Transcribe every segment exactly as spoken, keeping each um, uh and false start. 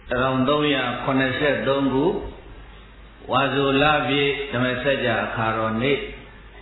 Around Doya, Coneset Dongu, Wazulavi, the Messager Carone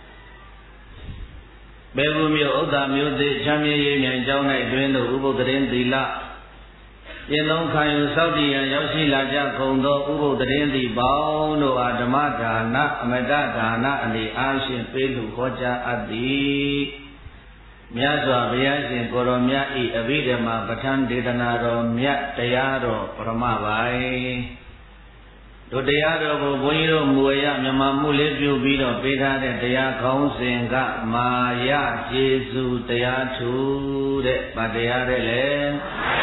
Begumio, Oda Music, Jamie, and Jona, doing the Ubo Green Dila. Yellow Kayu Saudi and Yoshi Laja Kondo, Ubo Green Bao, no Adamata, Na, Medata, Na, and the Ashin Pelu Koja Adi Miazwa, Biazin, Goromia, Avidema, Batan Didanaro, Miat, Tayaro, Ramavai. To the other Boyo Muya, Yamamu, you beat of Beta, the Daya Kaunsinga, Maya, Jesu, Dayatu, the Badeare.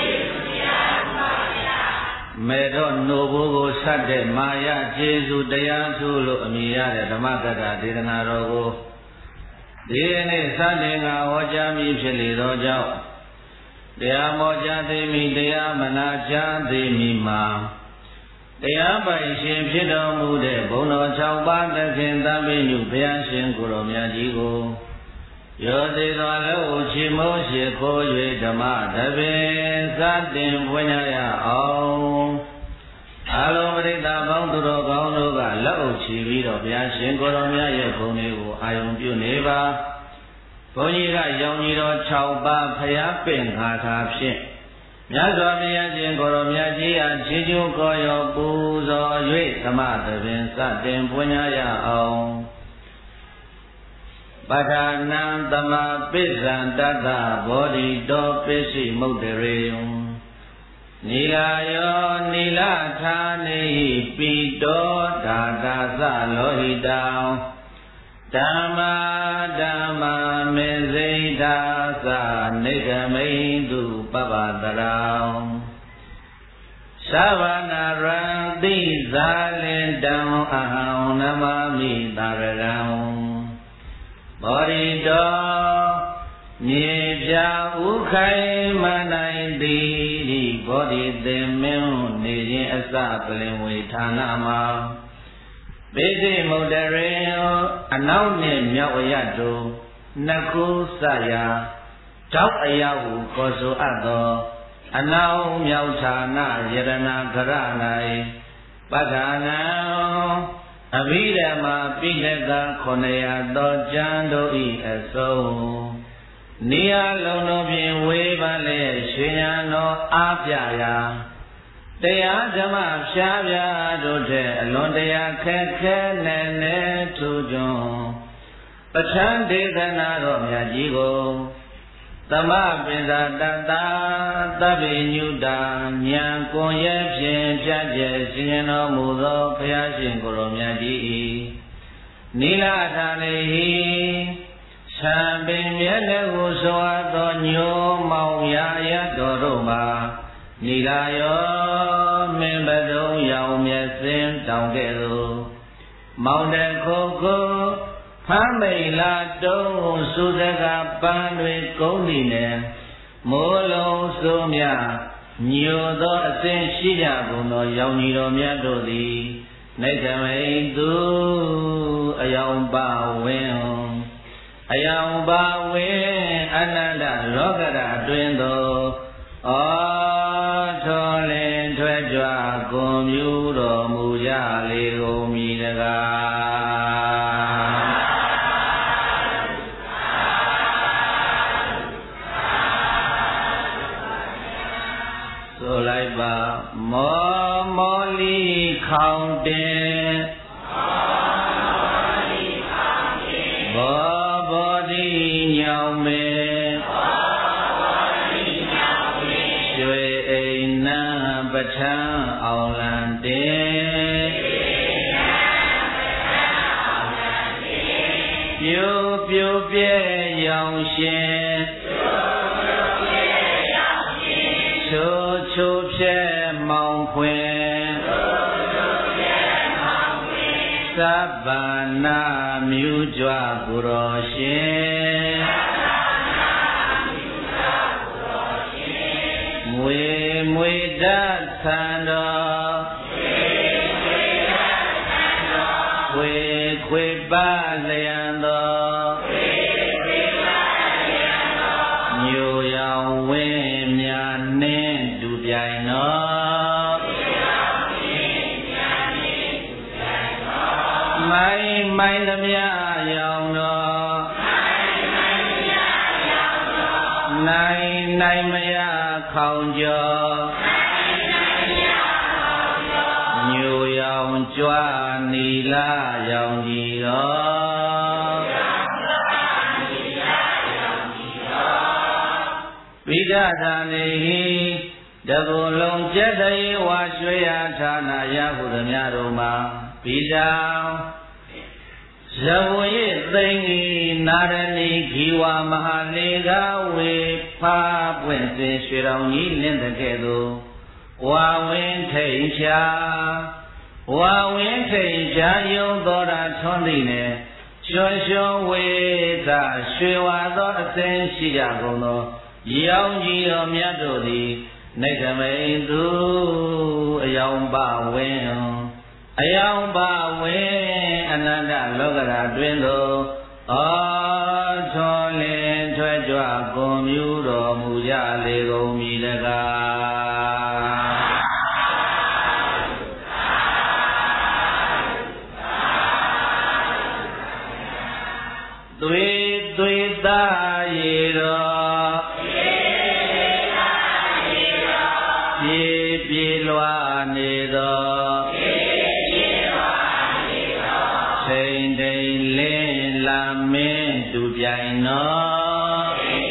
Medon Nobu Sade Maya Jesu Dayatu Mia Damakata Didanaro Dene Sadinga Wajami Chili Roja Dea Moja de Mi Dea Manaja de Mima Dea by Shin Pido Mude Bono Chauba the Kintaminu Piashin Kuromia Jigo Yodi Ralo Chimo Shiko Yedama Dabe Satin Punyaya O Alobrita Bonduro Gonoga Lao Chivido Piashin Kuromia Yakunigo Ayum Puneva Poniga Yoniro Chauba Payapin Hatapshin Yazwa Piashin Kuromia Jia Chiju Koyo Buzo Yui Tamata Bin Satin Punyaya O Badanan Tama Pisan Tata Bodhi Do Pisi Mudere Nilayo Nila Thani Pido Dada Salohida Dhamma Dhamma Mezida Sa Nigamindu Pavadara Savana Randi Zalindam Aham Namami Dararam Borido Nija Ukai Manai Di Bodi de Mil Niji Asaplim Witanama Bidi Mudareo Anauni Myawayato Naku Saya Tau Ayahu Koso Ado Anau Myautana Yadana Karanai Padana Avidama Pilega Konea Do Jando I Eso Nia Lono Bin Webale Shinyano Apyaya Deya Jama Shabya Dote Londeya Keke Nene Tujon Pachan Dedanaro Yajigo Tama Pinda Tata Tabi Nyuda Nyan Konye Pien Jaje Sinyano Mudo Payashin Kuromya Di Nila Tanehi Sambin Yene Usoa Donyo Mauya Yadoroma Nila Yo Membado Yao Myesin Taungeru Maunde Koko Pamela Do Sudaga Bandwe Kondine Molo Somya Nyodo Asen Shida Buno Yauniro Miadodi Nekame Du Ayamba Wen Ayamba Wen Ananda Logada Dwindo O Tolen Twedwa Gomyuro Muya Lego Midaga Mo Molly Counting Body Yaume Shui Na Batan Aulande Piu Piu Pie Yang Shin Cho Cho Pie Mong Kuen Sabana Mujwa Guroshin Mwe Mwe Dat Sando Kwe Kwe Ba Leando Nyo Yang Wen Mya Nen Du Piai No မိုင်းသမျှရောင်တော်နိုင်နိုင်မရခေါင်ကျော်ညိုရောင်ကြွနီလာရောင်ကြီးတော်ဝိဒသာနေတကုလုံးကျက်တရေဝါရွှေရဌာနရဟုသမျှတို့မှာဘိဒံဇဝေသိင်္ဂီနာရဏီခီဝါမဟာလေကဝေဖာပွင့်စင်ရွှေတော်ကြီးလင်းတဲ့ကဲ့သို့ဝါဝင်းထိန်ချာဝါဝင်းထိန်ချာယုံတော်တာထွန်းသည်နဲ့ရွှွှွှဝေသာရွှေဝါသောအစဉ်ရှိကြကုန်သောရောင်ကြီးတော်မြတ်တို့သည်နေကမိန်သူအယောင်ပဝင်းအယောင်ပဝင်းအနန္တလောကရာတွင်သို့အာထောလင်းထွက်ကြွကွန်မြူတော်မူကြလေကုန်မည်တကားသွေသွေသားရေတော်ပြေပြေလွှာနေတော်ထိန်ထိန်လင်းလာမင်းသူပြိုင်တော်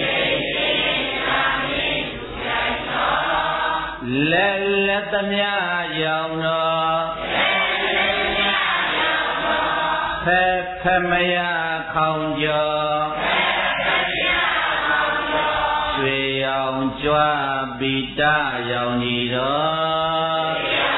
လက်လက်သမျှရောင်တော်ဖက်ဖက်မရခေါင်ကျော်ရွှေရောင်ကြွပိတရောင်ကြီးတော်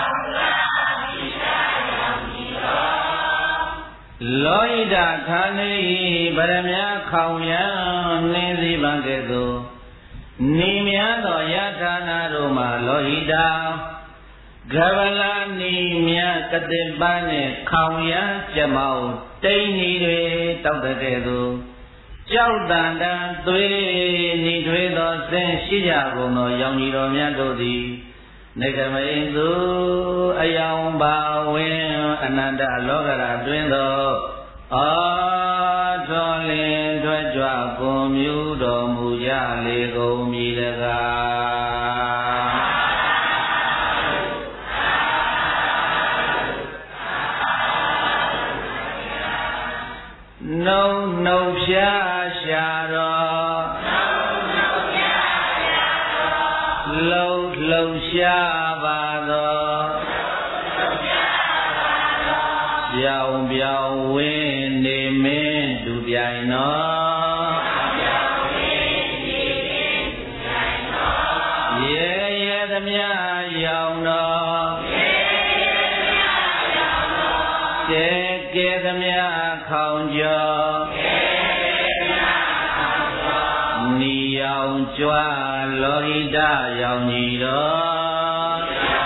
လောဟိတခာနေဗရမယခေါင်ရန်နှင်းစီပံကဲ့သို့နေမြန်းသောယထာနာတို့မှာလောဟိတကဗလာနီမြကတိပန်းနဲ့ခေါင်ရန်ကြမောင်းတိန်ကြီးတွေတောက်တဲ့ကဲ့သို့ကြောက်တန်တန်သွေးနေထွေးသောဆင်းရှိကြကုန်သောရောင်ကြီးတော်မြတ်တို့သည်နေကမိန်သူအယောင်ပါဝင်းအနန္တလောကရာတွင်သောအာထောလင်းထွက်ကြွကွန်မြူတော်မူကြလေကုန်မည်တကားနှုံနှုံရှားရှာတော်လှုပ်လှုပ်ရှားပါသောပြောင်ပြောင်ဝင်းနေမင်းသူပြိုင်တော်ရဲရဲသမျှရောင်တော်ကဲကဲသမျှခေါင်ကျော်နီရောင်ကြွလောဟိတရောင်ကြီးတော်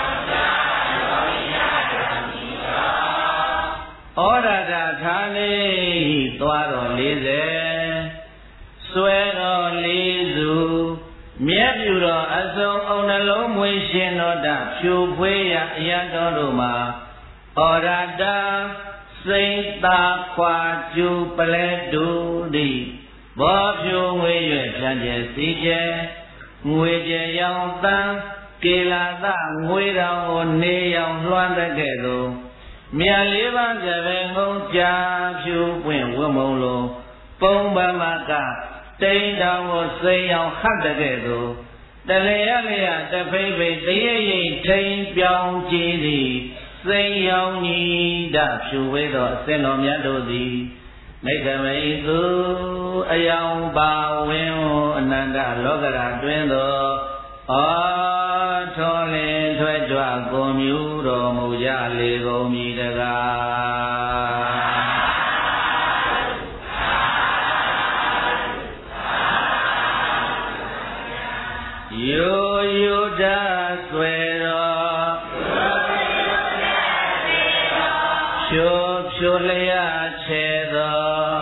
ဩရဒဌာနေသွားတော်လေးစေဆွဲတော်လေးစုမြတ်ပြူတော်အစုံအောင်နှလုံးမွေရှင်တော်တဖြူဖွေးရအရတော်တို့မှာဩရဒစိတ်သာခွာကျူပလဲတူသည်ဘောဖြူငွေရွယ်ဖြန့်ကျဲစီကျဲငွေကျဲရောင်တန်းကေလာသငွေတော်ကိုနေရောင်လွှမ်းတဲ့ကဲ့သို့မြတ်လေးပါးကြပင်ကုန်ကြာဖြူပွင့်ဝတ်မုံလုံးပုံပမကတိန်တော်ကိုစိန်ရောင်ဟတ်တဲ့ကဲ့သို့တလေရလျတဖိဖိတရေရိတ်ထိန်ပြောင်းကြည်သည်စိန်ရောင်ကြီးတဖြူဝဲသောအစဉ်တော်မြတ်တို့သည်မိဂမိသူအယောင်ပါဝင်းအနန္တလောကရာတွင်သောအာထောလင်းထွက်ကြွကွန်မြူတော်မူကြလေကုန်မည်တကားယိုယိုဓာဆွဲတော်ဖြိုဖြိုလျာချေတော်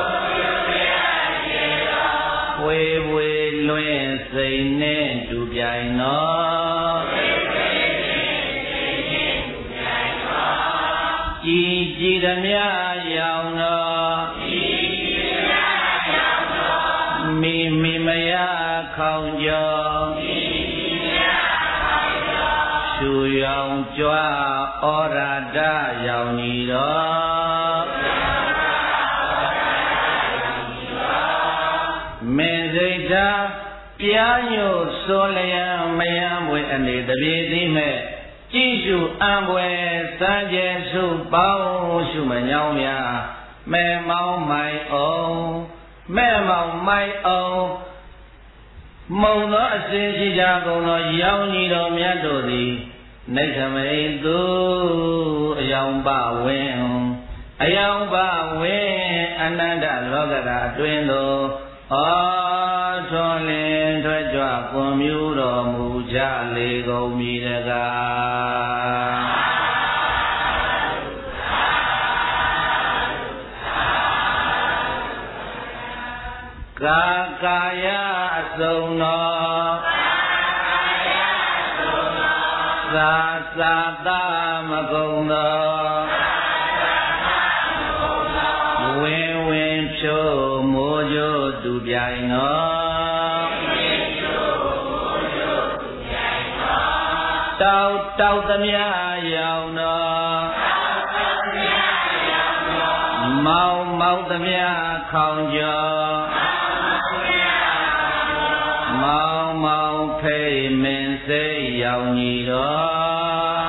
ဝေဝေလွင်စိန်နဲ့တူပြိုင်တော်ကြည်ကြည်ဓမြရောင်တော်မိမိမယခေါင်ကျော်ရှူရောင်ကြွဩရာဒရောင်ကြီးတော်မင်းစိတ်သာပြာညို့စိုးလျံမယံမွေအနေတပြေသည်မဲ့ကြည်ရှုအံပွဲစံကျဲစုပေါင်းရှုမညောင်းများမဲမောင်းမိုင်အောင်မဲမောင်းမိုင်အောင်မုံသောအစဉ်ရှိကြကုန်သောရောင်ကြီးတော်မြတ်တို့သည်နိခမိတ်သူအယောင်ပဝင်းအယောင်ပဝင်းအနန္တလောကရာအတွင်းသို့ဩထွန်လင်းထွက်ကြွကွန်မြူတော်မူကြလေကုန်မည်တကားကာကာယအစုံတော်သာသာသမဂုံတော်ဝင်းဝင်းဖြိုးမိုးကြိုးသူပြိုင်တော်တောက်တောက်သမျှရောင်တော်မောင်မောင်သမျှခေါင်ကျော်မောင်မောင်ဖိမင်းစိတ်ရောင်ကြီးတော်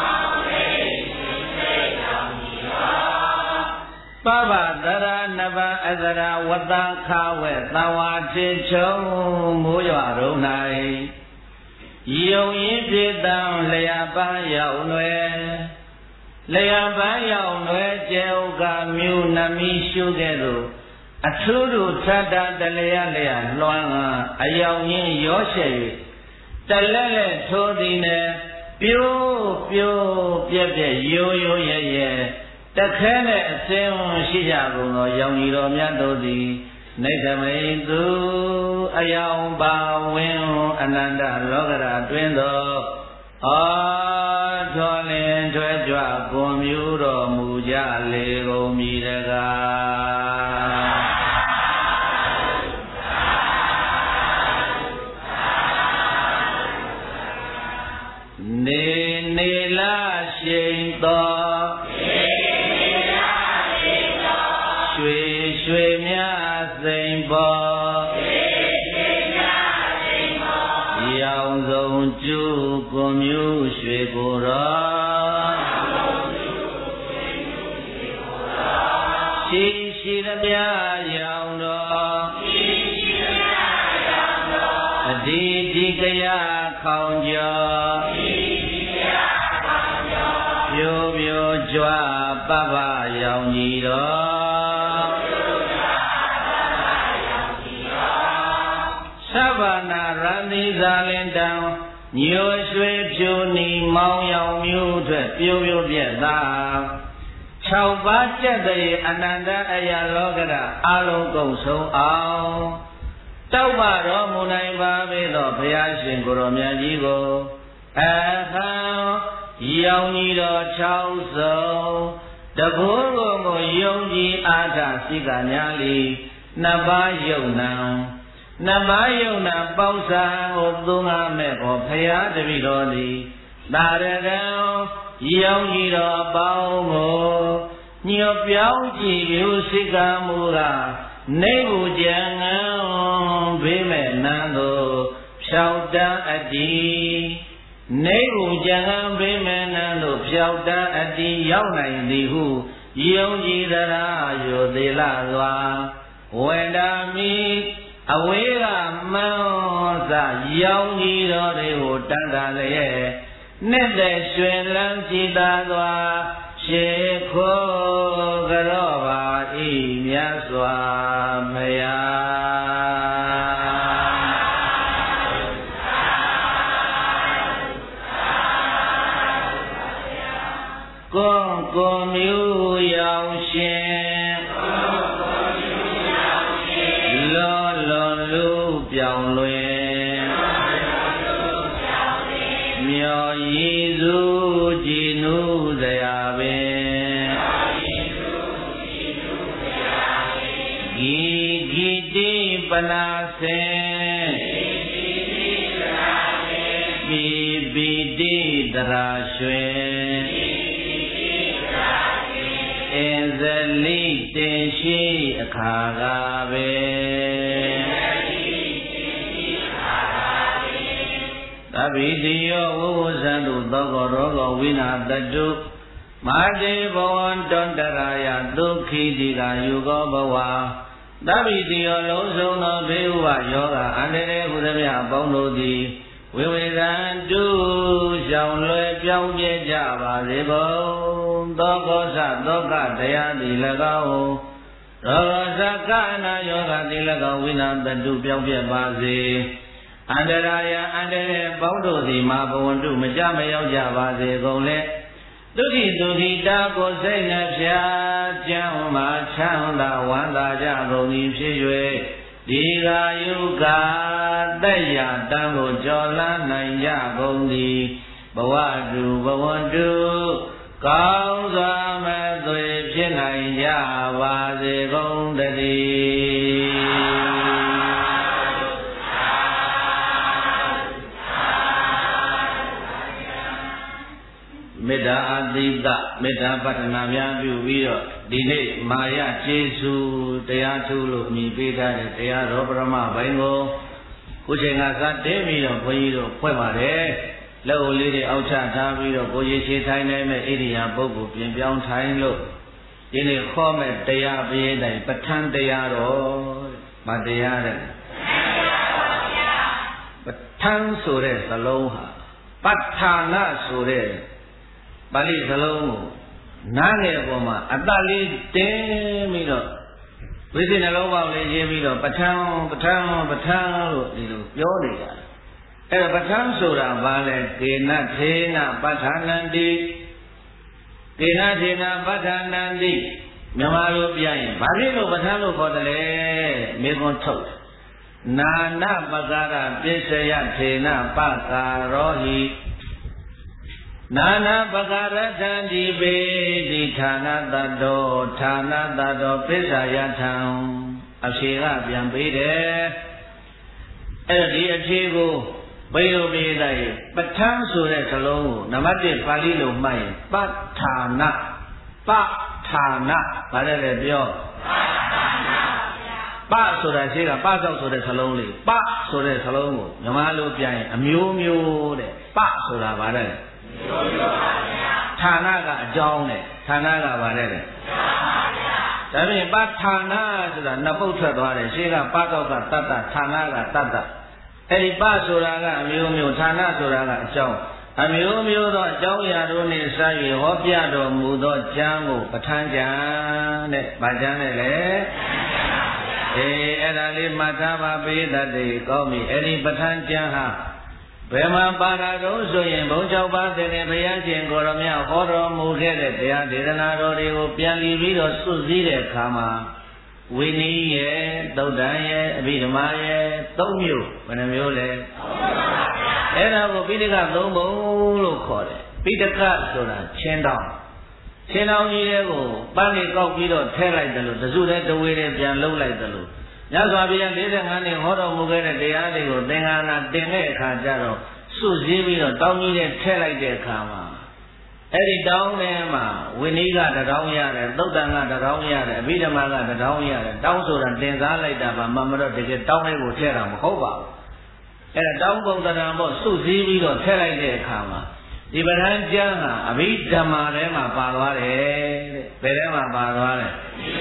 ပပသရနဗအသရဝတ္တခဝေသဝါတိချုံမိုးရွာရုံ၌ယုံရင်ပြေတံလျာပန်းရောက်ွယ်လျာပန်းရောက်ွယ်ကျေဥကမြူနမီရှုခဲ့သို့အထူးတို့ထတတလျာလျာလွှမ်းအယောင်ရင်းရောရှဲ၍တလက်လက်ထိုးသည်နဲ့ပြိုးပြိုးပြက်ပြက်ရိုးရိုးရဲရဲတခဲနဲ့အစင်းရှိကြကုန်သောရောင်ကြီးတော်မြတ်တို့သည်နိခမိတ်သူအယောင်ပါဝင်းအနန္တလောကရာတွင်သောအာထောလင်းထွဲကြွကွန်မြူတော်မူကြလေကုန်မည်တကားနေနေလာရှိန်တော်ရွှေရွှေမြစိန်ပေါ်ရောင်စုံကျူကွန်မြူရွှေကိုယ်တော်ရှိရှိသမျှရောင်တော်အဒီဒီကရခေါင်ကျော်ပြိုးပြိုးကြွပပရောင်ကြီးတော်သဗ္ဗနာရဏိဇာလင်တံညိုရွှေဖြူနီမောင်ရောင်မြူထွက်ပြိုးပြိုးပြက်သာ၆ပါးကျက်တဲ့အနန္တအယလောကရအလုံးကုန်ဆုံးအောင်တောက်ပါတော်မူနိုင်ပါပေသောဘုရားရှင်ကိုယ်တော်မြတ်ကြီးကိုအခါရောင်ကြီးတော်၆စုံတဘိုးကိုကိုယုံကြည်အားထစိကညာလီနှစ်ပါးယုံနံနှစ်ပါးယုံနာပေါင်းစာကိုသုံးငါမဲ့ကိုဘုရားတပည့်တော်သည်တာရကံရောင်ကြီးတော်ပေါင်းကိုညွတ်ပြောင်းကြည့်ယူစိကမူကနေဘူးကြံငန်းဘေးမဲ့နန်းတို့ဖြောက်တန်းအတီးနေဘူးကြံငန်းဘေးမဲ့နန်းတို့ဖြောက်တန်းအတီးရောက်နိုင်သည်ဟုယုံကြည်သရာယိုသေးလာစွာဝန္တာမိအဝေးကမန်းစာရောင်ကြီးတော်တွေကိုတန်တာလျက်နှစ်သက်ရွှင်လန်းကြည်သာစွာရှေခိုးကြောပါဤမြတ်စွာဘုရားကိုယ်ကိုမြူရောင်ရှင်လောလွန်လူပြောင်းလွင်မျောယေစုကြည်နူးစရာပင်ဂီဂီတိပနာစေပိပိတိတရာရွှေအင်ဇလိတင်ရှိအခါကပဲသဗ္ဗိတိယောဝဝဇန္တုသောကောရောဂဝိနာတတုမာတေဘဝံတန္တရာယဒုက္ခိတိကယူကောဘဝသဗ္ဗိတိယောလုံးစုံသောဘေးဥပယောဂအန္တရေဟုသမျှအပေါင်းတို့သည်ဝိဝေဇန္တုရှောင်လွယ်ပြောင်းပြကြပါစေကုန်သောကောသသောကတရားသည်၎င်းရောဂဇကနာယောဂသည်၎င်းဝိနာတတုပြောင်းပြပါစေအန္တရာယအန္တရေပေါင်းတို့သည်မာဘဝန္တုမကြမရောက်ကြပါစေကုန်လေဒုက္ခိဒုက္ခိတာကိုစိတ်နှဖျားကျမ်းမာချမ်းသာဝမ်းသာကြကုန်သည်ဖြစ်၍ဒီဃာယုကာတက်ရတံကိုကြော်လန်းနိုင်ကြကုန်သည်ဘဝတုဘဝန္တုကောင်းစွာမဲ့သွေဖြစ်နိုင်ကြပါစေကုန်တည်းမေတ္တာအတိတမေတ္တာပတ္ထနာများပြုပြီးတော့ဒီနေ့မာယကျေစုတရားထုလို့အမည်ပေးထားတဲ့တရားတော်ပရမဘိုင်းကိုကိုချိန်ကစတင်းပြီးတော့ဘုန်းကြီးတို့ဖွဲ့ပါတယ်လက်အိုလေးတွေအောက်ချထားပြီးတော့ကိုရေရှိထိုင်နိုင်မဲ့ဣရိယာပုဂ္ဂိုလ်ပြင်ပြောင်းထိုင်လို့ဒီနေ့ခေါ်မဲ့တရားပြေးတိုင်းပဋ္ဌာန်းတရားတော်ဗာတရားတဲ့ပဋ္ဌာန်းဆိုတဲ့သလုံးဟာပဋ္ဌာနဆိုတဲ့ပါဠိစလုံးကိုနားငယ်ပေါ်မှာအတ္တလေးတင်းပြီးတော့ဝိသေနှလုံးပေါက်လေးရေးပြီးတော့ပဋ္ဌာန်းပဋ္ဌာန်းပဋ္ဌာန်းလို့ဒီလိုပြောနေတာအဲ့တော့ပဋ္ဌာန်းဆိုတာဘာလဲကေနထေနပဋ္ဌာနန္တိကေနထေနပဋ္ဌာနန္တိမြန်မာလိုပြရင်ဘာဖြစ်လို့ပဋ္ဌာန်းလို့ခေါ်တယ်လဲမေခွန်းထုတ်နာနပကာရပစ္စယထေနပကာရောဟိနာနာပကာရတံဒီပေဒီဌာနတတောဌာနတတောပစ္ဆာယထံအဖြေကပြန်ပေးတယ်အဲ့ဒီအဖြေကိုဘိယုပိဒရဲ့ပဋ္ဌာန်းဆိုတဲ့စလုံးကိုနံပါတ်တစ်ပါဠိလိုမှတ်ရင်ပဋ္ဌာနပဋ္ဌာနဗါတယ်လေပြောပဆိုတာရှိကပသောက်ဆိုတဲ့စလုံးလေးပဆိုတဲ့စလုံးကိုမြန်မာလိုပြန်ရင်အမျိုးမျိုးတဲ့ပဆိုတာဗါတယ်ဌာနကအကြောင်းနဲ့ဌာနကဗါတယ်လေဒါပြင်ပဌာနဆိုတာနှစ်ပုတ်ထွက်သွားတယ်ရှေ့ကပသောက်ကတတ္တဌာနကတတ္တအဲ့ဒီပဆိုတာကအမျိုးမျိုးဌာနဆိုတာကအကြောင်းအမျိုးမျိုးသောအကြောင်းအရာတို့နှင့်စ၍ဟောပြတော်မူသောကျမ်းကိုပဋ္ဌာန်းကျမ်းတဲ့ဗာကျမ်းနဲ့လေအေးအဲ့ဒါလေးမှတ်ထားပါပိဋကတိကောင်းပြီအဲ့ဒီပဋ္ဌာန်းကျမ်းဟာဘယ်မှာပါတာတော့ဆိုရင်ဘုံ၆ပါးတဲ့ဘုရားရှင်ကိုရမြဟောတော်မူခဲ့တဲ့တရားဒေသနာတော်တွေကိုပြန်လည်ပြီးတော့စွန့်စည်းတဲ့အခါမှာဝိနည်းရဲ့သုတ်တန်ရဲ့အဘိဓမ္မာရဲ့သုံးမျိုးဘယ်နှမျိုးလဲအဲ့ဒါကိုပိဋကသုံးပုံလို့ခေါ်တယ်ပိဋကဆိုတာချင်းတောင်းချင်းတောင်းကြီးတွေကိုပန်းလေးကောက်ပြီးတော့ထဲလိုက်တယ်လို့တစုတဲ့တဝေးတဲ့ပြန်လှုပ်လိုက်တယ်လို့ညဇောဘုရား၄၅နှစ်ဟောတော်မူခဲ့တဲ့တရားတွေကိုသင်္ဃာနာတင်တဲ့အခါကျတော့စွတ်စည်းပြီးတော့တောင်းကြီးနဲ့ထဲလိုက်တဲ့အခါမှာအဲ့ဒီတောင်းထဲမှာဝိနည်းကတတောင်းရတယ်သုတ်တန်ကတတောင်းရတယ်အဘိဓမ္မာကတတောင်းရတယ်တောင်းဆိုတာတင်စားလိုက်တာပါမမတော့တကယ်တောင်းလေးကိုထဲတာမဟုတ်ပါဘူးအဲ့ဒါတောင်းပုံတရံပေါ့စွတ်စည်းပြီးတော့ထဲလိုက်တဲ့အခါမှာဒီပဋ္ဌာန်းကျမ်းဟာအဘိဓမ္မာထဲမှာပါသွားတယ်တဲ့ဘယ်ထဲမှာပါသွားလဲ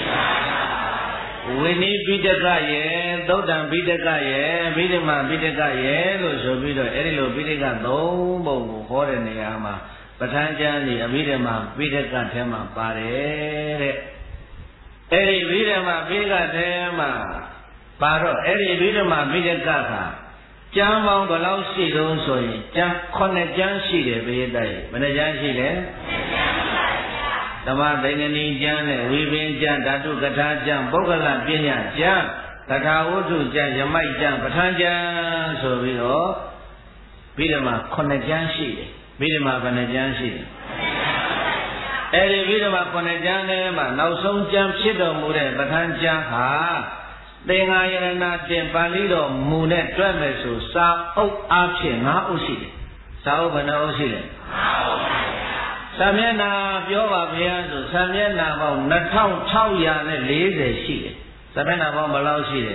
ဝိနည်းပိဋကရဲ့သုတ်တံပိဋကရဲ့အဘိဓမ္မာပိဋကရဲ့လို့ဆိုပြီးတော့အဲ့ဒီလိုပိဋကသုံးပုံကိုဟောတဲ့နေရာမှာပဋ္ဌာန်းကျမ်းကြီးအဘိဓမ္မာပိဋကထဲမှာပါတယ်တဲ့အဲ့ဒီအဘိဓမ္မာပိဋကထဲမှာပါတော့အဲ့ဒီအဘိဓမ္မာပိဋကကကျမ်းပေါင်းဘယ်လောက်ရှိတုံးဆိုရင်ကျမ်းခုနှစ်ကျမ်းရှိတယ်ဘေးတိုက်ဘယ်နှကျမ်းရှိလဲဓမ္မသိဉ္ဇနီကျမ်းနဲ့ဝိပင်ကျမ်းဓာတုကထာကျမ်းပုဂ္ဂလပညာကျမ်းကထာဝတ္ထုကျမ်းယမိုက်ကျမ်းပဋ္ဌာန်းကျမ်းဆိုပြီးတော့ပြီးတော့မှခုနှစ်ကျမ်းရှိတယ်ဘိဓမ္မာဘယ်နှကျမ်းရှိတယ်အဲ့ဒီဘိဓမ္မာခုနှစ်ကျမ်းထဲမှာနောက်ဆုံးကျမ်းဖြစ်တော်မူတဲ့ပဋ္ဌာန်းကျမ်းဟာသင်္ဃာယရဏတင်ပါဠိတော်မူနဲ့တွက်မယ်ဆိုစာအုပ်အဖြစ်ငါးအုပ်ရှိတယ်စာအုပ်ဘယ်နှအုပ်ရှိလဲငါးအုပ်ပါဗျာစာမျက်နှာပြောပါဗျာဆိုစာမျက်နှာပေါင်းနှစ်ထောင်ခြောက်ရာလေးဆယ်ရှိတယ်စာမျက်နှာပေါင်းဘယ်လောက်ရှိလဲ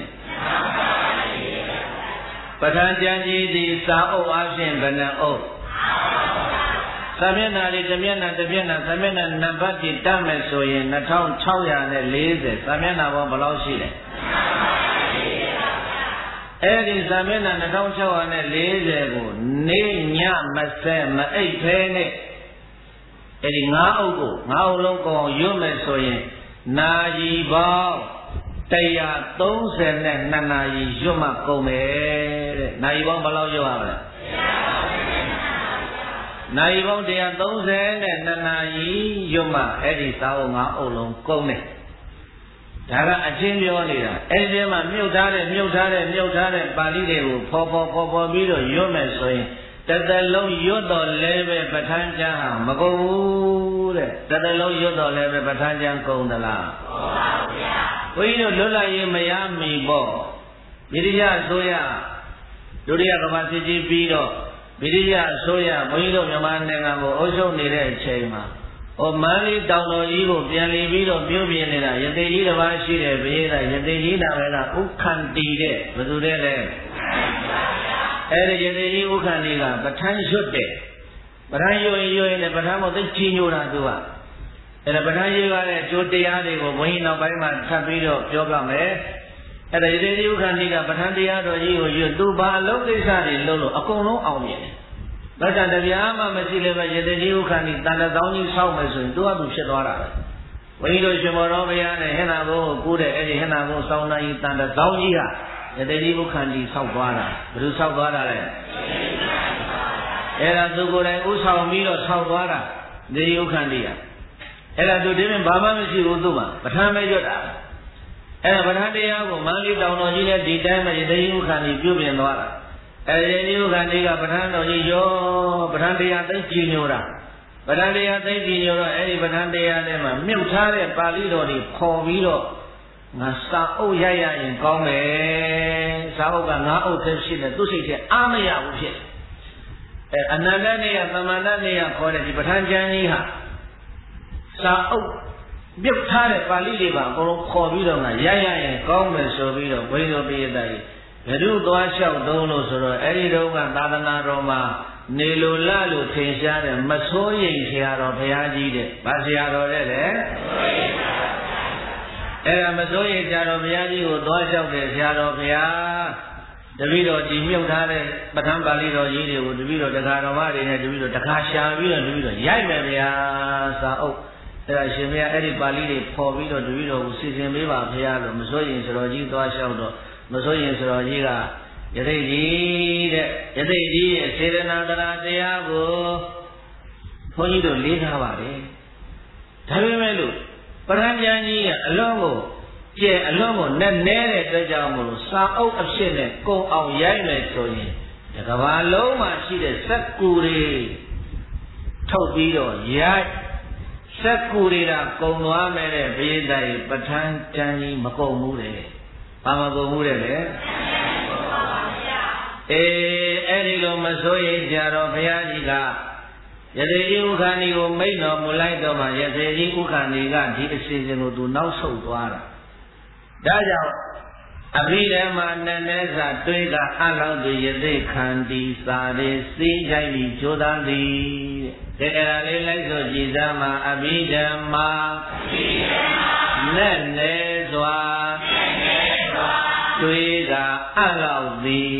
ပဋ္ဌာန်းကျမ်းကြီးဒီစာအုပ်အဖြစ်ဘယ်နှအုပ်စာမျက်နှာလေးတစ်မျက်နှာတစ်မျက်နှာစာမျက်နှာနံပါတ်တတ်မယ်ဆိုရင်နှစ်ထောင်ခြောက်ရာလေးဆယ်စာမျက်နှာပေါင်းဘယ်လောက်ရှိလဲအဲ့ဒီစာမျက်နှာနှစ်ထောင်ခြောက်ရာလေးဆယ်ကိုနေညမစဲမအိပ်ဖဲနဲ့အဲ့ဒီငါးအုပ်ကိုငါးအုပ်လုံးကိုရွတ်မယ်ဆိုရင်နာရီပေါင်းတစ်သုံးဆယ်နဲ့နှစ်နာရီရွတ်မှကုန်မယ်တဲ့နာရီပေါင်းဘယ်လောက်ရွတ်ရမလဲနာရီပေါင်းတစ်သုံးဆယ်နဲ့နှစ်နာရီရွတ်မှအဲ့ဒီစာအုပ်ငါးအုပ်လုံးကုန်တယ်ဒါကအချင်းပြောနေတာအဲ့ဒီမှာမြုပ်ထားတဲ့မြုပ်ထားတဲ့မြုပ်ထားတဲ့ပါဠိတွေကိုဖော်ဖော်ဖော်ဖော်ပြီးတော့ရွတ်မယ်ဆိုရင်တသက်လုံးရွတ်တော်လဲပဲပဋ္ဌာန်းကျမ်းဟာမကုန်ဘူးတဲ့တသက်လုံးရွတ်တော်လဲပဲပဋ္ဌာန်းကျမ်းကုန်သလားကုန်ပါဗျာဘုန်းကြီးတို့လွတ်လပ်ရေးမရမီပေါ့ဗိရိယအစိုးရဒုတိယကမ္ဘာစစ်ကြီးပြီးတော့ဗိရိယအစိုးရဘုန်းကြီးတို့မြန်မာနိုင်ငံကိုအုပ်ချုပ်နေတဲ့အချိန်မှာဟောမန္တလေးတောင်တော်ကြီးကိုပြန်လည်ပြီးတော့ပြုပြင်နေတာယသိကြီးတစ်ပါးရှိတယ်ဘုရားယသိကြီးနာမည်ကဥက္ခန္တီတဲ့ဘယ်သူတဲ့လဲအဲ့ဒီယသိကြီးဥက္ခန္တီကပဋ္ဌာန်းရွတ်တယ်ပဋ္ဌာန်းရွတ်ရင်ရွတ်ရင်လည်းပဋ္ဌာန်းမို့သိချီညိုတာသူကအဲ့ဒါပဋ္ဌာန်းရွတ်ရတဲ့ကျိုးတရားတွေကိုဘုန်းကြီးနောက်ပိုင်းမှာထပ်ပြီးတော့ပြောပြမယ်အဲ့ဒါယသိကြီးဥက္ခန္တီကပဋ္ဌာန်းတရားတော်ကြီးကိုရွတ်သူဘာအလုံးကိစ္စတွေလုံးလို့အကုန်လုံးအောင်မြင်တယ်ဘက်ကတပြားမှမရှိလည်းပဲယသိကြီးဥက္ခန္တီတန်တသောင်းကြီးဆောက်မယ်ဆိုရင်သူကသူဖြစ်သွားတာပဲဘုန်းကြီးတို့ရှင်မောတော်ဘုရားနဲ့ဟင်္သာဘုန်းကိုကူးတဲ့အဲ့ဒီဟင်္သာဘုန်းဆောင်းတိုင်းတန်တသောင်းကြီးကယသိကြီးဥက္ခန္တီဆောက်သွားတာဘယ်လိုဆောက်သွားတာလဲအဲ့ဒါသူကိုယ်တိုင်ဥဆောင်ပြီးတော့ဆောက်သွားတာယသိကြီးဥက္ခန္တီကအဲ့ဒါသူဒီပြင်ဘာမှမရှိဘူးသူ့မှာပဋ္ဌာန်းပဲရွတ်တာအဲ့ဒါပဋ္ဌာန်းတရားကိုမန္တလေးတောင်တော်ကြီးနဲ့ဒီတိုင်းမှာယသိကြီးဥက္ခန္တီပြုပြင်သွားတာအဲဒီဥက္ကဋ္ဌိကပဋ္ဌာန်းတော်ကြီးရောပဋ္ဌာန်းတရားသိကြည်ညိုတာပဋ္ဌာန်းတရားသိကြည်ညိုတော့အဲဒီပဋ္ဌာန်းတရားထဲမှာမြုပ်ထားတဲ့ပါဠိတော်တွေခေါ်ပြီးတော့ငါစာအုပ်ရိုက်ရရင်ကောင်းမယ်စာအုပ်ကငါးအုပ်သက်ရှိတယ်သူစိတ်ထဲအားမရဘူးဖြစ်အဲအနန္တနေယသမန္တနေယခေါ်တဲ့ဒီပဋ္ဌာန်းကျမ်းကြီးဟာစာအုပ်မြုပ်ထားတဲ့ပါဠိတွေပါအကုန်လုံးခေါ်ပြီးတော့ငါရိုက်ရရင်ကောင်းမယ်ဆိုပြီးတော့ဘုန်းတော်ပိယတကြီးဘယ်သူသွားလျှောက်တုံးလို့ဆိုတော့အဲ့ဒီတုန်းကသာသနာတော်မှာနေလိုလလို့ထင်ရှားတဲ့မစိုးရိမ်ဆရာတော်ဘုရားကြီးတဲ့ဗာဆရာတော်တဲ့လေအဲ့ဒါမစိုးရိမ်ဆရာတော်ဘုရားကြီးကိုသွားလျှောက်တဲ့ဆရာတော်ဘုရားတပည့်တော်ဒီမြုပ်ထားတဲ့ပဋ္ဌာန်းပါဠိတော်ကြီးတွေကိုတပည့်တော်တခါတော်မတွေနဲ့တပည့်တော်တခါရှာပြီးတော့တပည့်တော်ရိုက်မယ်ဗျာစာအုပ်အဲ့ဒါရှင်ဘုရားအဲ့ဒီပါဠိတွေပေါ်ပြီးတော့တပည့်တော်ကိုစီစဉ်ပေးပါဘုရားလို့မစိုးရိမ်ဆရာတော်ကြီးသွားလျှောက်တော့မစိုးရင်ဆိုတော်ကြီးကယသိကြီးတဲ့ယသိကြီးရဲ့စေတနာတရားတရားကိုဘုန်းကြီးတို့လေးထားပါတယ်ဒါပေမဲ့လို့ပဋ္ဌာန်းကျမ်းကြီးကအလွန်ကိုကျဲအလွန်ကိုနဲ့နဲတဲ့အတွက်ကြောင့်မို့လို့စာအုပ်အဖြစ်နဲ့ကုံအောင်ရိုက်မယ်ဆိုရင်ဒီကဘာလုံးမှာရှိတဲ့စက္ကူတွေထုတ်ပြီးတော့ရိုက်စက္ကူတွေကကုံသွားမယ်တဲ့ဘိဓိပဋ္ဌာန်းကျမ်းကြီးမကုံဘူးတဲ့ဘာမကုန်ဘူးတဲ့လေအေးအဲ့ဒီလိုမစိုးရိမ်ကြတော့ဘုရားကြီးကယသိကြီးဥက္ခန္တီကိုမိန့်တော်မူလိုက်တော့မှယသိကြီးဥက္ခန္တီကဒီအစီအစဉ်ကိုသူနောက်ဆုတ်သွားတာဒါကြောင့်အဘိဓမ္မာနည်းနည်းစာတွေးကအလောက်သူယသိခန္တီစာရေစေးကြိုက်ပြီးကြိုးစားသည်တဲ့ဒါအဲ့ဒါလေးလိုက်ဆိုကြည်စားမှာအဘိဓမ္မာအဘိဓမ္မာနဲ့နေစွာတွေးကအလောက်သည်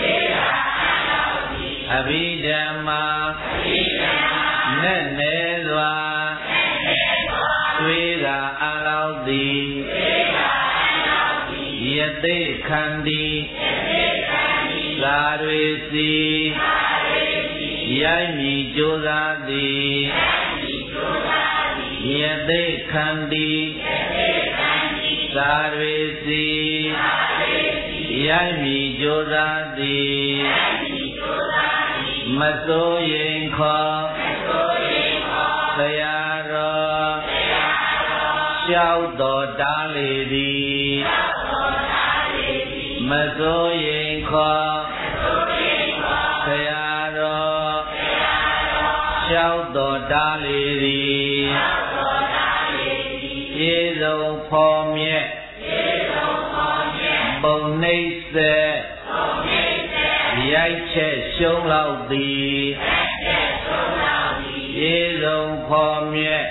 အဘိဓမ္မာနဲ့နေစွာတွေးကအလောက်သည်ယသိခန္တီသာတွေစီရိုက်မြည်ကြိုးစားသည်ယသိခန္တီသာတွေစီရိုက်မြည်ကြိုးစားသည်မမစိုးရင်ခေါ်ဆရာတော်လျှောက်တော်တားလေသည်မစိုးရင်ခေါ်ဆရာတော်လျှောက်တော်တားလေသည်ပြေဆုံးဖော်မြဲပုံနှိမ့်ဆက်ရိုက်ချက်ရှုံးလောက်သည်ပြေဆုံးဖော်မြဲ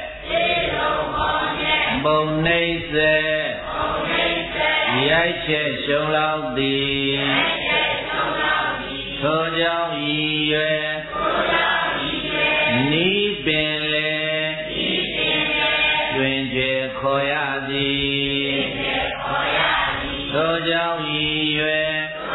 ပုံနှိမ့်ဆက်ရိုက်ချက်ရှုံးလောက်သည်ထိုကြောင့်ဤရွယ်နီးပင်လေတွင်ကျွေခေါ်ရသည်ထိုကြောင့်ဤရွယ်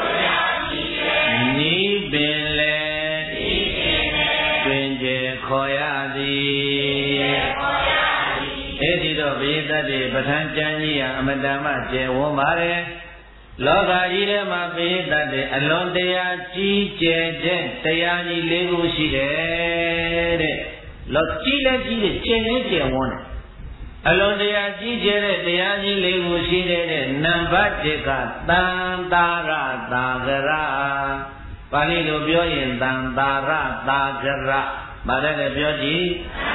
နီးပင်လေတွင်ကျွေခေါ်ရသည်အဲ့ဒီတော့ဘေးတတ်တွေပဋ္ဌာန်းကျမ်းကြီးဟာအမတမကျေဝန်းပါတယ်လောကကြီးထဲမှာဘေးတတ်တဲ့အလွန်တရာကြီးကျယ်တဲ့တရားကြီးလေးခုရှိတယ်တဲ့လောကြီးလည်းကြီးတယ်ကျယ်လည်းကျယ်ဝန်းတယ်အလွန်တရာကြီးကျယ်တဲ့တရားကြီးလေးခုရှိတဲ့နံပါတ်တစ်ကသံသာရသာကရပါဠိလိုပြောရင်သံသာရသာကရမရတဲ့ပြောကြည့်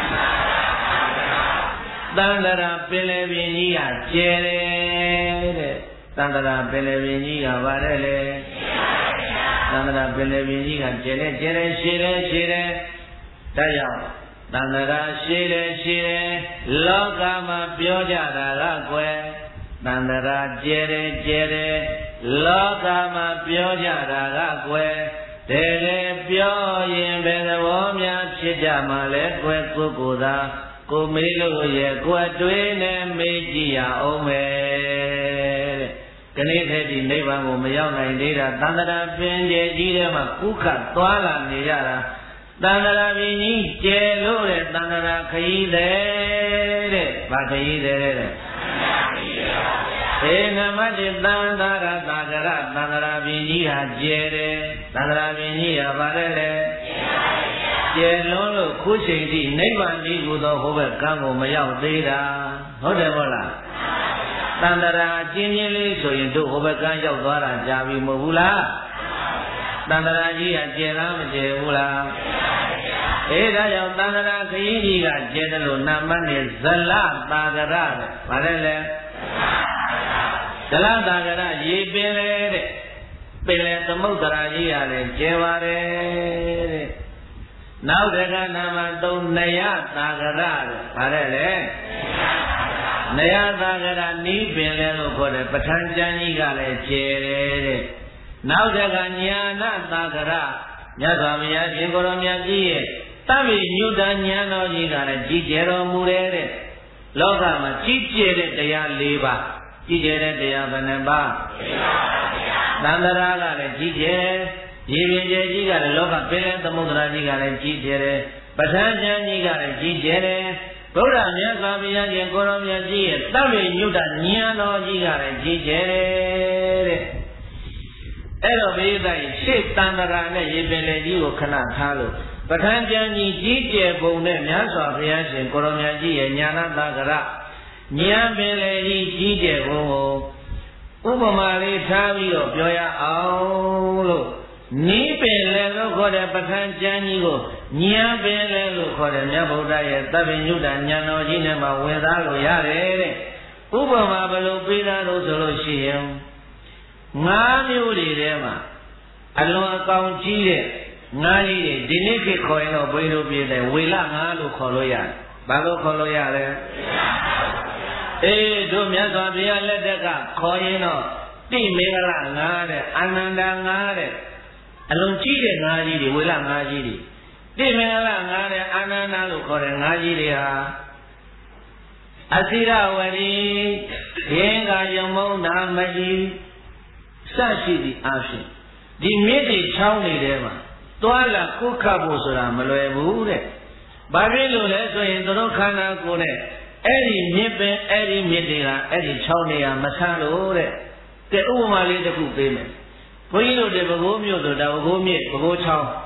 သံတရာပင်လယ်ပြင်ကြီးကကျယ်တယ်တဲ့သံတရာပင်လယ်ပြင်ကြီးကဗါတယ်လေသံတရာပင်လယ်ပြင်ကြီးကကျယ်တယ်ကျယ်တယ်ရှည်တယ်ရှည်တယ်ဒါကြောင့်သံတရာရှည်တယ်ရှည်တယ်လောကမှာပြောကြတာကကွယ်သံတရာကျယ်တယ်ကျယ်တယ်လောကမှာပြောကြတာကကွယ်တကယ်ပြောရင်ဘယ်သဘောများဖြစ်ကြမှာလဲကွယ်ကိုကိုယ်သာကိုမေးလို့ရဲ့ကိုယ်တွေးနဲ့မေးကြည့်ရအောင်မယ်တဲ့ခဏတည်းဒီနိဗ္ဗာန်ကိုမရောက်နိုင်သေးတာသန္တရာပင်ကျယ်ကြီးထဲမှာကုခတ်သွားလာနေကြတာသန္တရာပင်ကြီးကျယ်လို့တဲ့သန္တရာခရီးတဲ့တဲ့ဘာခရီးတဲ့တဲ့ေနမတိသံသာရသာကရသန္တရာပင်ကြီးဟာကျယ်တယ်သန္တရာပင်ကြီးဟာဘာလဲလဲကျယ်လွန်းလို့ခုချိန်ထိနိဗ္ဗာန်ကြီးကိုသောဟိုဘက်ကံကိုမရောက်သေးတာဟုတ်တယ်မဟုတ်လားသန္တရာအချင်းချင်းလေးဆိုရင်တို့ဟိုဘက်ကံရောက်သွားတာကြာပြီမဟုတ်ဘူးလားသန္တရာကြီးကကျယ်လားမကျယ်ဘူးလားအဲဒါကြောင့်သန္တရာခရီးကြီးကကျယ်တယ်လို့နာမနဲ့ဇလသာကရတဲ့ဘာလဲလဲဇလသာကရရေပင်လေတဲ့ပင်လေသမုဒ္ဒရာကြီးရတယ်ကျယ်ပါတယ်တဲ့နောက်တကနာမသုံးနယသာကရတဲ့ဘာလဲလဲနယသာကရနီးပင်လေလို့ခေါ်တယ်ပဋ္ဌာန်းကျမ်းကြီးကလည်းကျယ်တယ်တဲ့နောက်တကညာနာသာကရမြတ်စွာဘုရားရှင်ကိုရောမြတ်ကြီးရဲ့တပ္ပိညုတဉာဏ်တော်ကြီးကလည်းကြီးကျယ်တော်မူတယ်တဲ့လောကမှာကြီးကျယ်တဲ့တရား၄ပါးကြီးကျယ်တဲ့တရားဘယ်နှပါးသန္တရာကလည်းကြီးကျယ်ရေပြင်ကျယ်ကြီးကလည်းလောကပင်လယ်သမုဒ္ဒရာကြီးကလည်းကြီးကျယ်တယ်ပဋ္ဌာန်းကျမ်းကြီးကလည်းကြီးကျယ်တယ်ဗုဒ္ဓမြတ်စွာဘုရားရှင်ကိုရောမြတ်ကြီးရဲ့တပ္ပိညုတဉာဏ်တော်ကြီးကလည်းကြီးကျယ်တယ်တဲ့အဲ့တော့ဘေးသားရှေ့တန္တရာနဲ့ရေပင်လေကြီးကိုခဏထားလို့ပဋ္ဌာန်းကျမ်းကြီးကြီးကျယ်ပုံနဲ့မြတ်စွာဘုရားရှင်ကိုရောမြတ်ကြီးရဲ့ညာနာသာကရဉာဏ်ပင်လေကြီးကြီးကျယ်ပုံကိုဥပမာလေးထားပြီးတော့ပြောရအောင်လို့နီးပင်လေလို့ခေါ်တဲ့ပဋ္ဌာန်းကျမ်းကြီးကိုဉာဏ်ပင်လေလို့ခေါ်တဲ့မြတ်ဗုဒ္ဓရဲ့သဗ္ဗညုတဉာဏ်တော်ကြီးနဲ့မှဝင်သားလို့ရတယ်တဲ့ဥပမာဘယ်လိုပေးတာလို့ဆိုလို့ရှိရင်ငါးမျိုးတွေထဲမှာအလွန်အကောင်ကြီးတဲ့ငါးကြီးတွေဒီနေ့ခေတ်ခေါ်ရင်တော့ဘုန်းကြီးတို့ပြည်တယ်ဝေလငါးလို့ခေါ်လို့ရတယ်။ဘာလို့ခေါ်လို့ရလဲ။အေးတို့မြတ်စွာဘုရားလက်ထက်ကခေါ်ရင်တော့တိမင်္ဂလငါးတဲ့အာနန္ဒာငါးတဲ့အလွန်ကြီးတဲ့ငါးကြီးတွေဝေလငါးကြီးတွေတိမင်္ဂလငါးတဲ့အာနန္ဒာလို့ခေါ်တဲ့ငါးကြီးတွေဟာအစိရဝရီဒင်္ဂယမုံနာမကြီးစရှိသည့်အဖြစ်ဒီမြစ်တွေချောင်းတွေထဲမှာတွာလာကုခတ်ဖို့ဆိုတာမလွယ်ဘူးတဲ့။ဘာဖြစ်လို့လဲဆိုရင်သူတို့ခန္ဓာကိုယ်နဲ့အဲ့ဒီမြစ်ပင်အဲ့ဒီမြစ်တွေကအဲ့ဒီချောင်းတွေကမဆန်းလို့တဲ့။ကဲဥပမာလေးတစ်ခုပေးမယ်။ဘုန်းကြီးတို့ဒီပဲခူးမြို့ဆိုတာပဲခူးမြစ်ပဲခူးချောင်း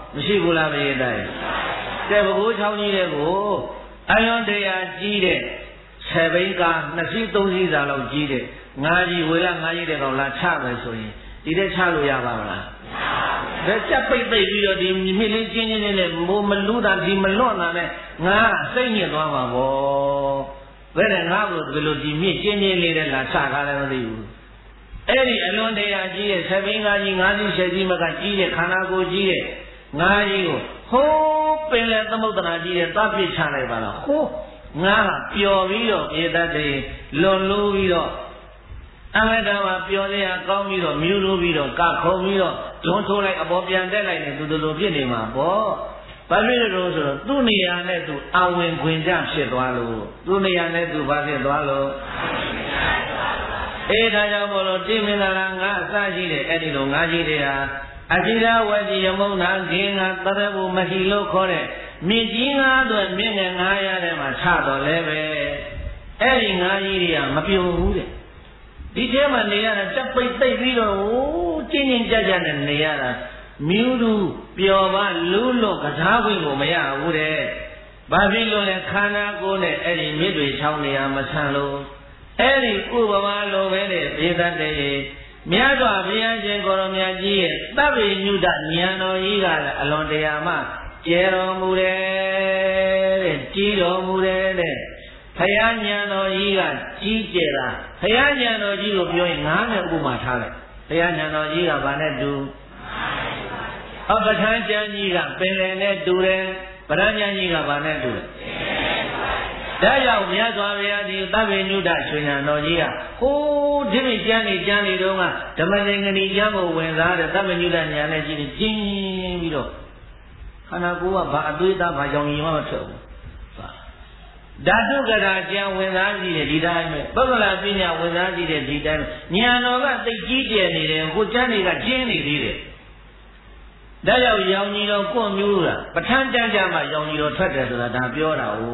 မရှိဘူးလားပြေးတိုင်းကဲဘကိုးချောင်းကြီးတဲ့ကိုအလွန်တရာကြီးတဲ့ဆယ်ဘိန်းကားနှစ်စီးသုံးစီးစာလောက်ကြီးတဲ့ငါးကြီးဝေလာငါးကြီးတဲ့ကောင်လာချမယ်ဆိုရင်ဒီတဲ့ချလို့ရပါမလားဒါကြက်ပိတ်ပိတ်ပြီးတော့ဒီမြစ်လေးကျင်းကျင်းနဲ့မိုးမလူးတာဒီမလွတ်တာနဲ့ငါစိတ်ညစ်သွားမှာပေါ့ဘယ်နဲ့ငါ့ကိုဒီလိုဒီမြစ်ကျင်းကျင်းလေးနဲ့လာချကားလည်းမသိဘူးအဲ့ဒီအလွန်တရာကြီးရဲ့ဆယ်ဘိန်းကားကြီးငါးကြီးဆယ်ကြီးမကကြီးတဲ့ခန္ဓာကိုယ်ကြီးရဲ့ငါးကြီးကိုဟိုးပင်လေသမုဒ္ဒရာကြီးရဲ့တပ်ပြစ်ချလိုက်ပါလားဟိုးငါကပျော်ပြီးတော့ပြေတတ်တယ်လွန်လို့ပြီးတော့အမတမှာပျော်နေရကောင်းပြီးတော့မြူးလို့ပြီးတော့ကခုံပြီးတော့ဒွန်းထိုးလိုက်အပေါ်ပြန်တက်လိုက်နေသူတို့လိုဖြစ်နေမှာပေါ့ဘာဖြစ်လို့ဆိုတော့သူ့နေရာနဲ့သူအဝင်ခွင်ကြဖြစ်သွားလို့သူ့နေရာနဲ့သူဘာဖြစ်သွားလို့အေးဒါကြောင့်မို့လို့တိမင်္ဂလာငါအစရှိတယ်အဲ့ဒီလိုငါရှိတယ်ဟာအจิရဝတိယမုံနာဂင်းငါတရဘူမဟီလို့ခေါ်တဲ့မြင့်ကြီးငါတို့မြင့်ငယ်ငါရတဲ့မှာချတော်လဲပဲအဲ့ဒီငါကြီးတွေကမပြုံဘူးတဲ့ဒီထဲမှာနေရတာတက်ပိတ်သိပ်ပြီးတော့ဟိုးကျင်းချင်းကြကြနဲ့နေရတာမြူးလူပျော်ပါလူးလွတ်ကစားခွင့်ကိုမရဘူးတဲ့ဘာဖြစ်လို့လဲခန္ဓာကိုယ်နဲ့အဲ့ဒီမြစ်တွေချောင်းနေရမဆန်လို့အဲ့ဒီဥပမာလိုပဲတဲ့ဒေသတည်းမြတ်စွာဘုရားရှင်ကိုရောမြတ်ကြီးရဲ့သဗ္ဗညုတဉာဏ်တော်ကြီးကလည်းအလွန်တရာမှကျဲတော်မူတယ်တဲ့ကြီးတော်မူတယ်တဲ့ဘုရားဉာဏ်တော်ကြီးကကြီးကျယ်တာဘုရားဉာဏ်တော်ကြီးကိုပြောရင်ငါးနဲ့ဥပမာထားလိုက်ဘုရားဉာဏ်တော်ကြီးကဘာနဲ့တူအပဋ္ဌာန်းဉာဏ်ကြီးကပင်လယ်နဲ့တူတယ်ပရမဉာဏ်ကြီးကဘာနဲ့တူလဲဒါကြောင့်မြတ်စွာဘုရားဒီသဗ္ဗညုတရွှေဉာဏ်တော်ကြီးကဟိုးဒီမိကျမ်းနေကျမ်းနေတော့ကဓမ္မသင်္ကနီကျမ်းကိုဝင်စားတဲ့သဗ္ဗညုတဉာဏ်နဲ့ကြည့်ရင်ကျင်းပြီးတော့ခန္ဓာကိုယ်ကဘာအသွေးသားဘာကြောင့်ရင်မှမထွက်ဘူးဓာတုကရာကျမ်းဝင်စားကြည့်တယ်ဒီတိုင်းပဲပုဂ္ဂလပညာဝင်စားကြည့်တယ်ဒီတိုင်းဉာဏ်တော်ကသိကြီးကျယ်နေတယ်ဟိုကျမ်းတွေကကျင်းနေသေးတယ်ဒါကြောင့်ရောင်ကြီးတော်ကွန့်မျိုးတာပဋ္ဌာန်းကျမ်းကြမှာရောင်ကြီးတော်ထွက်တယ်ဆိုတာဒါပြောတာ哦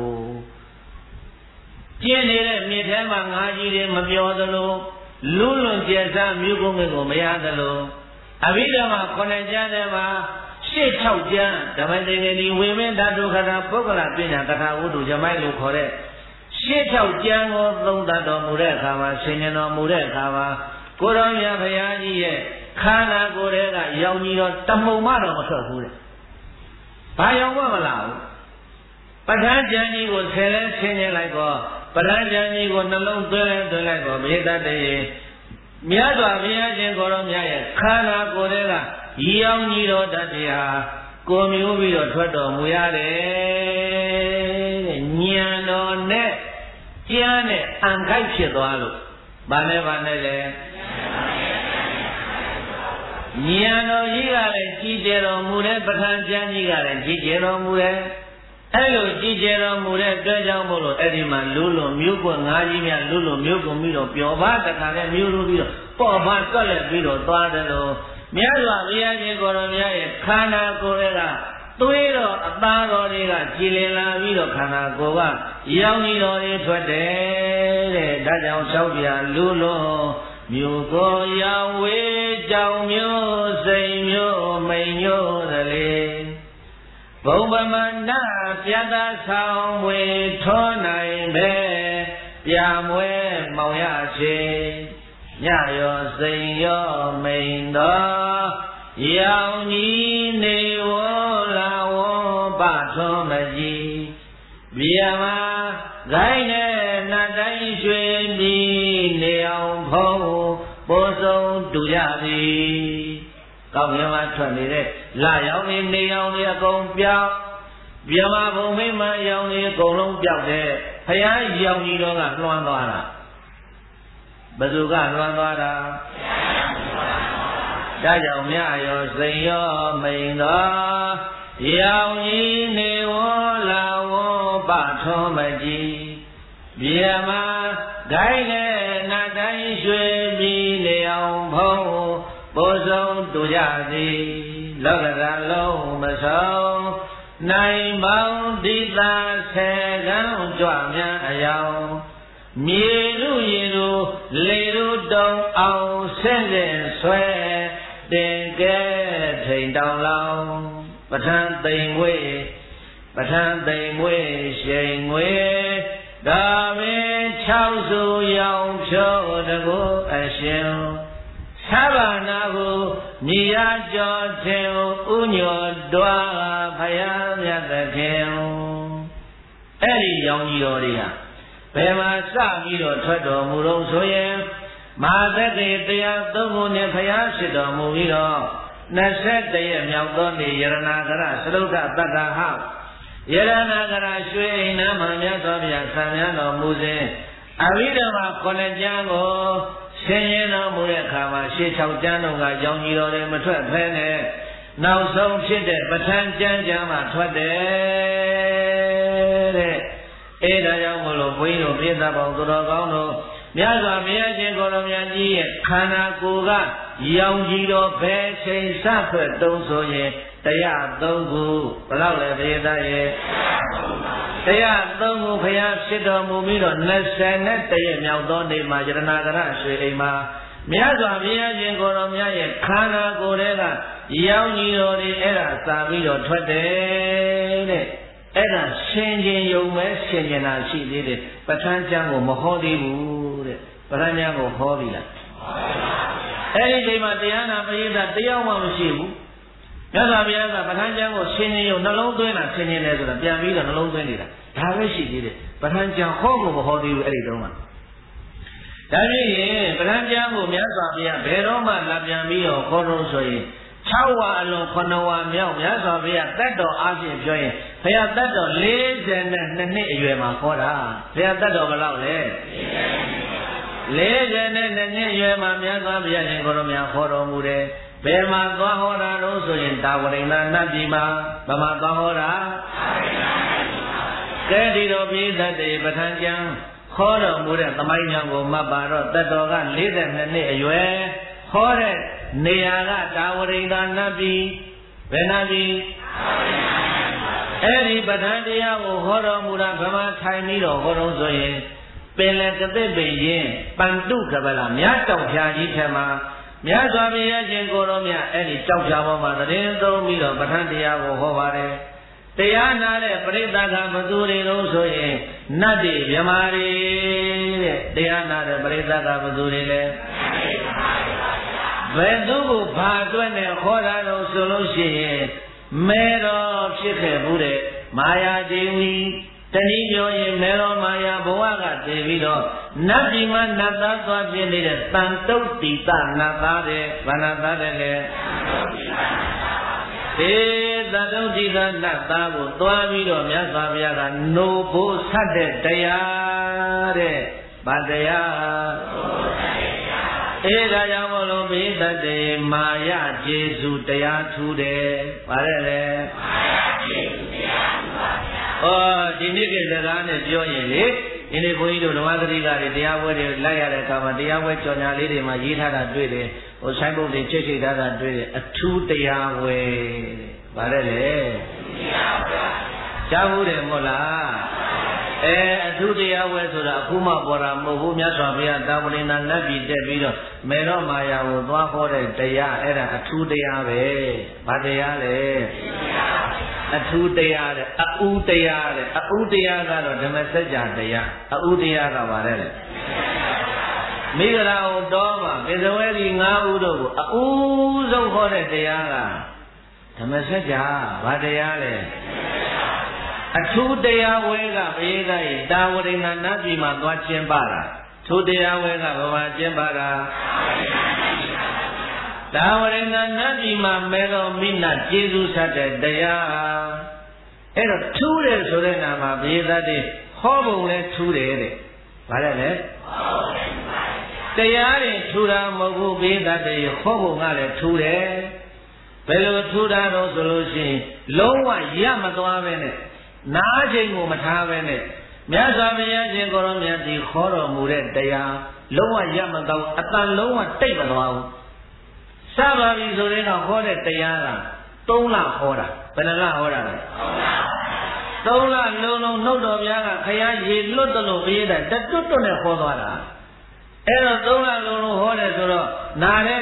ကျင်းနေတဲ့မြေထဲမှာငါးကြီးတွေမပြောသလိုလူးလွန်ကျက်စားမြို့ကုန်းကိုမရသလိုအဘိဓမ္မာခုနှစ်ကျမ်းထဲမှာရှစ်၆ကျမ်းဓမ္မသင်္ကေတိဝိမင်းဓာတုခတာပုဂ္ဂလပညာတခါဝတ္ထုဇမိုက်လို့ခေါ်တဲ့ရှစ်၆ကျမ်းကိုသုံးသပ်တော်မူတဲ့အခါမှာဆင်ញင်တော်မူတဲ့အခါမှာကိုရောမြတ်ဘုရားကြီးရဲ့ခန္ဓာကိုယ်ထဲကရောင်ကြီးတော့တမုံမတော့မထွက်ဘူးတဲ့ဘာရောင်မှမလာဘူးပဋ္ဌာန်းကျမ်းကြီးကိုဆယ်လဲဆင်ញင်လိုက်တော့ပဋ္ဌာန်းကျမ်းကြီးကိုနှလုံးသွင်းလဲသွင်းလိုက်တော့မြေတတ်တဲ့မြတ်စွာဘုရားရှင်ကိုရောမြတ်ရဲ့ခန္ဓာကိုယ်ထဲကရောင်ကြီးတော်တတ်တရားကိုမျိုးပြီးတော့ထွက်တော်မူရတယ်တဲ့ဉာဏ်တော်နဲ့ကျမ်းနဲ့အံခိုက်ဖြစ်သွားလို့ဘာနဲ့ဘာနဲ့လဲဉာဏ်တော်ကြီးကလည်းကြီးကျယ်တော်မူတဲ့ပဋ္ဌာန်းကျမ်းကြီးကလည်းကြီးကျယ်တော်မူတဲ့အဲ့လိုကြီးကျယ်တော်မူတဲ့အတွက်ကြောင့်မို့လို့အဲ့ဒီမှာလူးလွန်မျိုးကွငါးကြီးများလူးလွန်မျိုးကွပြီးတော့ပျော်ပါတခါနဲ့မျိုးလို့ပြီးတော့ပေါ်ပါတွက်လက်ပြီးတော့သွားတယ်လို့မြတ်စွာဘုရားရှင်ကိုရောမြတ်ရဲ့ခန္ဓာကိုယ်ကသွေးတော်အသားတော်တွေကကြည်လင်လာပြီးတော့ခန္ဓာကိုယ်ကရောင်ကြီးတော်တွေထွက်တယ်တဲ့ဒါကြောင့်လျှောက်ပြလူးလွန်မြို့ကိုရောင်ဝေးကြောင်မျိုးစိန်မျိုးမိန်မျိုးသလေဘုံဗမန္တပြတ်သာဆောင်ဝေထောနိုင်ပဲပြမွဲမောင်ရချေညရောစိန်ရောမိန်တော်ရောင်ကြီးနေဝလာဝပထုံးမကြီးဗျာမဂိုင်းနဲ့နတ်တိုင်းရွှေပြီးနေအောင်ဖုံးပိုးစုံတူကြသည်ကောင်းကင်မှာထွက်နေတဲ့လာရောင်နေနေရောင်နေအကုန်ပြောင်းဗျာမဘုံမိမရောင်နေအကုန်လုံးပြောက်တဲ့ဘုရားရောင်ကြီးတော်ကလွှမ်းသွားတာဘယ်သူကလွှမ်းသွားတာဒါကြောင့်မြရောစိန်ရောမိန်တော်ရောင်ကြီးနေဝလာဝပထုံးမကြီးဗျာမဂိုင်းနဲ့နတ်တိုင်းရွှေပြီးနေအောင်ဖုံးပိုးစုံတူကြသည်လောကဓာလုံးမဆုံးနိုင်ပေါင်းတိသာဆယ်ကံကြွများအယောင်မြေလူရင်လူလေလူတုံအောင်ဆင့်ဆင့်ဆွဲတင်ကဲထိန်တောင်လောင်ဘထန်သိမ်ငွေပထန်သိမ်ငွေရှိန်ငွေဒါပင်၆စုရောင်ဖြိုးတကူအရှင်သဗ္ဗနာဟုမြေရကြောခြင်းဥညောတွားဖယားမြတ်သခင်အဲ့ဒီရောင်ကြီးတော်တွေဟာဘယ်မှာစပြီးတော့ထွက်တော်မူတော့ဆိုရင်မဟာသက္ကေတရားသုံးခုနဲ့ဖယားရှိတော်မူပြီးတော့နှစ်ဆက်တည်းမြောက်သောနေ့ယရဏကရသရုဒ္ဓတတ္တဟယရဏကရရွှေအိမ်နာမှာမြတ်စွာဘုရားဆံမြန်းတော်မူစဉ်အဘိဓမ္မာခုနှစ်ကျမ်းကိုဆင်းရဲတော်မူတဲ့အခါမှာရှေး၆ကျမ်းတော်ကရောင်ကြီးတော်တွေမထွက်ဖဲနဲ့နောက်ဆုံးဖြစ်တဲ့ပဋ္ဌာန်းကျမ်းကျမ်းမှာထွက်တယ်တဲ့အဲဒါကြောင့်မလို့ဘုန်းကြီးတို့ပြည့်စုံပေါင်းသူတော်ကောင်းတို့မြတ်စွာဘုရားရှင်ကိုယ်တော်မြတ်ကြီးရဲ့ခန္ဓာကိုယ်ကရောင်ကြီးတော်ဘယ်ချိန်စဖွက်တုံးဆိုရင်တရားသုံးခုဘယ်လောက်လဲဘုရားရဲ့တရားသုံးခုဘုရားဖြစ်တော်မူပြီးတော့နှစ်ဆယ်နဲ့တရက်မြောက်သောနေ့မှာယရဏကရရွှေအိမ်မှာမြတ်စွာဘုရားရှင်ကိုယ်တော်မြတ်ရဲ့ခန္ဓာကိုယ်တွေကရောင်ကြီးတော်တွေအဲ့ဒါစာပြီးတော့ထွက်တယ်တဲ့အဲ့ဒါရှင်ချင်းယုံမဲ့ရှင်ကျင်တာရှိသေးတယ်ပဋ္ဌာန်းကျမ်းကိုမဟောသေးဘူးတဲ့ပဋ္ဌာန်းကျမ်းကိုဟောပြီလားအဲ့ဒီချိန်မှာတရားနာပရိသတ်တယောက်မှမရှိဘူးမြတ်စွာဘုရားကပဋ္ဌာန်းကျမ်းကိုရှင်ချင်းယုံနှလုံးသွင်းတာရှင်ချင်းလဲဆိုတာပြန်ပြီးတော့နှလုံးသွင်းနေတာဒါပဲရှိသေးတယ်ပဋ္ဌာန်းကျမ်းဟောကိုမဟောသေးဘူးအဲ့ဒီတုန်းကဒါဖြစ်ရင်ပဋ္ဌာန်းကျမ်းကိုမြတ်စွာဘုရားဘယ်တော့မှလာပြန်ပြီးတော့ဟောတော့ဆိုရင်၆ဝါအလုံး၇ဝါမြောက်မြတ်စွာဘုရားတတ်တော်အားဖြင့်ပြောရင်ဘုရားတတ်တော်၄၂နှစ်အရွယ်မှာခေါ်တာဘုရားတတ်တော်ဘယ်လောက်လဲ၄၂နှစ်အရွယ်မှာမြတ်စွာဘုရားရှင်ကိုယ်တော်များခေါ်တော်မူတယ်ဘယ်မှာသွားဟောတာလို့ဆိုရင်တာဝရိန္ဒနတ်ပြည်မှာဗမာသွားဟောတာကဲဒီတော်ပြည်တတ်တဲ့ပဋ္ဌာန်းကျမ်းခေါ်တော်မူတဲ့သမိုင်းကြောင့်ကိုမှတ်ပါတော့တတ်တော်က၄၂နှစ်အရွယ်ဟောတဲ့နေရာကတာဝရိန္ဒနတ်ပြည်ဘယ်နတ်ပြည်အဲ့ဒီပဋ္ဌာန်းတရားကိုဟောတော်မူတာဗမာထိုင်ပြီးတော့ဟောတော်ဆိုရင်ပင်လယ်ကသစ်ပင်ရင်ပန္တုကပလာမြတ်တောင်ဖြာကြီးထဲမှာမြတ်စွာဘုရားရှင်ကိုယ်တော်မြတ်အဲ့ဒီတောက်ဖြာပေါ်မှာတရင်သုံးပြီးတော့ပဋ္ဌာန်းတရားကိုဟောပါတယ်တရားနာတဲ့ပရိသတ်ကဘသူတွေလို့ဆိုရင်နတ်တွေမြမာတွေတဲ့တရားနာတဲ့ပရိသတ်ကဘသူတွေလဲဘယ်သူကိုဘာအတွက်နဲ့ဟောတာလို့ဆိုလို့ရှိရင်မဲတော်ဖြစ်ခဲ့ဘူးတဲ့မာယာဒေဝီတနည်းပြောရင်မဲတော်မာယာဘဝကတည်ပြီးတော့နတ်ပြည်မှာနတ်သားသွားပြနေတဲ့တန်တုတ်တိတနတ်သားတဲ့ဘာနတ်သားတဲ့လေဒီတန်တုတ်တိတနတ်သားကိုသွားပြီးတော့မြတ်စွာဘုရားကနိုးဖို့ဆက်တဲ့တရားတဲ့ဗာတရားအဲဒါကြောင့်မလို့ပိသတ်တေမာယကျေစုတရားထူတယ်ဗါတဲ့လေမာယကျေစုတရားထူပါဗျာဩဒီနေ့ကစကားနဲ့ပြောရင်လေဒီနေ့ဘုန်းကြီးတို့ဓမ္မဂရိကတွေတရားပွဲတွေလိုက်ရတဲ့အခါမှာတရားပွဲကြော်ညာလေးတွေမှာရေးထားတာတွေ့တယ်ဟိုဆိုင်ဘုတ်တွေချိတ်ချိတ်ထားတာတွေ့တယ်အထူးတရားပွဲဗါတဲ့လေတရားပွဲကြားဘူးတယ်မဟုတ်လားအဲအထူးတရားဝဲဆိုတာအခုမှပေါ်တာမဟုတ်ဘူးမြတ်စွာဘုရားတာဝရိန္ဒနတ်ပြည်တက်ပြီးတော့မေရောမာယာကိုသွားဟောတဲ့တရားအဲ့ဒါအထူးတရားပဲဘာတရားလဲအထူးတရားတဲ့အဥတရားတဲ့အဥတရားကတော့ဓမ္မစကြာတရားအဥတရားကဘာလဲမိဂရာဟုတော်မှာပိစဝဲဒီ၅ဥတို့ကိုအဥဆုံးဟောတဲ့တရားကဓမ္မစကြာဘာတရားလဲအထူးတရားဝဲကဘုရားရဲ့တာဝရိန္ဒနတ်ပြည်မှာသွားကျင်းပတာထိုတရားဝဲကဘာမှကျင်းပတာတာဝရိန္ဒနတ်ပြည်မှာမဲတော်မိနကျေးဇူးဆက်တဲ့တရားအဲ့တော့ထူးတယ်ဆိုတဲ့နာမှာဘုရားတည်းဟောပုံလဲထူးတယ်တဲ့ဘာလဲလဲတရားတွေထူတာမဟုတ်ဘူးဘုရားတည်းဟောပုံကလည်းထူးတယ်ဘယ်လိုထူတာတော့ဆိုလို့ရှိရင်လုံးဝရမသွားပဲနဲ့နားချိန်ကိုမထားပဲနဲ့မြတ်စွာဘုရားရှင်ကိုရောမြတ်ဒီခေါ်တော်မူတဲ့တရားလုံးဝရမတော့အတန်လုံးဝတိတ်မသွားဘူးစပါပြီဆိုရင်တော့ဟောတဲ့တရားကသုံးလဟောတာဘယ်နှလဟောတာလဲသုံးလလုံးလုံးနှုတ်တော်ဘုရားကခရားရေလွတ်တယ်လို့ဘုရားတတွတ်တွတ်နဲ့ဟောသွားတာအဲ့တော့သုံးလလုံးလုံးဟောတယ်ဆိုတော့နားတဲ့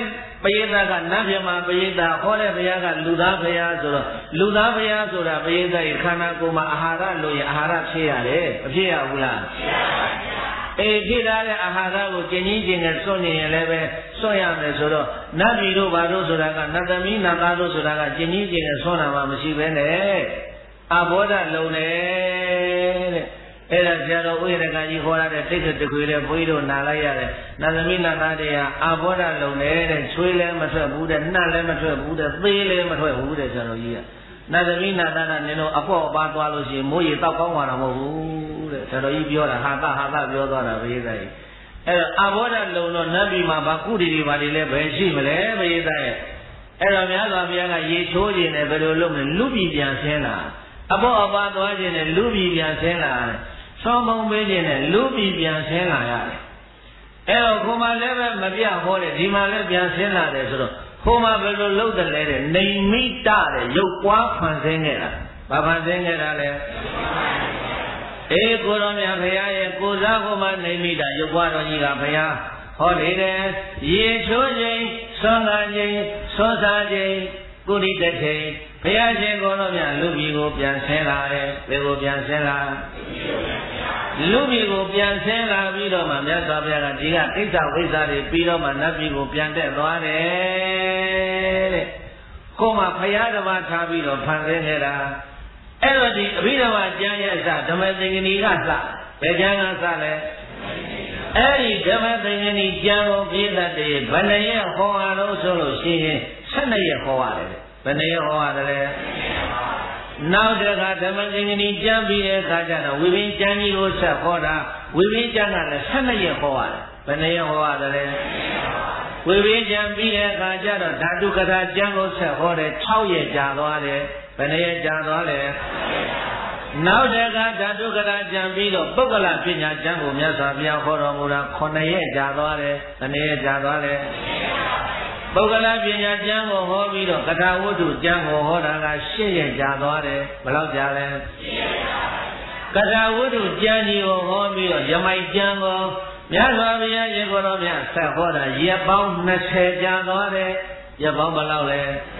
ပရိသတ်ကနတ်မြမပရိသတ်ဟောတဲ့ဘုရားကလူသားဘုရားဆိုတော့လူသားဘုရားဆိုတာပရိသတ်ရဲ့ခန္ဓာကိုယ်မှာအာဟာရလို့ရင်အာဟာရဖြစ်ရတယ်မဖြစ်ရဘူးလားဖြစ်ရပါဗျာအေးဖြစ်လာတဲ့အာဟာရကိုကျင်ကြီးကျင်ငယ်စွန့်နေရင်လည်းပဲစွန့်ရမယ်ဆိုတော့နတ်ပြည်တို့ဘာတို့ဆိုတာကနတ်သမီးနတ်သားတို့ဆိုတာကကျင်ကြီးကျင်ငယ်စွန့်တာမှမရှိဘဲနဲ့အဘောဓလုံတယ်တဲ့အဲ့ဒါဆရာတော်ဥယျာဉ်ကကြီးခေါ်ရတဲ့တိတ်တခွေတဲ့ဘုန်းကြီးတို့နာလိုက်ရတယ်နတ်သမီးနတ်သားတွေကအာဘောဓလုံတယ်တဲ့ချွေးလည်းမထွက်ဘူးတဲ့နှက်လည်းမထွက်ဘူးတဲ့သေးလည်းမထွက်ဘူးတဲ့ဆရာတော်ကြီးကနတ်သမီးနတ်သားကနင်တို့အပေါ့အပါသွားလို့ရှိရင်မိုးရေတောက်ကောင်းသွားတာမဟုတ်ဘူးတဲ့ဆရာတော်ကြီးပြောတာဟာသဟာသပြောသွားတာဘုရားကြီးအဲ့တော့အာဘောဓလုံတော့နတ်ပြည်မှာဘာကုတီတွေဘာတွေလဲဘယ်ရှိမလဲဘုရားကြီးရဲ့အဲ့တော့မြတ်စွာဘုရားကရေချိုးခြင်းနဲ့ဘယ်လိုလုပ်မလဲလူပြည်ပြန်ဆင်းလာအပေါ့အပါသွားခြင်းနဲ့လူပြည်ပြန်ဆင်းလာတယ်ဆောင်းပုံပေးခြင်းနဲ့လူပြည်ပြန်ဆင်းလာရတယ်အဲ့တော့ခုမှလည်းပဲမပြဟောတယ်ဒီမှာလည်းပြန်ဆင်းလာတယ်ဆိုတော့ခုမှဘယ်လိုလုပ်တယ်လဲတဲ့နေမိတတဲ့ရုပ်ပွားဖန်ဆင်းခဲ့တာဘာဖန်ဆင်းခဲ့တာလဲအေးကိုတော်မြတ်ဘုရားရဲ့ကိုစားခုမှနေမိတာရုပ်ပွားတော်ကြီးကဘုရားဟောနေတယ်ရေချိုးခြင်းဆွမ်းကားခြင်းဆွမ်းစားခြင်းကုဋိတထေဘုရားရှင်ကိုတော်မြတ်လူပြည်ကိုပြန်ဆင်းလာတယ်ဘယ်ကိုပြန်ဆင်းလာလူပြည်ကိုပြန်ဆင်းလာပြီးတော့မှမြတ်စွာဘုရားကဒီကတိဋ္ဌဝိဇ္ဇာတွေပြီးတော့မှနတ်ပြည်ကိုပြန်တက်သွားတယ်တဲ့ကိုမှဘုရားတစ်ပါးထားပြီးတော့ဖန်ဆင်းခဲ့တာအဲ့တော့ဒီအဘိဓမ္မာကျမ်းရဲ့အစဓမ္မသင်္ကနီကစဘယ်ကျမ်းကစလဲအဲ့ဒီဓမ္မသင်္ကနီကျမ်းကိုပြည့်တတ်တယ်ဘယ်နှရက်ဟောရလို့ဆိုလို့ရှိရင်ဆယ်နှစ်ရက်ဟောရတယ်ဘယ်နှရက်ဟောရတယ်နောက်တခါဓမ္မသင်္ကနီကျမ်းပြီးတဲ့အခါကျတော့ဝိပင်းကျမ်းကြီးကိုဆက်ဟောတာဝိပင်းကျမ်းကလည်းဆယ်နှစ်ရက်ဟောရတယ်ဘယ်နှရက်ဟောရတယ်ဝိပင်းကျမ်းပြီးတဲ့အခါကျတော့ဓာတုကထာကျမ်းကိုဆက်ဟောတယ်၆ရက်ကြာသွားတယ်ဘယ်နှရက်ကြာသွားလဲနောက်တခါဓာတုကထာကျမ်းပြီးတော့ပုဂ္ဂလပညာကျမ်းကိုမြတ်စွာဘုရားဟောတော်မူတာခုနှစ်ရက်ကြာသွားတယ်ဘယ်နှရက်ကြာသွားလဲပုဂ္ဂလပညာကျမ်းကိုဟောပြီးတော့ကထာဝတ္ထုကျမ်းကိုဟောတာက၈ရက်ကြာသွားတယ်ဘယ်လောက်ကြာလဲကထာဝတ္ထုကျမ်းကြီးကိုဟောပြီးတော့ယမိုက်ကျမ်းကိုမြတ်စွာဘုရားရှင်ကိုယ်တော်မြတ်ဆက်ဟောတာရက်ပေါင်း၂၀ကြာသွားတယ်ရက်ပေါင်းဘယ်လောက်လဲ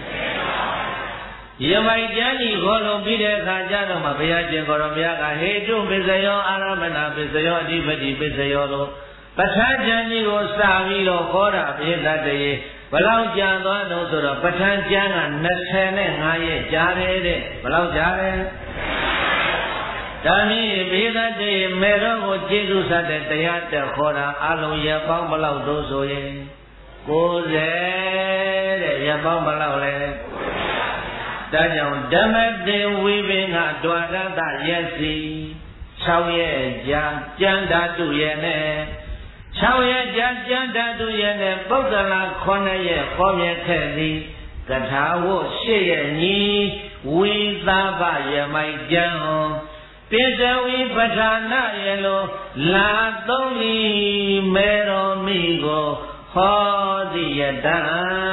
ယမိုက်ကျမ်းကြီးဟောလုံးပြီးတဲ့အခါကျတော့မှဘုရားရှင်ကိုယ်တော်မြတ်ကဟေတုပစ္စယောအာရမဏပစ္စယောအဓိပတိပစ္စယောတို့ပဋ္ဌာန်းကျမ်းကြီးကိုစပြီးတော့ဟောတာပြည့်တတ်တယ်ဘလောက်ကြာသွားတော့ဆိုတော့ပဋ္ဌာန်းကျမ်းက၂၅ရက်ကြာတယ်တဲ့ဘလောက်ကြာလဲဒါမြည်ဘေဒတေမေတော်ကိုကျေးဇူးဆက်တဲ့တရားတက်ခေါ်တာအလုံးရပေါင်းဘလောက်တို့ဆိုရင်ကိုယ်ဆယ်တဲ့ရပေါင်းဘလောက်လဲဒါကြောင့်ဓမ္မတေဝိပင်ကဒွါရတရက်စီ၆ရက်ကြာကျမ်းဓာတုရဲ့နဲ့၆ရက်ကြာကျမ်းဓာတုရဲ့နဲ့ပုဂ္ဂလခုနှစ်ရက်ဟောမြဲခဲ့သည်ကထာဝတ်၈ရက်ညီဝိသဗယမိုက်ကျမ်းပိစဝိပဋ္ဌာနရေလိုလာသုံးလီမေတော်မိကိုဟောသည်ယတံ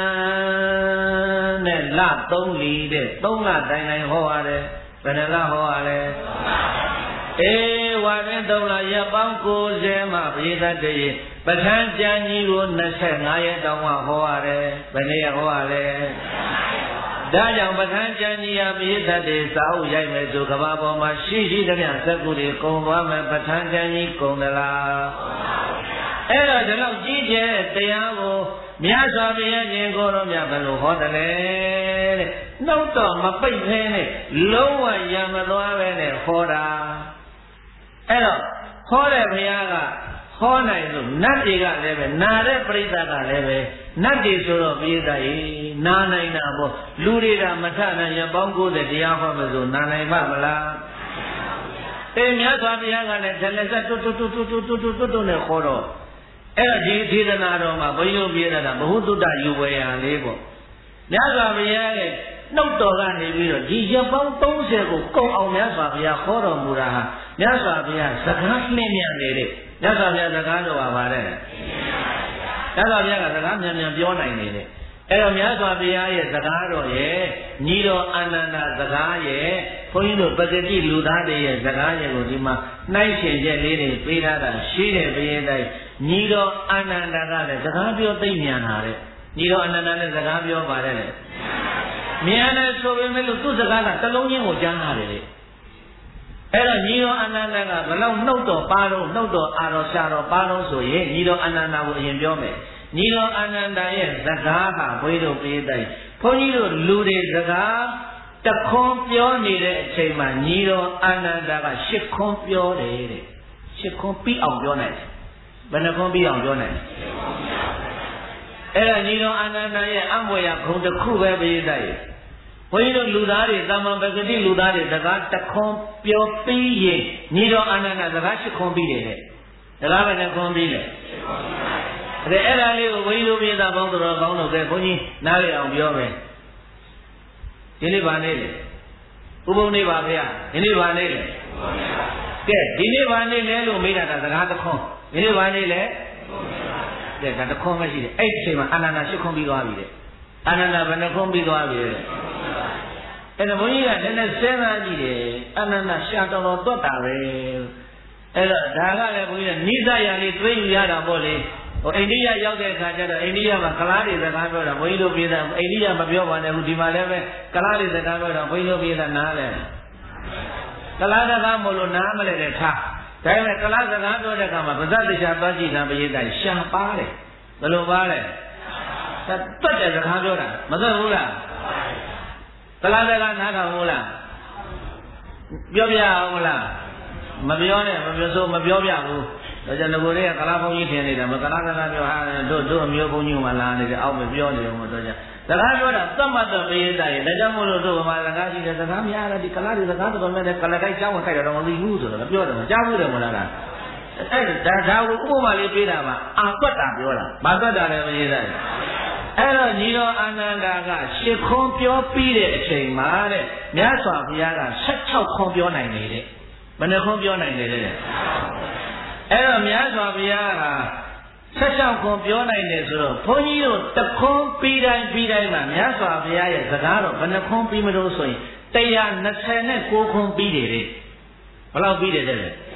နဲ့လသုံးလီတဲ့သုံးလတိုင်းတိုင်းဟောရတယ်ဘယ်နှလဟောရလဲအေးဝါရင်သုံးလရက်ပေါင်း၉၀မှပြည့်တတ်တဲ့ပဋ္ဌာန်းကျမ်းကြီးကို၂၅ရက်တောင်မှဟောရတယ်ဘယ်နည်းဟောရလဲဒါကြောင့်ပဋ္ဌာန်းကျမ်းကြီးဟာပြည့်တတ်တဲ့စာအုပ်ရိုက်မယ်ဆိုကဘာပေါ်မှာရှိရှိသမျှစက္ကူတွေကုံသွားမယ်ပဋ္ဌာန်းကျမ်းကြီးကုံသလားအဲ့တော့ဒီလောက်ကြီးကျယ်တရားကိုမြတ်စွာဘုရားရှင်ကိုယ်တော်မြတ်ဘယ်လိုဟောတယ်လဲတဲ့နှုတ်တော့မပိတ်ဖဲနဲ့လုံးဝရံမသွားပဲနဲ့ဟောတာအဲ့တော့ဟောတဲ့ဘုရားကဟောနိုင်လို့နတ်တွေကလည်းပဲနာတဲ့ပရိသတ်ကလည်းပဲနတ်တွေဆိုတော့ပရိသတ်ကြီးနာနိုင်တာပေါ့လူတွေကမထနိုင်ရပေါင်း၉၀တရားဟောမယ်ဆိုနာနိုင်ပါမလားအေးမြတ်စွာဘုရားကလည်းတလက်ဆက်တွတ်တွတ်တွတ်တွတ်တွတ်တွတ်တွတ်နဲ့ခေါ်တော့အဲ့ဒီဒေသနာတော်မှာဘုန်းကြီးပြေးတာဘ ഹു တုတ္တယူဝေယံလေးပေါ့မြတ်စွာဘုရားရဲ့နှုတ်တော်ကနေပြီးတော့ဒီရပောင်း၃၀ကိုကုံအောင်မြတ်စွာဘုရားခေါ်တော်မူတာဟာမြတ်စွာဘုရားစကားနှင်းမြန်နေတဲ့မြတ်စွာဘုရားစကားတော်ပါပါတယ်မြတ်စွာဘုရားကစကားမြန်မြန်ပြောနိုင်နေတယ်အဲ့တော့မြတ်စွာဘုရားရဲ့စကားတော်ရဲ့ညီတော်အာနန္ဒစကားရဲ့ဘုန်းကြီးတို့ပဂတိလူသားတွေရဲ့စကားရဲ့ကိုဒီမှာနှိုင်းရှင်ချက်လေးတွေပေးထားတာရှိတယ်ဘုရားတိုင်းညီတော်အာနန္ဒကလည်းစကားပြောသိမြန်လာတဲ့ညီတော်အနန္ဒာနဲ့စကားပြောပါတယ်လေမြန်တယ်ဆိုပေမဲ့လို့သူ့စကားကတလုံးချင်းကိုကြားရတယ်လေအဲ့တော့ညီတော်အနန္ဒာကဘလောက်နှုတ်တော်ပါတော့နှုတ်တော်အာတော်ရှာတော်ပါတော့ဆိုရင်ညီတော်အနန္ဒာကိုအရင်ပြောမယ်ညီတော်အနန္ဒာရဲ့စကားဟာဘွေးတို့ပေးတိုင်းဘုန်းကြီးတို့လူတွေစကားတခွန်းပြောနေတဲ့အချိန်မှာညီတော်အနန္ဒာကရှစ်ခွန်းပြောတယ်တဲ့ရှစ်ခွန်းပြီးအောင်ပြောနိုင်တယ်ဘယ်နှခွန်းပြီးအောင်ပြောနိုင်လဲအဲ့ဒါညီတော်အနန္ဒာရဲ့အမွေရခုံတစ်ခုပဲပေးတိုင်းဘုန်းကြီးတို့လူသားတွေတာမန်ပဂတိလူသားတွေစကားတခွန်းပြောပြီးရင်ညီတော်အနန္ဒာစကားရှစ်ခွန်းပြီးတယ်တဲ့စကားပဲနှခွန်းပြီးတယ်အဲ့အဲ့ဒါလေးကိုဘုန်းကြီးတို့ပြည်သားပေါင်းတော်ကောင်းတို့ကဘုန်းကြီးနားလည်အောင်ပြောမယ်ဒီနေ့ဗာနေလေဥပုံနေပါဗျာဒီနေ့ဗာနေလေကဲဒီနေ့ဗာနေလေလို့မေးတာကစကားတခွန်းဒီနေ့ဗာနေလေကဲဒါတခွန်းမရှိတယ်အဲ့ဒီအချိန်မှာအနန္ဒာရှစ်ခွန်းပြီးသွားပြီတဲ့အနန္ဒာဘယ်နှခွန်းပြီးသွားပြီလဲအဲ့ဒါဘုန်းကြီးကလည်းနဲ့စဉ်းစားကြည့်တယ်အနန္ဒာရှာတော်တော်တွတ်တာပဲအဲ့တော့ဒါကလည်းဘုန်းကြီးကနိစ္စရာလေးတွေးယူရတာပေါ့လေဟိုအိန္ဒိယရောက်တဲ့အခါကျတော့အိန္ဒိယမှာကလားတွေစကားပြောတာဘုန်းကြီးတို့ပြည်သားအိန္ဒိယမပြောပါနဲ့ဘူးဒီမှာလည်းပဲကလားတွေစကားပြောတာဘုန်းကြီးတို့ပြည်သားနားလဲကလားစကားမလို့နားမလဲတဲ့ထားဒါပေမဲ့ကလားစကားပြောတဲ့အခါမှာဗဇတ်တရားသွားကြည့်တာပရိသတ်ရှာပါတယ်ဘယ်လိုပါလဲတွတ်တဲ့စကားပြောတာမသိဘူးလားကလားစကားနားထောင်ဘူးလားပြောပြအောင်လားမပြောနဲ့မပြောဆိုမပြောပြဘူးဒါကြောင့်ငကိုတွေကကလားဘုန်းကြီးထင်နေတာမကလားကလားပြောဟာတို့တို့အမျိုးဘုန်းကြီးမှလာနေတယ်အောက်မပြောနေတော့မတော့ကြစကားပြောတာသတ်မှတ်တဲ့ပရိသတ်ရဲ့ဒါကြောင့်မို့လို့တို့ဗမာစကားရှိတယ်စကားများတယ်ဒီကလားတွေစကားတော်မဲ့တဲ့ကလကိုက်ကျောင်းဝင်ခိုက်တော့မသိဘူးဆိုတော့ပြောတယ်မကြားဘူးတယ်မလားလားအဲ့ဒါဒါကိုဥပမာလေးပေးတာပါအာကွက်တာပြောတာဘာကွက်တာလဲပရိသတ်အဲ့တော့ညီတော်အာနန္ဒာကရှစ်ခွန်းပြောပြီးတဲ့အချိန်မှာတဲ့မြတ်စွာဘုရားကဆက်၆ခွန်းပြောနိုင်နေတဲ့ဘယ်နှခွန်းပြောနိုင်နေတဲ့အဲ့တော့မြတ်စွာဘုရားဟာဆက်၆ခွန်းပြောနိုင်တယ်ဆိုတော့ဘုန်းကြီးတို့တခွန်းပြီးတိုင်းပြီးတိုင်းမှာမြတ်စွာဘုရားရဲ့စကားတော့ဘယ်နှခွန်းပြီးမလို့ဆိုရင်၁၂၉ခွန်းပြီးတယ်တဲ့ဘယ်လောက်ပြီးတယ်တဲ့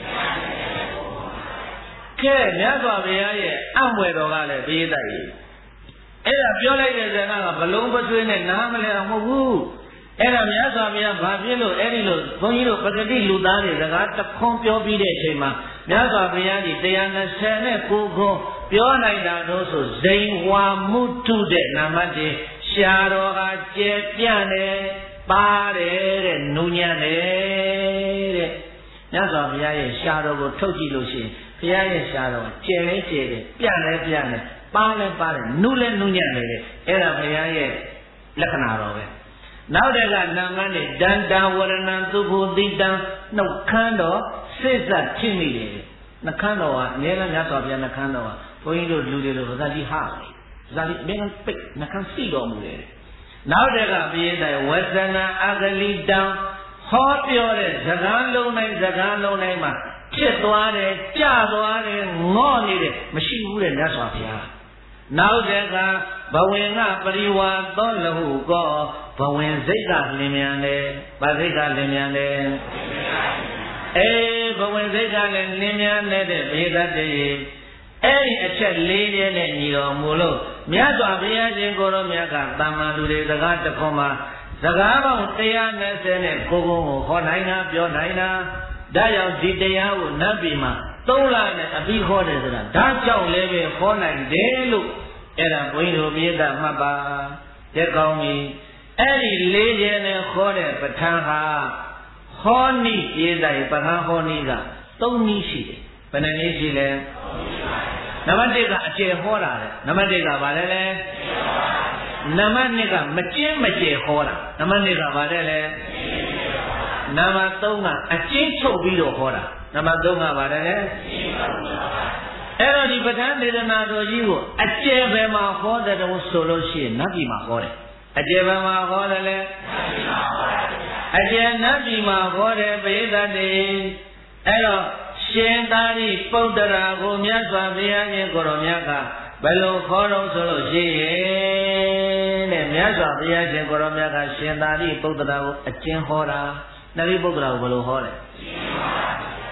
ကဲမြတ်စွာဘုရားရဲ့အံ့ွယ်တော်ကလည်းဘိသတ်ကြီးအဲ့ဒါပြောလိုက်တဲ့စကားကဘလုံးပသွေးနဲ့နားမလဲအောင်မဟုတ်ဘူးအဲ့ဒါမြတ်စွာဘုရားဘာဖြစ်လို့အဲ့ဒီလိုဘုန်းကြီးတို့ပဂတိလူသားတွေစကားတခွန်းပြောပြီးတဲ့အချိန်မှာမြတ်စွာဘုရားကြီး၁၂၉ခွန်းပြောနိုင်တာတို့ဆိုဇိန်ဝါမှုတုတဲ့နာမတည်းရှားတော်ကကျဲပြန့်တယ်ပါတယ်တဲ့နူးညံ့တယ်တဲ့မြတ်စွာဘုရားရဲ့ရှားတော်ကိုထုတ်ကြည့်လို့ရှိရင်ဘုရားရဲ့ရှားတော်ကျဲလဲကျဲတယ်ပြန့်လဲပြန့်တယ်ပါလဲပါတယ်နူးလဲနူးညံ့တယ်အဲ့ဒါဘုရားရဲ့လက္ခဏာတော်ပဲနောက်တကနာမနဲ့ဒန္တဝရဏံသုဘုတိတံနှုတ်ခမ်းတော်စိတ်သက်ဖြစ်နေတယ်နှခမ်းတော်ကအနည်းနဲ့မြတ်စွာဘုရားနှခမ်းတော်ကဘုန်းကြီးတို့လူတွေလိုဗဇာတိဟာတယ်ဗဇာတိအမြဲတမ်းပိတ်နှခမ်းစီတော်မူတယ်နောက်တကပြည့်တဲ့ဝဇနာအဂလိတံဟောပြောတဲ့စကားလုံးတိုင်းစကားလုံးတိုင်းမှာဖြစ်သွားတယ်ကြသွားတယ်ငေါ့နေတယ်မရှိဘူးတဲ့မြတ်စွာဘုရားနောက်တကဘဝင်ကပရိဝါသောလဟုကောဘဝင်စိတ်ကလင်းမြန်တယ်ဗာစိတ်ကလင်းမြန်တယ်အေးဘဝင်စိတ်ကလည်းလင်းမြန်တဲ့ဘေဒတ်တည်းအဲ့ဒီအချက်လေးရဲ့နဲ့ညီတော်မူလို့မြတ်စွာဘုရားရှင်ကိုရောမြတ်ကတမ္မာလူတွေစကားတခွန်းမှာစကားပေါင်း၁၂၉ခုကိုဟောနိုင်တာပြောနိုင်တာဒါကြောင့်ဒီတရားကိုနတ်ပြည်မှာသုံးလနဲ့အပြီးဟောတယ်ဆိုတာဒါကြောင့်လည်းပဲဟောနိုင်တယ်လို့အဲ့ဒါဘုန်းကြီးတို့မြေတမှတ်ပါရက်ကောင်းပြီအဲ့ဒီလေးချက်နဲ့ဟောတဲ့ပဋ္ဌာန်းဟာဟောနိပြေးတိုင်းပဋ္ဌာန်းဟောနိကသုံးနည်းရှိတယ်ဘယ်နှနည်းရှိလဲနံပါတ်၁ကအကျယ်ဟောတာလေနံပါတ်၁ကဘာလဲလဲနံပါတ်၂ကမကျင်းမကျယ်ဟောတာနံပါတ်၂ကဘာလဲလဲနံပါတ်၃ကအကျဉ်းချုပ်ပြီးတော့ဟောတာနံပါတ်၃ကဘာလဲလဲအဲ့တော့ဒီပဋ္ဌာန်းဒေသနာတော်ကြီးကိုအကျယ်ပဲမှာဟောတဲ့တုန်းဆိုလို့ရှိရင်နတ်ပြည်မှာဟောတယ်အကျယ်ပဲမှာဟောတယ်လေအကျယ်နတ်ပြည်မှာဟောတယ်ပရိသတ်တွေအဲ့တော့ရှင်သာရိပုတ္တရာကိုမြတ်စွာဘုရားရှင်ကိုရောမြတ်ကဘယ်လိုခေါ်တော့ဆိုလို့ရှိရင်တဲ့မြတ်စွာဘုရားရှင်ကိုရောမြတ်ကရှင်သာရိပုတ္တရာကိုအကျဉ်းဟောတာနရိပုတ္တရာကိုဘယ်လိုဟောလဲအဲ့ဒါ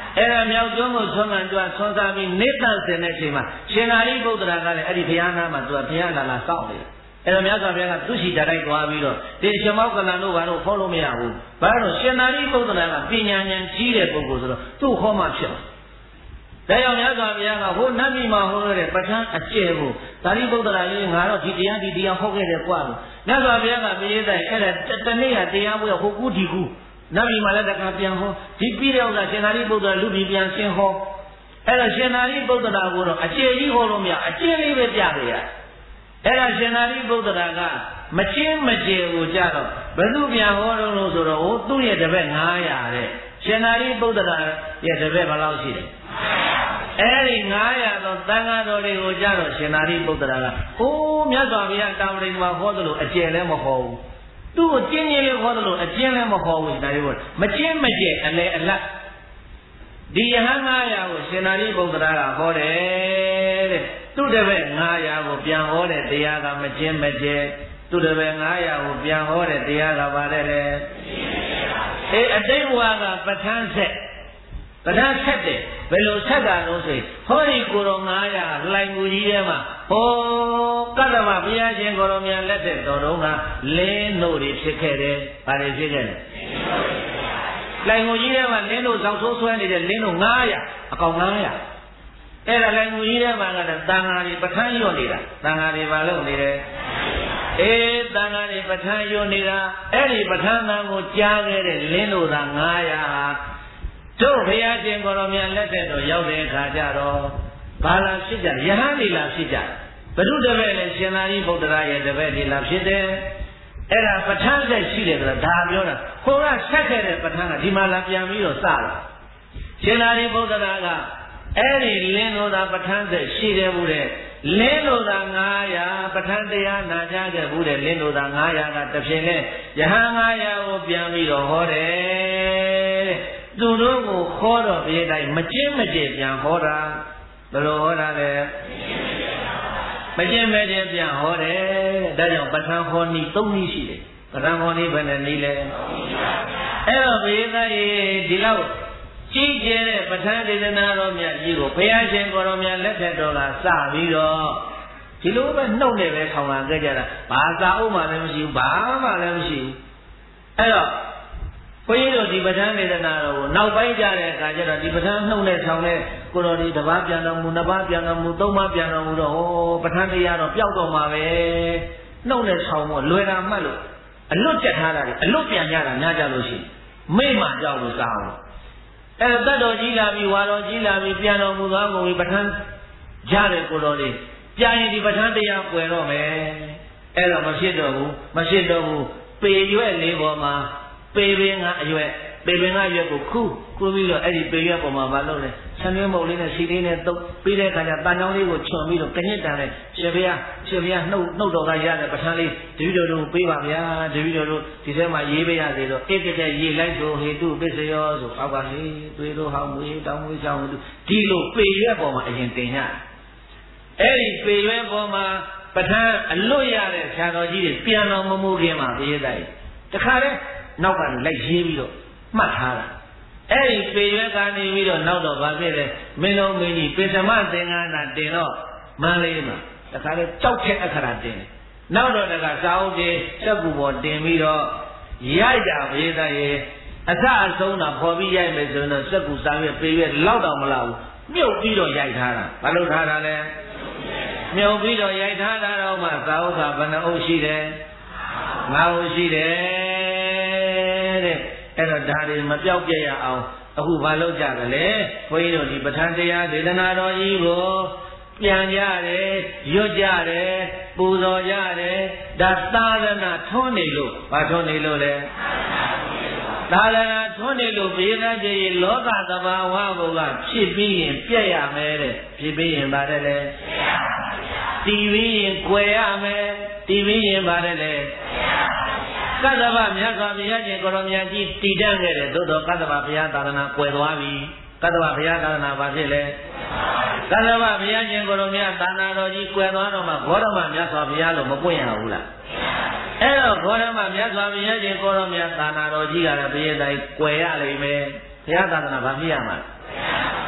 မြောက်ကျွန်းကိုဆွမ်းခံသူကဆွမ်းစားပြီးနေတတ်စင်တဲ့အချိန်မှာရှင်သာရိပုတ္တရာကလည်းအဲ့ဒီဘုရားနာမှာသူကဘုရားလာလာစောင့်နေတယ်အဲ့တော့မြတ်စွာဘုရားကသူရှိတိုက်သွားပြီးတော့ဒီရှင်မောက္ကလန်တို့ဘာလို့ခေါ်လို့မရဘူးဘာလို့ရှင်သာရိပုတ္တရာကပညာဉာဏ်ကြီးတဲ့ပုဂ္ဂိုလ်ဆိုတော့သူ့ခေါ်မှဖြစ်တယ်ဒါကြောင့်မြတ်စွာဘုရားကဟိုနတ်ပြည်မှာဟောရတဲ့ပဋ္ဌာန်းအကျယ်ကိုသာရိပုတ္တရာကြီးငါတော့ဒီတရားဒီတရားဟောခဲ့တယ်ကွာလို့မြတ်စွာဘုရားကပြည့်တဲ့အဲ့ဒါတနေ့ကတရားပွဲဟိုကူဒီကူနတ်ပြည်မှာလည်းတခါပြန်ဟောဒီပြီးတဲ့ဥစ္စာရှင်သာရိပုတ္တရာလူပြည်ပြန်ဆင်းဟောအဲ့ဒါရှင်သာရိပုတ္တရာကိုတော့အကျယ်ကြီးဟောလို့မရအကျယ်လေးပဲပြခဲ့ရအဲ့ဒါရှင်သာရိပုတ္တရာကမချင်းမကျယ်ကိုကြတော့ဘယ်သူပြန်ဟောတော့လို့ဆိုတော့ဟိုသူ့ရဲ့တပည့်ငါးရာတဲ့ရှင်သာရိပုတ္တရာရဲ့တပည့်ဘယ်လောက်ရှိလဲအဲ့ဒီငါးရာသောသံဃာတော်တွေကိုကြတော့ရှင်သာရိပုတ္တရာကဟိုးမြတ်စွာဘုရားတာဝတိမှာဟောသလိုအကျယ်လည်းမဟောဘူးသူ့ကိုကျင်းကျင်းလေးဟောသလိုအကျဉ်းလည်းမဟောဘူးဒါတွေပေါ့မကျင်းမကျက်အလဲအလတ်ဒီယဟန်ငါးရာကိုရှင်သာရိပုတ္တရာကဟောတယ်တဲ့သူ့တပည့်ငါးရာကိုပြန်ဟောတဲ့တရားကမကျင်းမကျက်သူ့တပည့်ငါးရာကိုပြန်ဟောတဲ့တရားကပါတယ်လေအေးအတိတ်ဘဝကပဋ္ဌာန်းဆက်ပဋ္ဌာန်းဆက်တယ်ဘယ်လိုဆက်တာလို့ဆိုဟောဒီကိုတော်ငါးရာလိုင်မူကြီးထဲမှာဟောကတ္တမဘုရားရှင်ကိုတော်မြတ်လက်တဲ့တော်တော်ကလင်းတို့တွေဖြစ်ခဲ့တယ်။ဘာတွေဖြစ်ခဲ့လဲ။လိုင်မူကြီးထဲမှာလင်းတို့ဆောင်ဆိုးဆွဲနေတဲ့လင်းတို့ငါးရာအကောင်ငါးရာအဲ့ဒါလိုင်မူကြီးထဲမှာကတည်းကတန်ဃာတွေပဋ္ဌာန်းရွတ်နေတာတန်ဃာတွေဘာလုပ်နေလဲအေးတန်ဃာတွေပဋ္ဌာန်းရွတ်နေတာအဲ့ဒီပဋ္ဌာန်းတန်ကိုကြားခဲ့တဲ့လင်းတို့သာငါးရာတို့ဘုရားရှင်ကိုတော်မြတ်လက်တဲ့တော်ရောက်တဲ့အခါကျတော့ဘာလာဖြစ်ကြယဟန်ဒီလာဖြစ်ကြဘုရုတပည့်နဲ့ရှင်သာရိပုတ္တရာရဲ့တပည့်ဒီလာဖြစ်တယ်အဲ့ဒါပဋ္ဌာန်းဆက်ရှိတယ်ဆိုတာဒါပြောတာခေါ်ကဆက်ခဲ့တဲ့ပဋ္ဌာန်းကဒီမှာလာပြန်ပြီးတော့စတာရှင်သာရိပုတ္တရာကအဲ့ဒီလင်းလို့သာပဋ္ဌာန်းဆက်ရှိတယ်ဘူးတဲ့လင်းလို့သာငါးရာပဋ္ဌာန်းတရားနာကြားခဲ့ဘူးတဲ့လင်းလို့သာငါးရာကတဖြင့်နဲ့ယဟန်ငါးရာကိုပြန်ပြီးတော့ဟောတယ်တဲ့သူတို့ကိုခေါ်တော့ပြေးတိုင်းမကျင်းမကျက်ပြန်ဟောတာဘယ်လိုဟောတာလဲမကျင်းမကျက်ပြန်ဟောတယ်ဒါကြောင့်ပဋ္ဌာန်းဟောနည်းသုံးနည်းရှိတယ်ပဋ္ဌာန်းဟောနည်းဘယ်နဲ့နည်းလဲအဲ့တော့ပြေးတိုင်းဒီလောက်ကြီးကျယ်တဲ့ပဋ္ဌာန်းဒေသနာတော်မြတ်ကြီးကိုဘုရားရှင်ကိုတော်မြတ်လက်ထက်တော်ကစပြီးတော့ဒီလိုပဲနှုတ်နဲ့ပဲထောင်လာခဲ့ကြတာဘာသာအုပ်မှလည်းမရှိဘူးဘာမှလည်းမရှိဘူးအဲ့တော့ဘုန်းကြီးတို့ဒီပဋ္ဌာန်းဒေသနာတော်ကိုနောက်ပိုင်းကြတဲ့အခါကျတော့ဒီပဋ္ဌာန်းနှုတ်နဲ့ထောင်တဲ့ကိုတော်ဒီတစ်ပါးပြန်တော်မူနှစ်ပါးပြန်တော်မူသုံးပါးပြန်တော်မူတော့ဟောပဋ္ဌာန်းတရားတော့ပျောက်တော့မှာပဲနှုတ်နဲ့ထောင်ဖို့လွယ်တာမှတ်လို့အလွတ်ကျက်ထားတာလေအလွတ်ပြန်ကြတာညာကြလို့ရှိရင်မိမှကြောက်လို့စားအောင်အဲ့တတ်တော်ကြီးလာပြီးဝါတော်ကြီးလာပြီးပြန်တော်မူသွားကုန်ပြီပဋ္ဌာန်းကြတဲ့ကိုတော်လေးပြန်ရင်ဒီပဋ္ဌာန်းတရားပွယ်တော့မယ်အဲ့တော့မဖြစ်တော့ဘူးမဖြစ်တော့ဘူးပေရွက်လေးပေါ်မှာပေပင်ကအရွက်ပေပင်ကရွက်ကိုခုခုပြီးတော့အဲ့ဒီပေရွက်ပေါ်မှာမလုပ်နဲ့ဆံရွက်မုတ်လေးနဲ့စီလေးနဲ့တုပ်ပြီးတဲ့အခါကျတန်ချောင်းလေးကိုခြုံပြီးတော့ကညစ်တန်နဲ့ရှင်ဘုရားရှင်ဘုရားနှုတ်နှုတ်တော်ကရတဲ့ပဋ္ဌာန်းလေးတပည့်တော်တို့ပေးပါဗျာတပည့်တော်တို့ဒီထဲမှာရေးပေးရသေးတော့ဧကတဲ့ရေးလိုက်ဆိုဟေတုပစ္စယောဆိုအောက်ကလေသွေးတို့ဟောင်းမွေးတောင်းမွေးချောင်းတို့ဒီလိုပေရွက်ပေါ်မှာအရင်တင်ရအဲ့ဒီပေရွက်ပေါ်မှာပဋ္ဌာန်းအလွတ်ရတဲ့ဆရာတော်ကြီးတွေပြန်တော်မမူခင်မှာပြေးတိုင်းတခါတည်းနောက်ကလိုက်ရေးပြီးတော့မှတ်ထားတာအဲ့ဒီပေရွက်ကနေပြီးတော့နောက်တော့ဗာဖြစ်တယ်မင်းလုံးမင်းကြီးပိစမသင်္ကန်းနာတင်တော့မန်းလေးမှာတခါလေကြောက်တဲ့အခရာတင်တယ်နောက်တော့တခါစာအုပ်ကြီးစက်ကူပေါ်တင်ပြီးတော့ရိုက်တာဘေးသားရဲ့အစအဆုံးတာပေါ်ပြီးရိုက်မယ်ဆိုတော့စက်ကူစာရွက်ပေရွက်လောက်တော့မလောက်ဘူးမြုပ်ပြီးတော့ရိုက်ထားတာဘာလို့ထားတာလဲမြုပ်ပြီးတော့ရိုက်ထားတာတော့မှစာအုပ်ကဘယ်နှအုပ်ရှိတယ်ငါးအုပ်ရှိတယ်တဲ့အဲ့တော့ဒါတွေမပြောက်ပြရအောင်အခုဘာလုပ်ကြကြလဲဘုန်းကြီးတို့ဒီပဋ္ဌာန်းတရားဒေသနာတော်ကြီးကိုပြန်ကြတယ်ရွတ်ကြတယ်ပူဇော်ကြတယ်ဒါသာသနာထွန်းနေလို့ဘာထွန်းနေလို့လဲသာသနာထွန်းနေလို့ဘေးသားကြီးလောကသဘာဝဘုရားဖြစ်ပြီးရင်ပြည့်ရမယ်တဲ့ဖြစ်ပြီးရင်ပါတယ်လေတည်ပြီးရင်꿰ရမယ်တည်ပြီးရင်ပါတယ်လေကတ္တဗမြတ်စွာဘုရားရှင်ကိုရောမြတ်ကြီးတည်တတ်ခဲ့တယ်သို့တော်ကတ္တဗဘုရားသာသနာ꿰သွားပြီကတ္တဗဘုရားသာသနာဘာဖြစ်လဲကတ္တဗဘုရားရှင်ကိုရောမြတ်သာသနာတော်ကြီး꿰သွားတော့မှဂေါတမမြတ်စွာဘုရားလို့မပွင့်ရဘူးလားအဲ့တော့ဂေါတမမြတ်စွာဘုရားရှင်ကိုရောမြတ်သာသနာတော်ကြီးကလည်းဘုရားတိုင်း꿰ရလိမ့်မယ်ဘုရားသာသနာဘာဖြစ်ရမှာ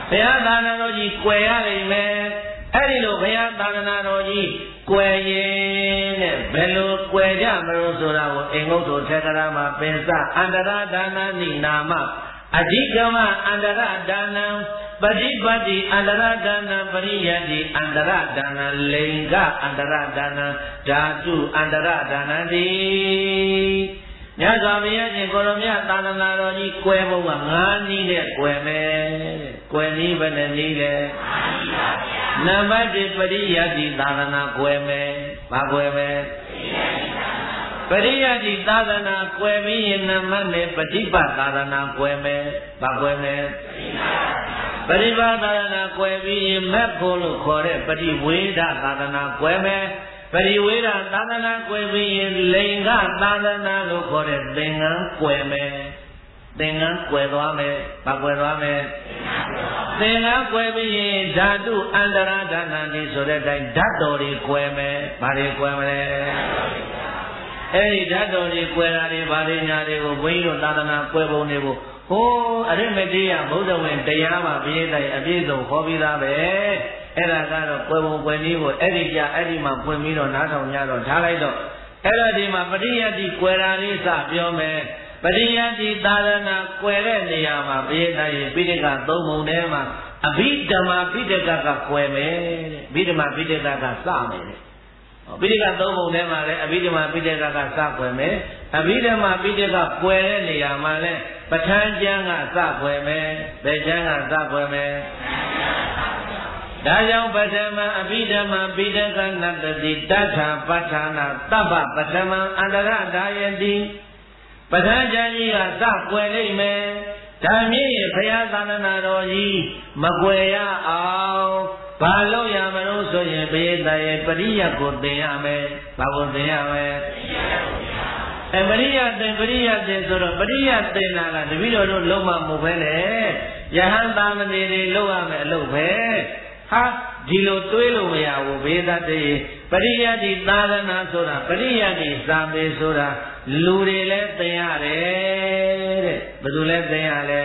ဘုရားသာသနာတော်ကြီးကွယ်ရလိမ့်မယ်အဲ့ဒီလိုဘုရားသာသနာတော်ကြီးကွယ်ရင်တဲ့ဘယ်လိုကွယ်ကြမလို့ဆိုတာကိုအင်္ဂုတ္တထက္ကရာမှာပင်စအန္တရဒါနနိနာမအဓိကမအန္တရဒါနံပฏิပတ်တိအန္တရဒါနံပရိယတိအန္တရဒါနံလိင်္ဂအန္တရဒါနံဓာတုအန္တရဒါနံတိမြတ်စွာဘုရားရှင်ကိုရောမြတ်သာသနာတော်ကြီးကွယ်ဖို့ကငါးနည်းနဲ့ကွယ်မယ်ကွယ်နည်းဘယ်နှနည်းလဲနံပါတ်တစ်ပရိယတိသာသနာကွယ်မယ်ဘာကွယ်မယ်ပရိယတိသာသနာကွယ်ပြီးရင်နံပါတ်နဲ့ပฏิပတ်သာသနာကွယ်မယ်ဘာကွယ်မယ်ပฏิပတ်သာသနာကွယ်ပြီးရင်မက်ဖို့လို့ခေါ်တဲ့ပฏิဝေဒသာသနာကွယ်မယ်ပရိဝေဒသာသနာကွယ်ပြီးရင်လိင်္ဂသာသနာလို့ခေါ်တဲ့သင်္ကန်းကွယ်မယ်သင်္ကန်းကွယ်သွားမယ်ဘာကွယ်သွားမယ်သင်္ကန်းကွယ်ပြီးရင်ဓာတုအန္တရာဒါနတိဆိုတဲ့အတိုင်းဓာတ်တော်တွေကွယ်မယ်ဘာတွေကွယ်မလဲအဲ့ဒီဓာတ်တော်တွေကွယ်တာတွေဘာတွေညာတွေကိုဘုန်းကြီးတို့သာသနာကွယ်ပုံတွေကိုဟိုးအရိမတိယဘုဒ္ဓဝင်တရားမှာပြည့်တိုင်းအပြည့်စုံဟောပြီးသားပဲအဲ့ဒါကတော့ကွယ်ပုံကွယ်နည်းကိုအဲ့ဒီကြအဲ့ဒီမှာဖွင့်ပြီးတော့နားထောင်ကြတော့ထားလိုက်တော့အဲ့ဒါဒီမှာပရိယတ်တိကွယ်တာလေးစပြောမယ်ပရိယတ်တိသာသနာကွယ်တဲ့နေရာမှာပြည့်တိုင်းပိဋကသုံးပုံထဲမှာအဘိဓမ္မာပိဋကကကွယ်မယ်တဲ့ဘိဓမ္မာပိဋကကစမယ်တဲ့ပိဋကသုံးပုံထဲမှာလည်းအဘိဓမ္မာပိဋကကစကွယ်မယ်အဘိဓမ္မာပိဋကကွယ်တဲ့နေရာမှာလည်းပဋ္ဌာန်းကျမ်းကစကွယ်မယ်ဘယ်ကျမ်းကစကွယ်မယ်ဒါကြောင့်ပထမအဘိဓမ္မာပိဋကနတ္တိတထာပဋ္ဌာနာတပ္ပပထမအန္တရဒါယတိပဋ္ဌာန်းကျမ်းကြီးကစကွယ်လိမ့်မယ်ဒါမြင့်ရင်ဘုရားသာသနာတော်ကြီးမကွယ်ရအောင်ဘာလို့ရမလို့ဆိုရင်ဘုရားသားရဲ့ပရိယတ်ကိုသင်ရမယ်ဘာကိုသင်ရမလဲအဲပရိယတ်သင်ပရိယတ်သင်ဆိုတော့ပရိယတ်သင်တာကတပည့်တော်တို့လုံးဝမဟုတ်ပဲနဲ့ယဟန်သာမဏေတွေလုံးရမယ်အလုပ်ပဲဟာဒီလိုတွေးလို့မရဘူးဘေဒတေပရိယတ်ဒီသာသနာဆိုတာပရိယတ်ဒီဇာမေဆိုတာလူတွေလည်းသင်ရတယ်တဲ့ဘယ်သူလည်းသင်ရလဲ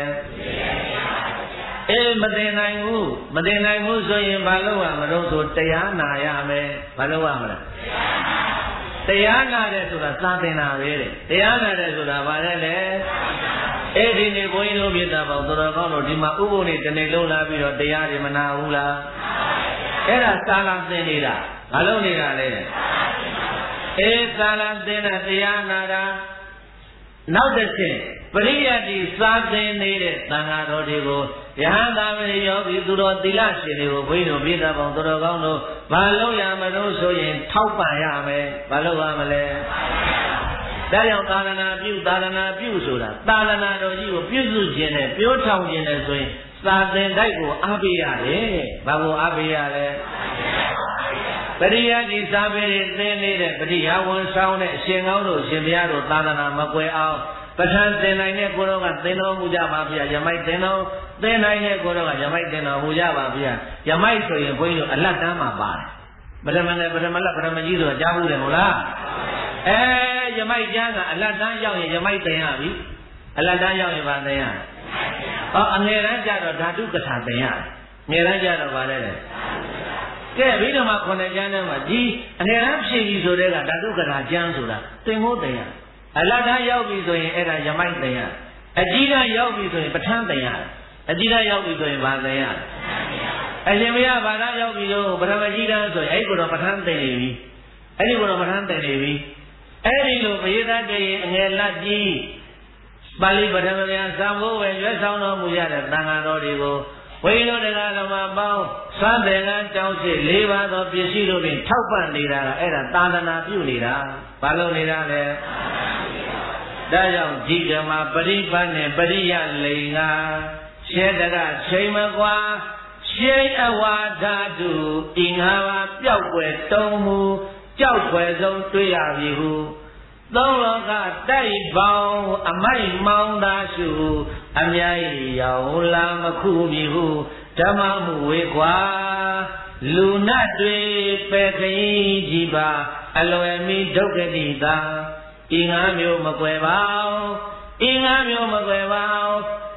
အေးမသင်နိုင်ဘူးမသင်နိုင်ဘူးဆိုရင်ဘာလို့ရမလို့ဆိုတရားနာရမယ်ဘာလို့ရမလဲတရားနာတယ်ဆိုတာသာသနာပဲတဲ့တရားနာတယ်ဆိုတာဘာလဲလဲအဲ့ဒီနေ့ဘုန်းကြီးတို့မြေတာပေါ့တော်တော်ကောင်းလို့ဒီမှာဥပုပ်နေတနေ့လုံးလာပြီးတော့တရားတွေမနာဘူးလားအဲ့ဒါသာလသင်နေတာဘာလို့နေတာလဲအေးသာလသင်တာတရားနာတာနောက်တစ်ချက်ပရိယတ်ဒီစာသင်နေတဲ့သံဃာတော်တွေကိုယဟန်သာမဏေယောဂီသူတော်သီလရှင်တွေကိုဘုန်းကြီးတို့မြေတာပေါ့တော်တော်ကောင်းလို့ဘာလို့ရမလို့ဆိုရင်ထောက်ပံ့ရမယ်ဘာလို့ရမလဲဒါကြောင့်သာသနာပြုသာသနာပြုဆိုတာသာသနာတော်ကြီးကိုပြုစုခြင်းနဲ့ပြောထောင်ခြင်းနဲ့ဆိုရင်သာသင်တိုက်ကိုအားပေးရတယ်။ဘာကိုအားပေးရလဲ။ပရိယတ်ဒီစာပေတွေသင်နေတဲ့ပရိယာဝန်ဆောင်တဲ့အရှင်ကောင်းတို့ရှင်ဘုရားတို့သာသနာမကွယ်အောင်ပဋ္ဌာန်းသင်နိုင်တဲ့ကိုတော်ကသင်တော်မူကြပါဗျာ။ယမိုက်သင်တော်သင်နိုင်တဲ့ကိုတော်ကယမိုက်သင်တော်မူကြပါဗျာ။ယမိုက်ဆိုရင်ဘုန်းကြီးတို့အလတ်တန်းမှာပါတယ်။ပထမနဲ့ပထမလပထမကြီးဆိုတာကြားဘူးတယ်မဟုတ်လား။အဲယမိုက်ကျမ်းကအလတ်တန်းရောက်ရင်ယမိုက်သင်ရပြီအလတ်တန်းရောက်ရင်ဗာသင်ရဟောအငယ်တန်းကျတော့ဓာတုကထာသင်ရငယ်တန်းကျတော့ဗာလဲကဲဘိဓမ္မာခုနှစ်ကျမ်းထဲမှာဒီအငယ်တန်းဖြည့်ပြီဆိုတဲ့ကဓာတုကထာကျမ်းဆိုတာသင်ဖို့သင်ရအလတ်တန်းရောက်ပြီဆိုရင်အဲ့ဒါယမိုက်သင်ရအကြီးတန်းရောက်ပြီဆိုရင်ပဋ္ဌာန်းသင်ရအကြီးတန်းရောက်ပြီဆိုရင်ဗာသင်ရအရှင်ဘုရားဗာဒရောက်ပြီလို့ပထမကြီးတန်းဆိုရင်အဲ့ကိုတော့ပဋ္ဌာန်းသင်နေပြီအဲ့ဒီကိုတော့ပဋ္ဌာန်းသင်နေပြီအဲ့ဒီလိုဘေဒတေအငယ်လက်ကြီးပါဠိပထမပြန်သံဃောဝယ်ရွက်ဆောင်တော်မူရတဲ့သံဃာတော်တွေကိုဝိနုတရားဓမ္မပေါင်းသံသင်္ကန်းကြောင်းစစ်၄ပါးသောပစ္စည်းတို့ဖြင့်ထောက်ပံ့နေတာကအဲ့ဒါသာသနာပြုနေတာဘာလို့နေတာလဲဒါကြောင့်ဒီဓမ္မပရိပတ်နဲ့ပရိယလိန်ကရှေတကချိန်မကွာရှိအဝါဓာတုဤငါးပါးပျောက်ွယ်တုံးမူကြောက်ွယ်ဆုံးတွေ့ရပြီဟုသုံးလောကတိုက်ပေါင်းအမိုက်မောင်းသာရှုအမြိုက်ရောက်လာမခုမီဟုဓမ္မမှုဝေကွာလူနတ်တွေပဲခရင်ကြီးပါအလွယ်မီဒုက္ခတိသာဤငါမျိုးမကွယ်ပါဤငါမျိုးမကွယ်ပါ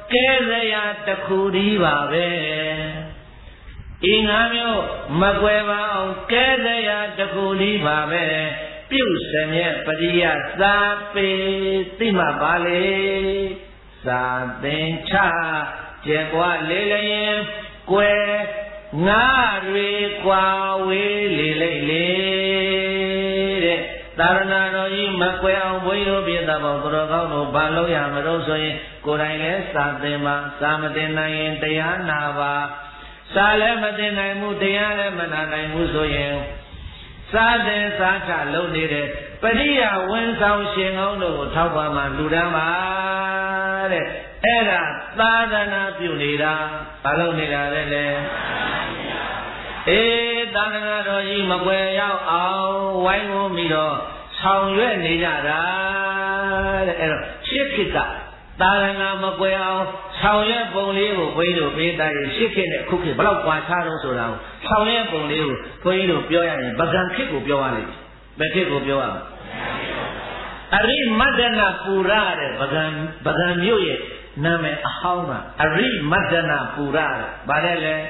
ကဲစရာတစ်ခုဒီပါပဲဤငါမျိုးမကွယ်ပါအောင်ကဲစရာတစ်ခုဒီပါပဲပြုစမြဲပရိယသာပေသိမှပါလေသာသင်္ချကျက်ကွာလေးလျင်ကွယ်ငါတွေကွာဝေးလေလေလေတဲ့သာရဏတော်ကြီးမကွယ်အောင်ဘုန်းကြီးတို့ပြည်သားပေါင်းတော်ကောင်းတို့ဘာလို့ရမလို့ဆိုရင်ကိုယ်တိုင်လည်းစာသင်ပါစာမသင်နိုင်ရင်တရားနာပါစာလည်းမသင်နိုင်ဘူးတရားလည်းမနာနိုင်ဘူးဆိုရင်စာသင်စာချလုပ်နေတဲ့ပရိယဝန်ဆောင်ရှင်ကောင်းတို့ကိုထောက်ပါမှလူတန်းပါတဲ့အဲ့ဒါသာသနာပြုနေတာဘာလို့နေတာလဲလဲအေးသာသနာတော်ကြီးမကွယ်ရောက်အောင်ဝိုင်းဝန်းပြီးတော့ဆောင်ရွက်နေကြတာတဲ့အဲ့တော့ရှစ်ခေတ်ကသာသနာမကွယ်အောင်ဆောင်ရွက်ပုံလေးကိုဘုန်းကြီးတို့ပေးတာရရှစ်ခေတ်နဲ့အခုခေတ်ဘယ်လောက်ကွာခြားတော့ဆိုတာကိုဆောင်ရွက်ပုံလေးကိုဘုန်းကြီးတို့ပြောရရင်ပကံခေတ်ကိုပြောရလိမ့်မယ်ဘယ်ခေတ်ကိုပြောရမလဲအရိမတ္တနာပူရတဲ့ပကံပကံမြို့ရဲ့နာမည်အဟောင်းကအရိမတ္တနာပူရတဲ့ဗါတယ်လေ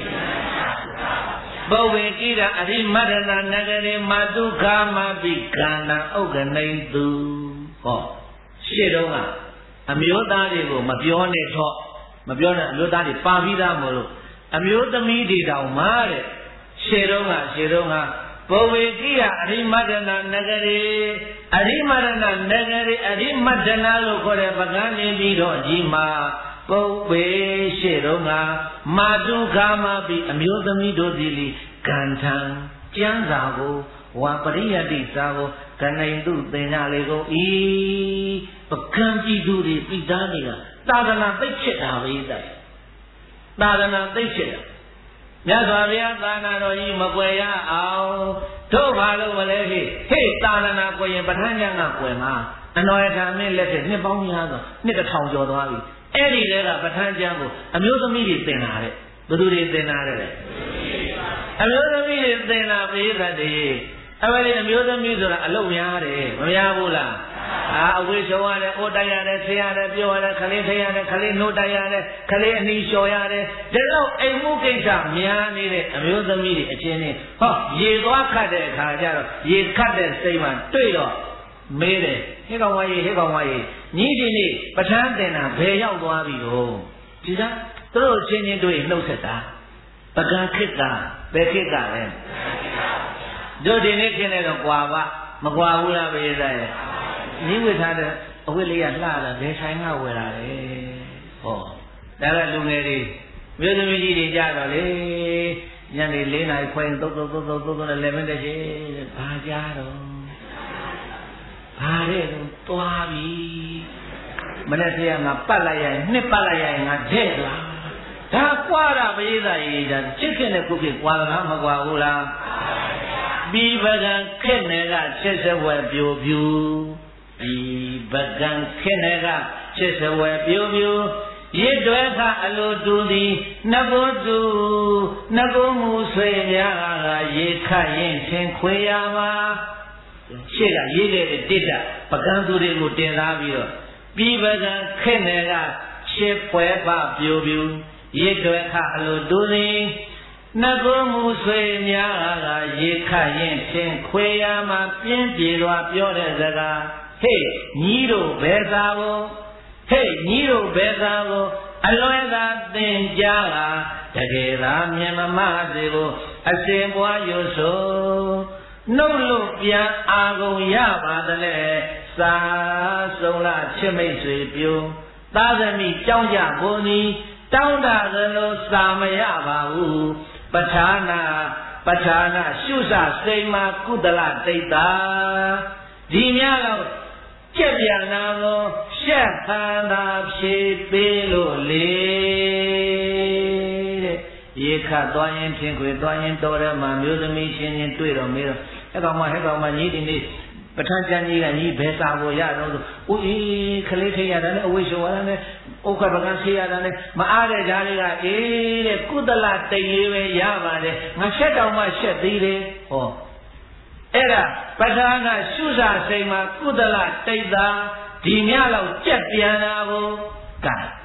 ဘောဝေကိရအရိမတ္တနာနဂရေမတုခာမပိကန္နဥက္ကနိတုဟောရှေ့တုန်းကအမျိုးသားတွေကိုမပြောနဲ့တော့မပြောနဲ့အမျိုးသားတွေပါပြီးသားမလို့အမျိုးသမီးတွေတောင်မှတဲ့ရှေ့တုန်းကရှေ့တုန်းကဘောဝေကိယအရိမတ္တနာနဂရေအရိမတ္တနာနဂရေအရိမတ္တနာလို့ခေါ်တဲ့ပကံနေပြီးတော့အကြီးမှာပုပ္ပေရှေ့တုန်းကမာတုခာမပိအမျိုးသမီးတို့သည်လီကံထံကျမ်းစာကိုဝါပရိယတိစာကိုကနိုင်သူသင်္ကြလေကိုဤပကံပြည်သူတွေပိသားတွေကသာသနာသိချစ်တာပဲတဲ့သာသနာသိချစ်တာမြတ်စွာဘုရားသာသနာတော်ကြီးမကွယ်ရအောင်တို့ဘာလို့မလဲဟိဟေ့သာသနာကွယ်ရင်ပဋ္ဌာန်းကျမ်းကကွယ်မှာအနောယထာမင်းလက်ထက်နှစ်ပေါင်းများစွာနှစ်တစ်ထောင်ကျော်သွားပြီအဲ့ဒီတည်းကပဋ္ဌာန်းကျမ်းကိုအမျိုးသမီးတွေသင်လာတဲ့ဘယ်သူတွေသင်လာတဲ့လဲအမျိုးသမီးတွေသင်လာပေးတတ်တယ်အဲ့ဒီအမျိုးသမီးဆိုတာအလုပ်များတယ်မများဘူးလားအာအဝိရှောရတယ်အိုတိုက်ရတယ်ဆေးရတယ်ပြောရတယ်ခလေးထိရတယ်ခလေးနှုတ်တိုက်ရတယ်ခလေးအနှီးလျှော်ရတယ်ဒါတော့အိမ်မှုကိစ္စများနေတဲ့အမျိုးသမီးတွေအချင်းချင်းဟောရေသွားခတ်တဲ့အခါကျတော့ရေခတ်တဲ့စိတ်မှတွေ့တော့မေးတယ်ဟေ့ကောင်ဝါရေဟေ့ကောင်ဝါရေညီဒီနေ့ပဋ္ဌာန်းတင်တာဘယ်ရောက်သွားပြီတော့ဒီကသူတို့ချင်းချင်းတွေ့နှုတ်ဆက်တာပကံခစ်ကဘယ်ခစ်ကလဲတို့ဒီနေ့ခင်းနေတော့ကွာပါမကွာဘူးလားပြေးသားရဲ့ညီဝစ်ထားတဲ့အဝတ်လေးကလှလာဘယ်ဆိုင်ကဝယ်လာလဲဟောဒါကလူငယ်တွေမြို့သမီးကြီးတွေကြတော့လေညနေ၄နာရီခွဲရင်သုတ်သုတ်သုတ်သုတ်သုတ်နဲ့လည်းမတည်းရှိဘာကြတော့ဘာတဲ့တော့တွားပြီမနေ့တည်းကငါပတ်လိုက်ရရင်နှစ်ပတ်လိုက်ရရင်ငါတဲ့လားဒါကွာတာပြေးသားကြီးဒါချစ်ခင်တဲ့ခုခေတ်ကွာတာမကွာဘူးလားပြီးပကံခက်နေကချစ်စဝဲပြိုပြူပြီးပကံခက်နေကချစ်စဝဲပြိုပြူရစ်တွဲခအလိုတူသည်နဂုတူနဂုမှုဆွေများကရေခတ်ရင်ထင်ခွေရမှာရှေ့ကရေးခဲ့တဲ့တိတ္တပကံသူတွေကိုတင်သားပြီးတော့ပြီးပကံခက်နေကချစ်ပွဲပပြိုပြူရစ်တွဲခအလိုတူသည်နဂုမှုဆွေများကရေခတ်ရင်ထင်ခွေရမှာပြင်းပြေသွားပြောတဲ့စကားဟေ့ညီတို့ဘယ်သာကိုဟေ့ညီတို့ဘယ်သာကိုအလွဲသာသင်ကြားတာတကယ်သာမြင်မမသေးကိုအစဉ်ပွားရွဆိုနှုတ်လို့ပြန်အာကုန်ရပါသလဲစာဆုံးလာချစ်မိတ်ဆွေပြိုသာသမီကြောင်းကြဘုံဤတောင်းတာကလေးစာမရပါဘူးပဋ္ဌာနာပဋ္ဌာနာရှုစစိမ်မှာကုသလတိတ်တာဒီများတော့ကြက်ပြန်နာကိုရှက်ခန္ဓာဖြေပေးလို့လေတဲ့ရေခတ်သွားရင်ထင်ခွေသွားရင်တော်တယ်မှာမျိုးသမီးချင်းချင်းတွေ့တော့မေးတော့အဲ့ကောင်မဟဲ့ကောင်မညီဒီနေ့ပဋ္ဌာန်းကျမ်းကြီးကညီဘယ်စာကိုရတော့ဆိုဦးအေးခလေးထိရတာနဲ့အဝိရှောရတာနဲ့ဥက္ကပကံဆေးရတာနဲ့မအားတဲ့ဓာတ်လေးကအေးတဲ့ကုသလတိတ်လေးပဲရပါတယ်ငါရှက်တောင်မှရှက်သေးတယ်ဟောအဲ့ဒါပဋ္ဌာန်းကရှုစာစိမ်မှာကုသလတိတ်သာဒီမြလောက်ကြက်ပြန်တာကိုကဲ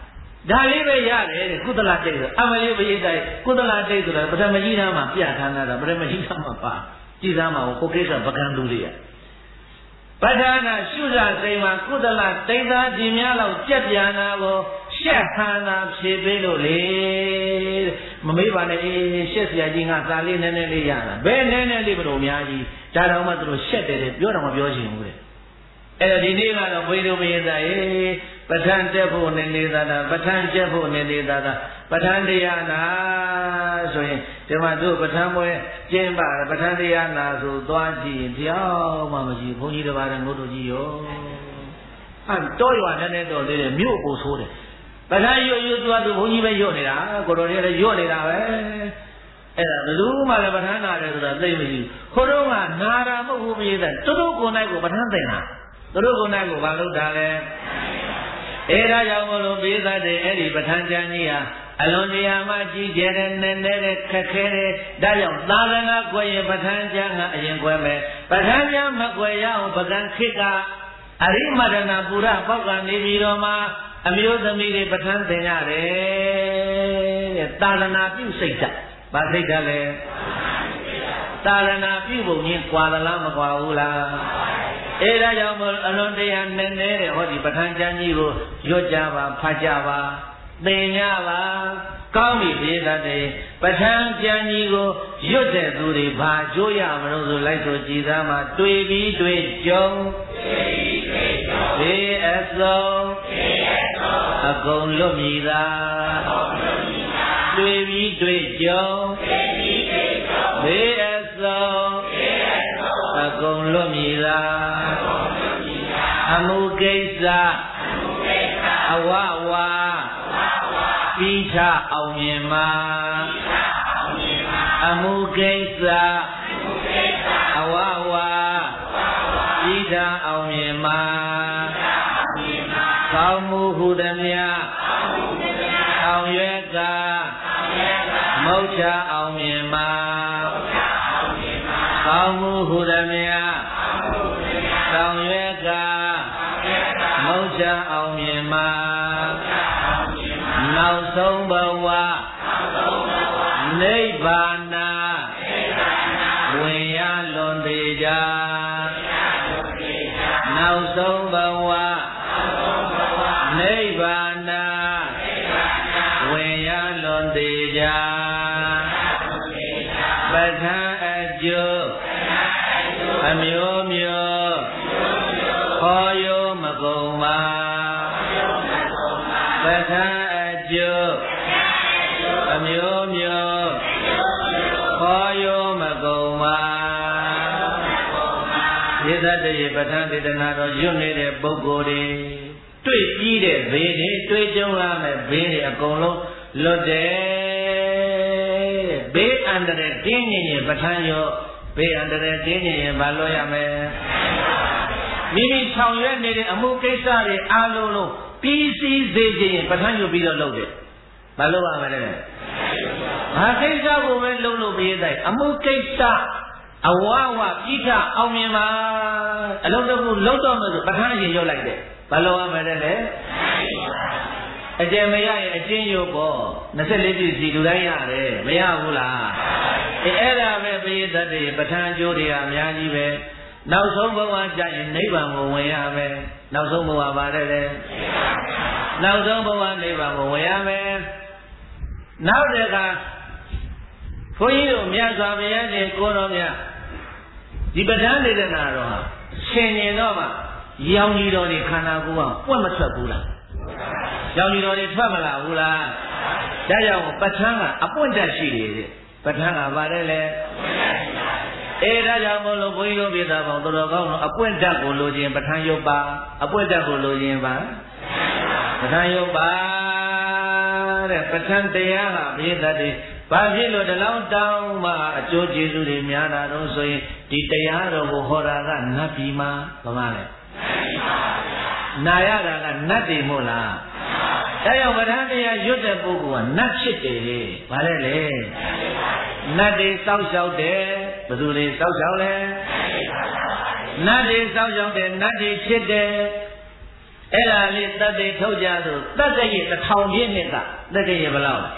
ဒါလေးပဲရတယ်တဲ့ကုသလတိတ်ဆိုအမလေးပရိသတ်ကုသလတိတ်ဆိုတာပထမကြီးသားမှာပြဋ္ဌာန်းတာပထမကြီးသားမှာပါကြည်သားမှာကိုကိစ္စပကံလူတွေရပဋ္ဌာနာရှုစာစိမ်မှာကုသလတိတ်သားဒီများလောက်ကြက်ပြန်တာကိုရှက်ခန္ဓာဖြေပေးလို့လေမမေးပါနဲ့အေးရှက်စရာကြီးငါသာလေးနည်းနည်းလေးရတာဘယ်နည်းနည်းလေးဘယ်လိုအများကြီးဒါတော့မှသူတို့ရှက်တယ်တယ်ပြောတော့မပြောချင်ဘူးတဲ့အဲ့တော့ဒီနေ့ကတော့ဘုရားတို့ဘုရားသားအေးပဋ္ဌာန်းတက်ဖို့နေနေသာသာပဋ္ဌာန်းကျက်ဖို့နေနေသာသာပဋ္ဌာန်းတရားနာဆိုရင်ဒီမှာတို့ပဋ္ဌာန်းပွဲကျင်းပါပဋ္ဌာန်းတရားနာဆိုသွားကြည့်ရင်တရားမှမရှိဘုန်းကြီးတစ်ပါးနဲ့ငုတ်တို့ကြီးရောအဲတော့ရွာနဲ့နဲ့တော့သေးတယ်မြို့ကိုဆိုးတယ်ပဋ္ဌာန်းရွရွသွားသူဘုန်းကြီးပဲရွနေတာကိုတော်တွေကလည်းရွနေတာပဲအဲ့ဒါဘယ်သူမှလည်းပဋ္ဌာန်းနာတယ်ဆိုတာသိမရှိဘူးခိုးတော့ကနာတာမဟုတ်ဘူးပြေးတယ်သူတို့ကိုယ်၌ကိုပဋ္ဌာန်းသိတာသူတို့ကိုယ်၌ကိုဘာလုပ်တာလဲအဲ့ဒါကြောင့်မလို့ပေးသတဲ့အဲ့ဒီပဋ္ဌာန်းကျမ်းကြီးဟာအလွန်တရာမှကြီးကျယ်တဲ့နည်းနည်းတဲ့ခက်ခဲတဲ့ဒါကြောင့်သာသနာ့ကွယ်ရင်ပဋ္ဌာန်းကျမ်းကအရင်ကွယ်မယ်ပဋ္ဌာန်းကျမ်းမကွယ်ရအောင်ပကံခေတ်ကအရိမဒနာပူရပေါက်ကနေပြီးတော့မှအမျိုးသမီးတွေပဋ္ဌာန်းသင်ရတယ်တဲ့သာသနာပြုစိတ်ဓာတ်ဗာစိတ်ဓာတ်လဲသာသနာပြုပုံချင်းကွာသလားမကွာဘူးလားအဲ့ဒါကြောင့်မို့အလွန်တရာနည်းနည်းတဲ့ဟောဒီပဋ္ဌာန်းကျမ်းကြီးကိုရွတ်ကြပါဖတ်ကြပါသင်ကြပါကောင်းပြီပြေတတ်တယ်ပဋ္ဌာန်းကျမ်းကြီးကိုရွတ်တဲ့သူတွေဘာကြိုးရမလို့ဆိုလိုက်ဆိုကြည်သားမှာတွေ့ပြီးတွေ့ကြုံတွေ့ပြီးတွေ့ကြုံဘေးအစုံဘေးအစုံအကုန်လွတ်မြည်သာအကုန်လွတ်မြည်သာတွေ့ပြီးတွေ့ကြုံတွေ့ပြီးတွေ့ကြုံဘေးအစုံဘေးအစုံအကုန်လွတ်မြည်သာအကုန်လွတ်မြည်သာအမှုကိစ္စအမှုကိစ္စအဝဝါပြီးချအောင်မြင်မှာအမှုကိစ္စအဝဝါပြီးချအောင်မြင်မှာကောင်းမှုဟုသမျှအောင်ရွယ်ကမုတ်ချအောင်မြင်မှာကောင်းမှုဟုသမျှအောင်ရွယ်ကမုတ်ချအောင်မြင်မှာနောက်ဆုံးဘဝနိဗ္ဗာန်ဝင်ရလွန်သေးကြနောက်ဆုံးဘဝနိဗ္ဗာန်ဝင်ရလွန်သေးကြပဋ္ဌာန်းအကျိုးအမျိုးမျိုးခေါ်ရိုးမကုန်ပါပဋ္ဌာန်းကျိုးအမျိုးမျိုးခေါ်ရိုးမကုန်ပါယေသတ္တရေပဋ္ဌာန်းဒေသနာတော်ရွတ်နေတဲ့ပုဂ္ဂိုလ်တွေတွေ့ပြီးတဲ့ဘေးတွေတွေ့ကြုံရမယ်ဘေးတွေအကုန်လုံးလွတ်တယ်ဘေးအန္တရာယ်တင်းငင်ရင်ပဋ္ဌာန်းရောဘေးအန္တရာယ်တင်းငင်ရင်မလွတ်ရမယ်မိမိဆောင်ရွက်နေတဲ့အမှုကိစ္စတွေအားလုံးလုံးပြီးစီးစေခြင်းပဋ္ဌာန်းယူပြီးတော့လုပ်တယ်။ဘာလို့ရမလဲ။ဘာကိစ္စကိုပဲလုပ်လို့ပြေးတိုင်းအမှုကိစ္စအဝဝပိဋကအောင်မြင်ပါအလုံးတစ်ခုလုပ်တော့မယ်ဆိုပဋ္ဌာန်းရင်ရောက်လိုက်တယ်။ဘာလို့ရမလဲလဲ။အကျယ်မရရင်အချင်းရုပ်ပေါ့နှစ်ဆယ့်လေးပြည့်စီလူတိုင်းရတယ်မရဘူးလား။အဲအဲ့ဒါပဲပြေးတတ်တယ်ပဋ္ဌာန်းကျိုးတွေအများကြီးပဲနောက်ဆုံးဘဝကြရင်နိဗ္ဗာန်ကိုဝင်ရမယ်နောက်ဆုံးဘဝပါတယ်လေနောက်ဆုံးဘဝနိဗ္ဗာန်ကိုဝင်ရမယ်နောက်တခါဘုန်းကြီးတို့မြတ်စွာဘုရားရှင်ကိုတော်မြတ်ဒီပဋ္ဌာန်းဒေသနာတော်ဟာရှင်ញင်တော့မှရောင်ကြီးတော်တွေခန္ဓာကိုယ်ကပွက်မထွက်ဘူးလားရောင်ကြီးတော်တွေထွက်မလာဘူးလားဒါကြောင့်ပဋ္ဌာန်းကအပွင့်တက်ရှိတယ်ပဋ္ဌာန်းကပါတယ်လေအဲဒါကြောင့်မို့လို့ဘုန်းကြီးတို့ပြည်သားပေါင်းတော်တော်ကောင်းတော့အပွင့်ဓာတ်ကိုလိုချင်ပဋ္ဌာန်းရုပ်ပါအပွင့်ဓာတ်ကိုလိုချင်ပါပဋ္ဌာန်းရုပ်ပါတဲ့ပဋ္ဌာန်းတရားကပြည်သားတွေဘာဖြစ်လို့ဒီလောက်တောင်းမှအကျိုးကျေးဇူးတွေများတာတော့ဆိုရင်ဒီတရားတော်ကိုဟောတာကနတ်ပြည်မှာဘာမှလဲနာရတာကနတ်တွေမို့လားဒါကြောင့်ပဋ္ဌာန်းတရားရွတ်တဲ့ပုဂ္ဂိုလ်ကနတ်ဖြစ်တယ်ဗါလဲလေနတ်တွေစောက်ရှောက်တယ်ဘယ်သူတွေစောက်ရှောက်လဲနတ်တွေစောက်ရှောက်တယ်နတ်တွေဖြစ်တယ်အဲ့ဒါလေးတတ်သေးထုတ်ကြဆိုတတ်တဲ့ရဲ့တစ်ထောင်ပြည့်နှစ်ကတတ်တဲ့ရဲ့ဘယ်လောက်လဲ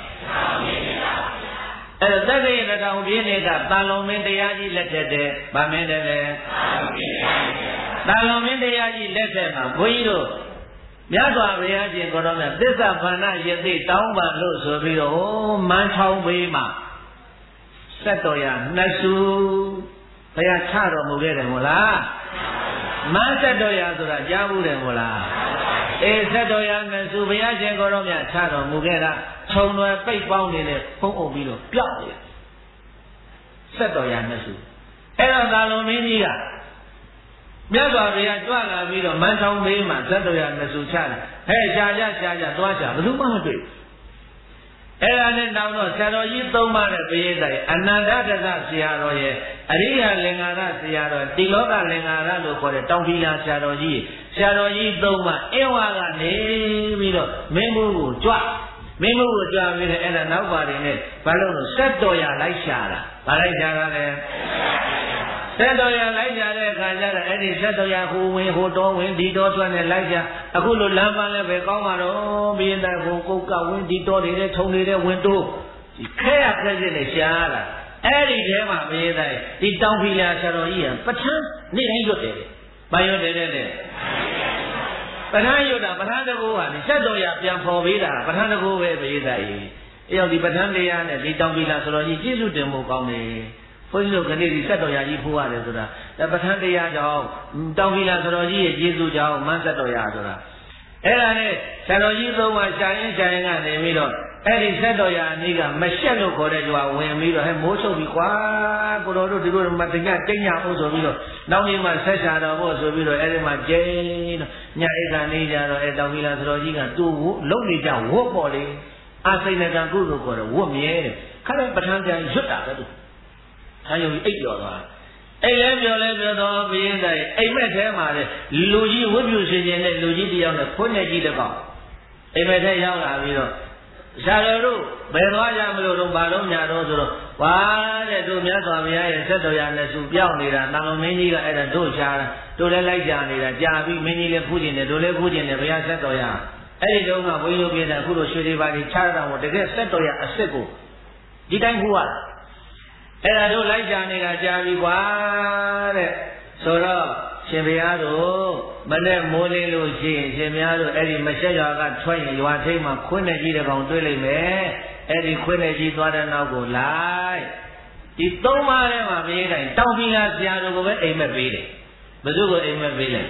အဲ့တော့တတ်တဲ့ရဲ့တစ်ထောင်ပြည့်နှစ်ကတန်လုံးမင်းတရားကြီးလက်ထက်တဲ့ဗာမင်းတယ်လေတန်လုံးမင်းတရားကြီးလက်ထက်မှာဘုန်းကြီးတို့မြတ်စွာဘုရားရှင်ကိုတော်မြတ်သစ္စာဘာနာယသိတောင်းပါလို့ဆိုပြီးတော့ဟိုမန်းချောင်းဘေးမှာဆက်တော်ရနှစ်စုဘုရားချတော်မူခဲ့တယ်မို့လားမန်းဆက်တော်ရဆိုတာကြားဘူးတယ်မို့လားအေးဆက်တော်ရနှစ်စုဘုရားရှင်ကိုတော်မြတ်ချတော်မူခဲ့တာခြုံလွယ်ပိတ်ပေါင်းနေတဲ့ဖုံးအုပ်ပြီးတော့ပျောက်နေဆက်တော်ရနှစ်စုအဲ့တော့သာလုံမင်းကြီးကမြတ်စွာဘုရားကြွလာပြီးတော့မန်းဆောင်ဘေးမှာဇတ်တော်ရနှစ်စုချတယ်ဟဲ့ရှားကြရှားကြသွားရှာဘယ်သူမှမတွေ့အဲ့ဒါနဲ့နောက်တော့ဆရာတော်ကြီးသုံးပါးတဲ့ပရိသတ်အနန္တတသဆရာတော်ရဲ့အရိယာလင်္ကာရဆရာတော်တိလောကလင်္ကာရလို့ခေါ်တဲ့တောင်ဖီလာဆရာတော်ကြီးဆရာတော်ကြီးသုံးပါးအင်းဝါကနေပြီးတော့မင်းမိုးကိုကြွမင်းမိုးကိုကြွပြီးတော့အဲ့ဒါနောက်ပါနေနဲ့ဘာလို့လဲဆက်တော်ရလိုက်ရှာတာဘာလိုက်ရှာတာလဲဆက်တော်ရလိုက်ကြတဲ့အခါကျတော့အဲ့ဒီဆက်တော်ရဟိုဝင်ဟိုတော်ဝင်ဒီတော်ထွက်နေလိုက်ကြအခုလိုလမ်းပန်းလည်းပဲကောင်းပါတော့ဘိရင်တဲ့ဟိုကုတ်ကဝင်ဒီတော်တွေနဲ့ထုံနေတဲ့ဝင်တိုးဒီခဲရပြည့်စုံနေရှားလာအဲ့ဒီထဲမှာဘိရင်တဲ့ဒီတောင်ဖီလာဆရာတော်ကြီးကပဋ္ဌာန်းနေ့တိုင်းရွတ်တယ်။ဘာရွတ်တယ်တဲ့တဲ့ပဋ္ဌာန်းရွတ်တာပဋ္ဌာန်းတကူကဒီဆက်တော်ရပြန်ဖော်ပေးတာပဋ္ဌာန်းတကူပဲဘိရင်တဲ့အဲ့ရောက်ဒီပဋ္ဌာန်းတရားနဲ့ဒီတောင်ဖီလာဆရာတော်ကြီးကျေးဇူးတင်ဖို့ကောင်းတယ်ဘုန်းကြီးတို့ခဏဒီဆက်တော်ရာကြီးဖိုးရတယ်ဆိုတာဒါပဋ္ဌာန်းတရားကြောင့်တောင်ဖီလာဆရာတော်ကြီးရဲ့ကျေးဇူးကြောင့်မန်းဆက်တော်ရာဆိုတာအဲ့ဒါနဲ့ဆရာတော်ကြီးသုံးပါးရှာရင်ရှာရင်ကနေပြီးတော့အဲ့ဒီဆက်တော်ရာအနည်းကမရှက်လို့ခေါ်တဲ့ကြွားဝင်ပြီးတော့ဟဲ့မိုးချုပ်ပြီကွာကိုတော်တို့ဒီလိုမတင်ကြတိတ်ညအောင်ဆိုပြီးတော့နောက်နေ့မှဆက်ရှာတော်ဖို့ဆိုပြီးတော့အဲ့ဒီမှာကျင်းတော့ညအိတ်ကနေကြတော့အဲ့တောင်ဖီလာဆရာတော်ကြီးကသူ့ကိုလုံနေကြဝတ်ပေါ်လေအာစိဏကံကုသိုလ်ခေါ်တယ်ဝတ်မြဲတယ်ခါတဲ့ပဋ္ဌာန်းပြန်ရွတ်တာပဲသူဆံယုံကြီးအိပ်ပြောသွားအိပ်လဲပြောလဲပြောတော့ဘိရင်တဲ့အိမ်မက်ထဲမှာလေလူကြီးဝတ်ပြုရှင်ခြင်းနဲ့လူကြီးတယောက်နဲ့ခွန်းနဲ့ကြီးတစ်ပေါက်အိမ်မက်ထဲရောက်လာပြီးတော့ဆရာတော်တို့ဘယ်သွားကြမလို့တော့ဘာလို့ညာတော့ဆိုတော့ဘာတဲ့တို့မြတ်စွာဘုရားရဲ့ဆက်တော်ရနဲ့စုပြောင်းနေတာတာမမင်းကြီးကအဲ့ဒါတို့ရှားတာတို့လည်းလိုက်ကြနေတာကြာပြီးမင်းကြီးလည်းဖူးကျင်တယ်တို့လည်းဖူးကျင်တယ်ဘုရားဆက်တော်ရအဲ့ဒီတုန်းကဘုန်းကြီးတို့ပြတဲ့အခုလိုရွှေတွေပါကြီးခြားတာကိုတကယ်ဆက်တော်ရအစ်စ်ကိုဒီတိုင်းဖူးရအဲ့ဒါတို့လိုက်ကြနေတာကြာပြီကွာတဲ့ဆိုတော့ရှင်ဘုရားတို့မနဲ့မိုးလင်းလို့ရှိရင်ရှင်ဘုရားတို့အဲ့ဒီမရှက်ရွာကထွက်ရင်ရွာထိပ်မှာခွင်းနဲ့ကြီးတဲ့ကောင်တွေ့လိမ့်မယ်အဲ့ဒီခွင်းနဲ့ကြီးသွားတဲ့နောက်ကိုလိုက်ဒီသုံးပါးထဲမှာဘုရားတိုင်းတောင်ဖီလာဆရာတို့ကိုပဲအိမ်မက်ပေးတယ်ဘယ်သူကိုအိမ်မက်ပေးလဲ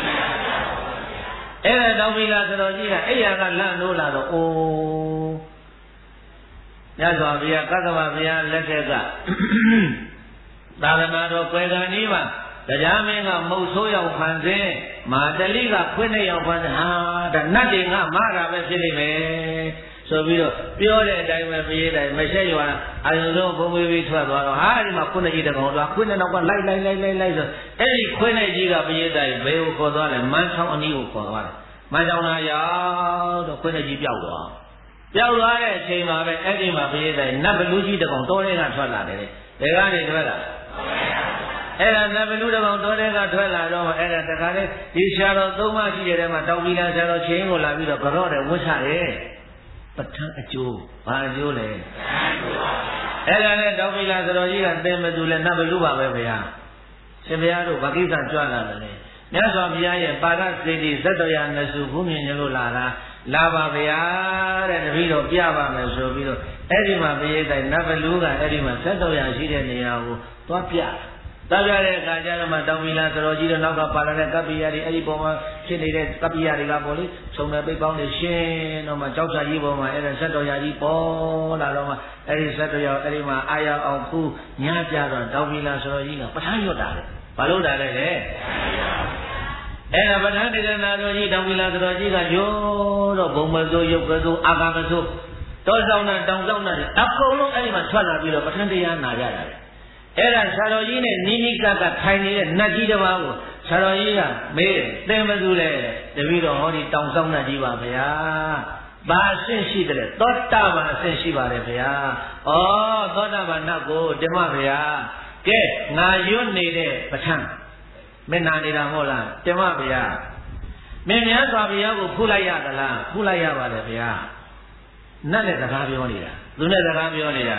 အဲ့ဒါတောင်ဖီလာဆိုတော့ကြီးကအဲ့ရကလန့်လို့လာတော့အိုးမြတ်စွာဘုရားကသဗ္ဗဘုရားလက်ထက်ကသာသနာတော်ကွယ်ကံဤမှာတရားမင်းကမုတ်ဆိုးရောက်ဖန်ဆင်းမာတလိကခွင်းနဲ့ရောက်ဖန်ဆင်းဟာဒါနတ်တွေငါမာတာပဲဖြစ်နေမယ်ဆိုပြီးတော့ပြောတဲ့အတိုင်းပဲပြေးတိုင်းမရှက်ရွာအာယုံဆုံးဘုံဝေးပြီးထွက်သွားတော့ဟာဒီမှာခွင်းနဲ့ကြီးတကောင်သွားခွင်းနဲ့နောက်ကလိုက်လိုက်လိုက်လိုက်လိုက်ဆိုအဲ့ဒီခွင်းနဲ့ကြီးကပြေးတိုင်းဘယ်ကိုခေါ်သွားလဲမန်းချောင်းအနီးကိုခေါ်သွားတယ်မန်းချောင်းသားရောက်တော့ခွင်းနဲ့ကြီးပြောက်သွားပြောက်သွားတဲ့အချိန်မှာပဲအဲ့ဒီမှာပြေးတိုင်းနတ်ဘလူးကြီးတကောင်တောထဲကထွက်လာတယ်လေဘယ်ကနေထွက်လာအဲ့ဒါနတ်ဘလူးတကောင်တောထဲကထွက်လာတော့အဲ့ဒါတခါလေဒီဆရာတော်သုံးပါးရှိတဲ့ထဲမှာတောင်ပီလာဆရာတော်ချင်းကိုလာပြီးတော့ကြော့တယ်ဝှက်ချတယ်ပဋ္ဌာန်းအကျိုးဘာအကျိုးလဲအဲ့ဒါနဲ့တောင်ပီလာဆရာတော်ကြီးကသင်မသူလဲနတ်ဘလူးပါပဲဗျာရှင်ဘုရားတို့ဗကိစ္စကြွလာတယ်လေမြတ်စွာဘုရားရဲ့ပါရစေတီဇတ်တော်ရနစုဘုမြင်ကြလို့လာတာလာပါဗျာတဲ့တပည့်တော်ပြပါမယ်ဆိုပြီးတော့အဲ့ဒီမှာဘုရားတိုင်နတ်ဘလူးကအဲ့ဒီမှာဇတ်တော်ရရှိတဲ့နေရာကိုသွားပြသွားပြတဲ့အခါကျတော့မှတောင်ပီလာဆရာတော်ကြီးတို့နောက်ကပါလာတဲ့ကပ္ပိယတွေအဲ့ဒီပုံမှာဖြစ်နေတဲ့ကပ္ပိယတွေကပေါ့လေခြုံတဲ့ပိတ်ပေါင်းတွေရှင်းတော့မှကြောက်စာကြီးပုံမှာအဲ့ဒါဇတ်တော်ရကြီးပေါ်လာတော့မှအဲ့ဒီဇတ်တော်ရအဲ့ဒီမှာအာရအောင်ဖူးညပြတော့တောင်ပီလာဆရာတော်ကြီးကပဋ္ဌာန်းရွတ်တာလေဘာလို့တာလဲလေအဲ့ဒါပဋ္ဌာန်းဒေသနာတော်ကြီးတောင်ပီလာဆရာတော်ကြီးကရိုးတော့ဘုံမစိုးရုပ်ကစိုးအာကာမစိုးတောဆောင်တဲ့တောင်ဆောင်တဲ့အကုန်လုံးအဲ့ဒီမှာထွက်လာပြီးတော့ပဋ္ဌာန်းတရားနာကြတာအဲ့ဒါဆရာတော်ကြီးနဲ့နိမိကကထိုင်နေတဲ့နတ်ကြီးတစ်ပါးကိုဆရာတော်ကြီးကမေးတယ်သင်မသူလဲတပည့်တော်ဟောဒီတောင်ဆောင်နတ်ကြီးပါဗျာဘာအဆင့်ရှိတယ်သောတာပန်အဆင့်ရှိပါတယ်ဗျာဩသောတာပန်နတ်ကိုဓမ္မဗျာကဲငါရွတ်နေတဲ့ပဋ္ဌာန်းမင်းနာနေတာမဟုတ်လားဓမ္မဗျာမင်းများစွာဘုရားကိုဖူးလိုက်ရသလားဖူးလိုက်ရပါလေဗျာနတ်နဲ့စကားပြောနေတာသူနဲ့စကားပြောနေတာ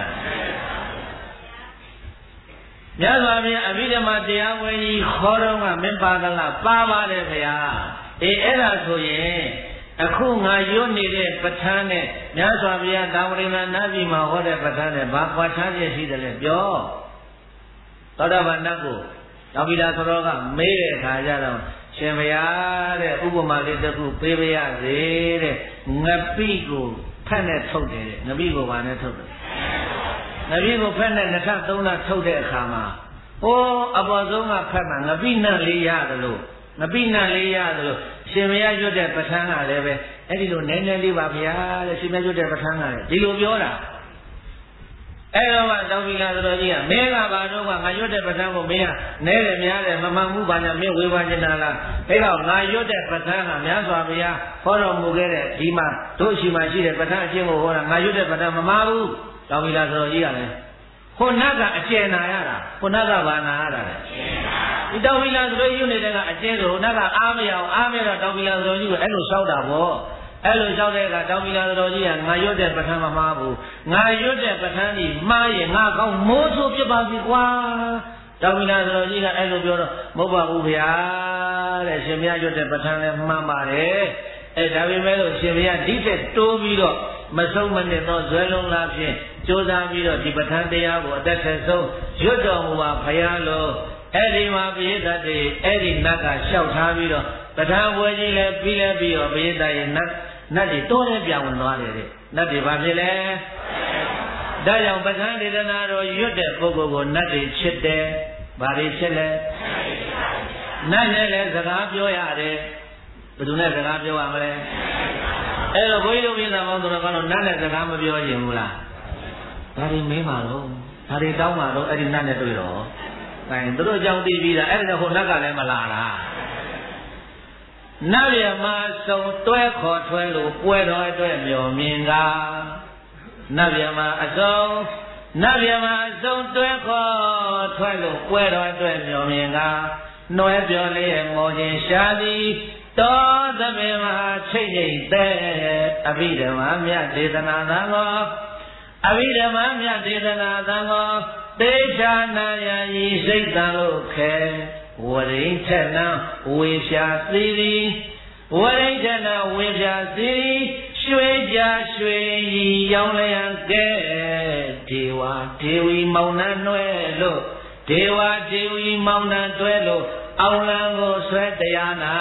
မြတ်စွာဘုရားအဘိဓမ္မာတရားဝဲကြီးခေါ်တော့ကမင်းပါသလားပါပါတယ်ဗျာအေးအဲ့ဒါဆိုရင်အခုငါရွတ်နေတဲ့ပဋ္ဌာန်းနဲ့မြတ်စွာဘုရားတာဝရိမနာပြည်မှာဟောတဲ့ပဋ္ဌာန်းနဲ့ဘာကွာခြားချက်ရှိတယ်လဲပြောသောတာပန်နတ်ကိုတောင်ပိလာသရောကမေးတဲ့အခါကျတော့ရှင်ဘုရားတဲ့ဥပမာလေးတစ်ခုပေးပါရစေတဲ့ငပိကိုဖက်နဲ့ထုတ်တယ်တဲ့ငပိကိုဘာနဲ့ထုတ်တယ်ငပိကိုဖက်နဲ့နှစ်ထပ်သုံးထပ်ထုတ်တဲ့အခါမှာဟိုးအပေါ်ဆုံးကဖက်မှာငပိနတ်လေးရတယ်လို့ငပိနတ်လေးရတယ်လို့ရှင်ဘုရားရွတ်တဲ့ပဋ္ဌာန်းကလည်းပဲအဲ့ဒီလိုနည်းနည်းလေးပါဗျာတဲ့ရှင်ဘုရားရွတ်တဲ့ပဋ္ဌာန်းကလည်းဒီလိုပြောတာအဲ့တော့မှတောင်ပိလာသတော်ကြီးကမင်းကဘာတော့ကငါရွတ်တဲ့ပဋ္ဌာန်းကိုမင်းကနဲတယ်များတယ်မမှန်ဘူးဘာညာမင်းဝေဘာကျင်တာလားအဲ့တော့ငါရွတ်တဲ့ပဋ္ဌာန်းကများစွာဘုရားဟောတော်မူခဲ့တဲ့ဒီမှာတို့ရှိမှရှိတဲ့ပဋ္ဌာန်းအချင်းကိုဟောတာငါရွတ်တဲ့ပဋ္ဌာန်းမမှားဘူးတောင်ပိလာသတော်ကြီးကလည်းခုနကအကျဉ်းနာရတာခုနကဘာနာရတာလဲဒီတောင်ပိလာသတော်ကြီးနေတဲ့ကအကျဉ်းဆိုနကအားမရအောင်အားမရတော့တောင်ပိလာသတော်ကြီးကအဲ့လိုလျှောက်တာပေါ့အဲ့လိုလျှောက်တဲ့အခါတောင်ပိလာသတော်ကြီးကငါရွတ်တဲ့ပဋ္ဌာန်းမမှားဘူးငါရွတ်တဲ့ပဋ္ဌာန်းကြီးမှားရင်ငါကောင်းမိုးဆိုးပြပါပြီကွာတောင်ပိလာသတော်ကြီးကအဲ့လိုပြောတော့မဟုတ်ပါဘူးဗျာတဲ့ရှင်ဘုရားရွတ်တဲ့ပဋ္ဌာန်းလည်းမှန်ပါတယ်အဲဒါပေမဲ့လို့ရှင်ဘုရားဒီသက်တိုးပြီးတော့မဆုံးမနစ်သောဇွဲလုံးလားဖြင့်ကြိုးစားပြီးတော့ဒီပဋ္ဌာန်းတရားကိုအသက်ထက်ဆုံးရွတ်တော်မူပါဘုရားလို့အဲ့ဒီမှာပိဋကတ်တွေအဲ့ဒီနတ်ကလျှောက်ထားပြီးတော့ပဋ္ဌာန်းဝဲကြီးလည်းပြီးလည်းပြီးတော့ပိဋကတ်ရဲ့နတ်နတ်တွေတိုးတဲ့ပြောင်းဝင်သွားတယ်တဲ့နတ်တွေဘာဖြစ်လဲဒါကြောင့်ပဋ္ဌာန်းဒေသနာတော်ရွတ်တဲ့ပုဂ္ဂိုလ်ကိုနတ်တွေချစ်တယ်ဘာတွေချစ်လဲနတ်နဲ့လည်းစကားပြောရတယ်ဘယ်သူနဲ့စကားပြောရမလဲအဲ့တော့ဘုန်းကြီးတို့ပြည်သားပေါင်းတို့ကတော့နတ်နဲ့စကားမပြောရင်ဘူးလားဒါတွေမင်းပါတော့ဒါတွေတောင်းပါတော့အဲ့ဒီနတ်နဲ့တွေ့တော့အဲသူတို့ကြောင့်တည်ပြီးတာအဲ့ဒါဟိုနတ်ကလည်းမလာလားနတ်ရမဆုံတွဲခေါ်ထွဲလို့ပွဲတော်အတွက်မျောမြင်ကနတ်ရမအစုံနတ်ရမအစုံတွဲခေါ်ထွဲလို့ပွဲတော်အတွက်မျောမြင်ကနှွဲပြောလေးရဲ့မောခြင်းရှာသည်တောသဗ္ဗေမဟာချိတ်ချိတ်တဲ့အဘိဓမ္မာမြတ်ဒေသနာသံဃောအဘိဓမ္မာမြတ်ဒေသနာသံဃောသေချာနာယဤစိတ်တံလို့ခဲဝရိဋ္ဌနံဝေဖြာသီရိဝရိဋ္ဌနံဝေဖြာသီရိရွှေကြရွှေရီရောင်းလျံကဲဒေဝဒေဝီမောင်နှံနှွဲလို့ဒေဝဒေဝီမောင်နှံတွဲလို့အောင်လံကိုဆွဲတရားနာ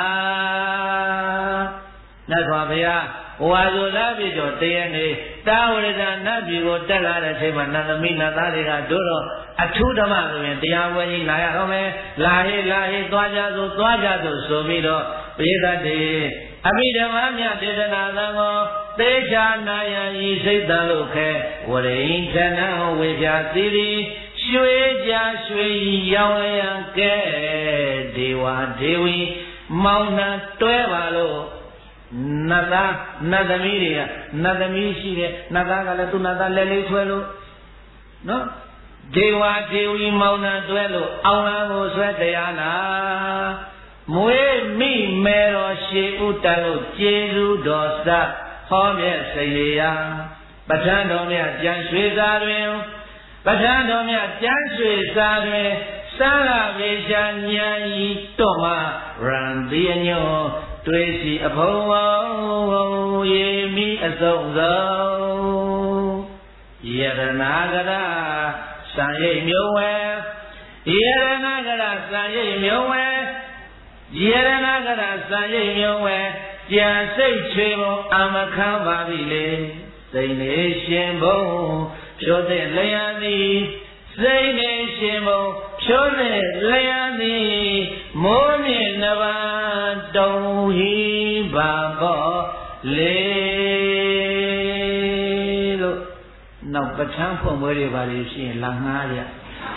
နတ်စွာဘုရားဝါဆိုလာပြီတော့တရက်နေတာဝရဒနတ်ပြည်ကိုတက်လာတဲ့အချိန်မှာနတ်သမီးနတ်သားတွေကတို့တော့အထူးဓမ္မဆိုရင်တရားဝဲကြီးလာရတော့မယ်လာဟေးလာဟေးသွားကြစို့သွားကြစို့ဆိုပြီးတော့ပိဋကတ်တွေအဘိဓမ္မာမြတ်ဒေသနာသံဃောသေချာနာယံဤစိတ်တံလို့ခဲဝရိဋ္ဌနံဝေဖြာသီရိရွှေကြရွှေရောင်လျံကဲဒေဝဒေဝီမောင်နှံတွဲပါလို့နတ်သားနတ်သမီးတွေကနတ်သမီးရှိတယ်နတ်သားကလည်းသူ့နတ်သားလက်လေးဆွဲလို့နော်ဒေဝဒေဝီမောင်နှံတွဲလို့အောင်လံကိုဆွဲတရားနာမွေးမိမဲတော်ရှေဥတန်လို့ကျေးဇူးတော်စဟောမြဲစိတ်ရပဋ္ဌာန်းတော်မြတ်ကျန်ရွှေစာတွင်ပဋ္ဌာန်းတော်မြတ်ကျမ်းရွှေစာတွင်သံဃာဝေရှာဉာဏ်ဤတော့မှရံတိအညောတွေ့ရှိအဖုံဝေါရေမိအစုံဆုံးယရနာကရစံရိပ်မျိုးဝဲယရနာကရစံရိပ်မျိုးဝဲယရနာကရစံရိပ်မျိုးဝဲကြံစိတ်ချွေပုံအမခံပါပြီလေစိတ်နေရှင်ဘုံဖြိုးတဲ့လျာသည်စိတ်နေရှင်ဘုံဖြိုးတဲ့လျာသည်မိုးမြင့်နှပါတုံဟိပါပေါ်လေလို့နောက်ပဋ္ဌာန်းဖွင့်ပွဲတွေပါလို့ရှိရင်လာငှားရ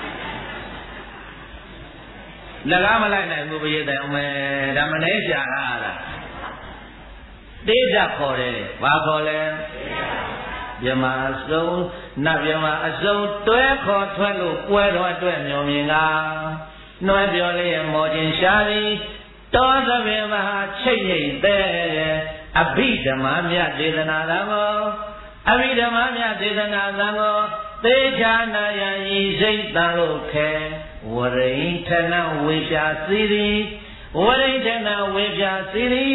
လကားမလိုက်နိုင်ဘူးဘုရားတိုင်အမေဒါမနေရှာတာလားတေးကြခေါ်တယ်ဘာခေါ်လဲမြမအစုံနတ်မြမအစုံတွဲခေါ်ထွက်လို့ပွဲတော်အတွက်မျောမြင်ကနှွဲပြောလေးရဲ့မောခြင်းရှာသည်တောသဗ္ဗေမဟာချိတ်ရိတ်တဲ့အဘိဓမ္မာမြတ်ဒေသနာသံဃောအဘိဓမ္မာမြတ်ဒေသနာသံဃောသေချာနာယံဤစိတ်တန်လို့ခဲဝရိဋ္ဌနဝေပြစီရီဝရိဋ္ဌနဝေပြစီရီ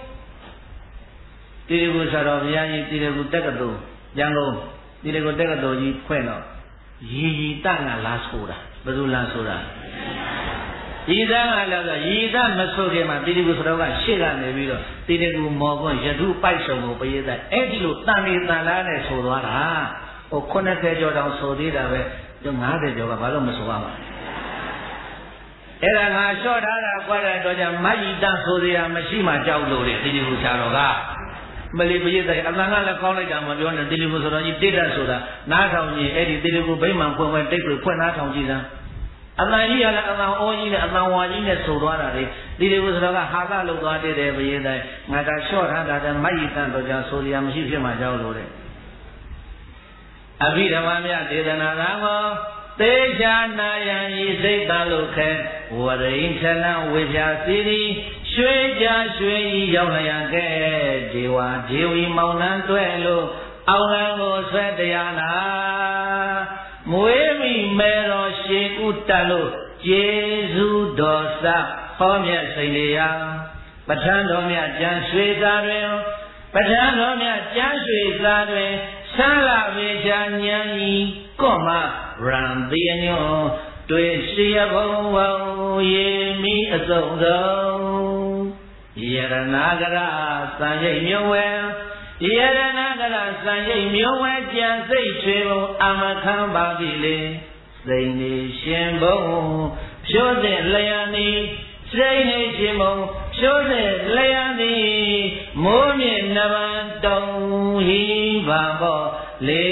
တိရိပုဆိုတော်ဘုရားကြီးတိရိပုတက္ကသိုလ်ရန်ကုန်တိရိပုတက္ကသိုလ်ကြီးဖွင့်တော့ရီရီတကလာဆိုတာဘယ်သူလာဆိုတာရီတကလာဆိုရီတမဆိုခင်မှာတိရိပုဆိုတော်ကရှေ့ကနေပြီးတော့တိရိပုမောကွန်းယထုပိုက်ဆုံးကိုပရိသတ်အဲ့ဒီလိုတန်နေတန်လားနဲ့ဆိုသွားတာဟိုခုနှစ်ဆယ်ကျော်တောင်ဆိုသေးတာပဲကျငါးဆယ်ကျော်ကဘာလို့မဆိုရမှာအဲ့ဒါငါလျှော့ထားတာကွာတဲ့တော့ကြမယိတဆိုသေးတာမရှိမှကြောက်လို့တဲ့တိရိပုဆရာတော်ကမလီပရိသတ်အတန်ကလည်းကောင်းလိုက်တာမပြောနဲ့တိရိပုဆိုတော်ကြီးတိတ်တဆိုတာနားထောင်ကြည့်အဲ့ဒီတိရိပုဗိမာန်ဖွင့်ဖွင့်တိတ်ဖွင့်နားထောင်ကြည့်စမ်းအတန်ကြီးရလည်းအတန်အောကြီးနဲ့အတန်ဝါကြီးနဲ့ဆိုသွားတာလေတိရိပုဆိုတော်ကဟာကလောက်သွားတဲ့ပရိသတ်ငါကလျှော့ထားတာတဲ့မယိတတော့ကြဆိုသေးတာမရှိဖြစ်မှကြောက်လို့တဲ့အဘိဓမ္မာမြတ်ဒေသနာတော်ကိုသေချာနာယံဤစိတ်တလို့ခဲဝရိဋ္ဌနဝေပြစီရီရွှေကြရွှေဤရောက်လျံကဲဒေဝဒေဝီမောင်နှံတွဲလို့အောင်လံကိုဆွဲတရားနာမွေးမိမဲတော်ရှေဥတတ်လို့ကျေစုတော်စဟောမြတ်စိန်လေယပဋ္ဌာန်းတော်မြတ်ကျမ်းရွှေစာတွင်ပဋ္ဌာန်းတော်မြတ်ကျမ်းရွှေစာတွင်ဆန်းလာပေချာဉာဏ်ဤကောမရံတိညောတွေ့ရှိရဘုံဝရေမိအစုံဆုံးယရဏဂရစံရိပ်မြို့ဝဲယရဏဂရစံရိပ်မြို့ဝဲကြံစိတ်ချွေဘုံအမခံပါပြီလေစိတ်နေရှင်ဘုံဖြိုးတဲ့လျံဤစိတ်နေရှင်ဘုံဖြိုးတဲ့လျံဤမိုးမြင့်နဗံတုံဟိပါဘောလေ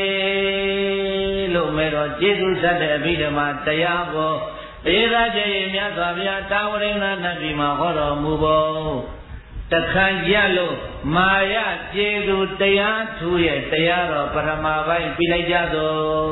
လို့မဲ့တော့ကျေးဇူးဆက်တဲ့အဘိဓမ္မာတရားကိုဧရကျေမြတ်စွာဘုရားတာဝရိန္ဒနတ်ပြည်မှာဟောတော်မူဖို့တခါရလို့မာယကျေးဇူးတရားထူရဲ့တရားတော်ပရမပိုင်းပြလိုက်ကြသော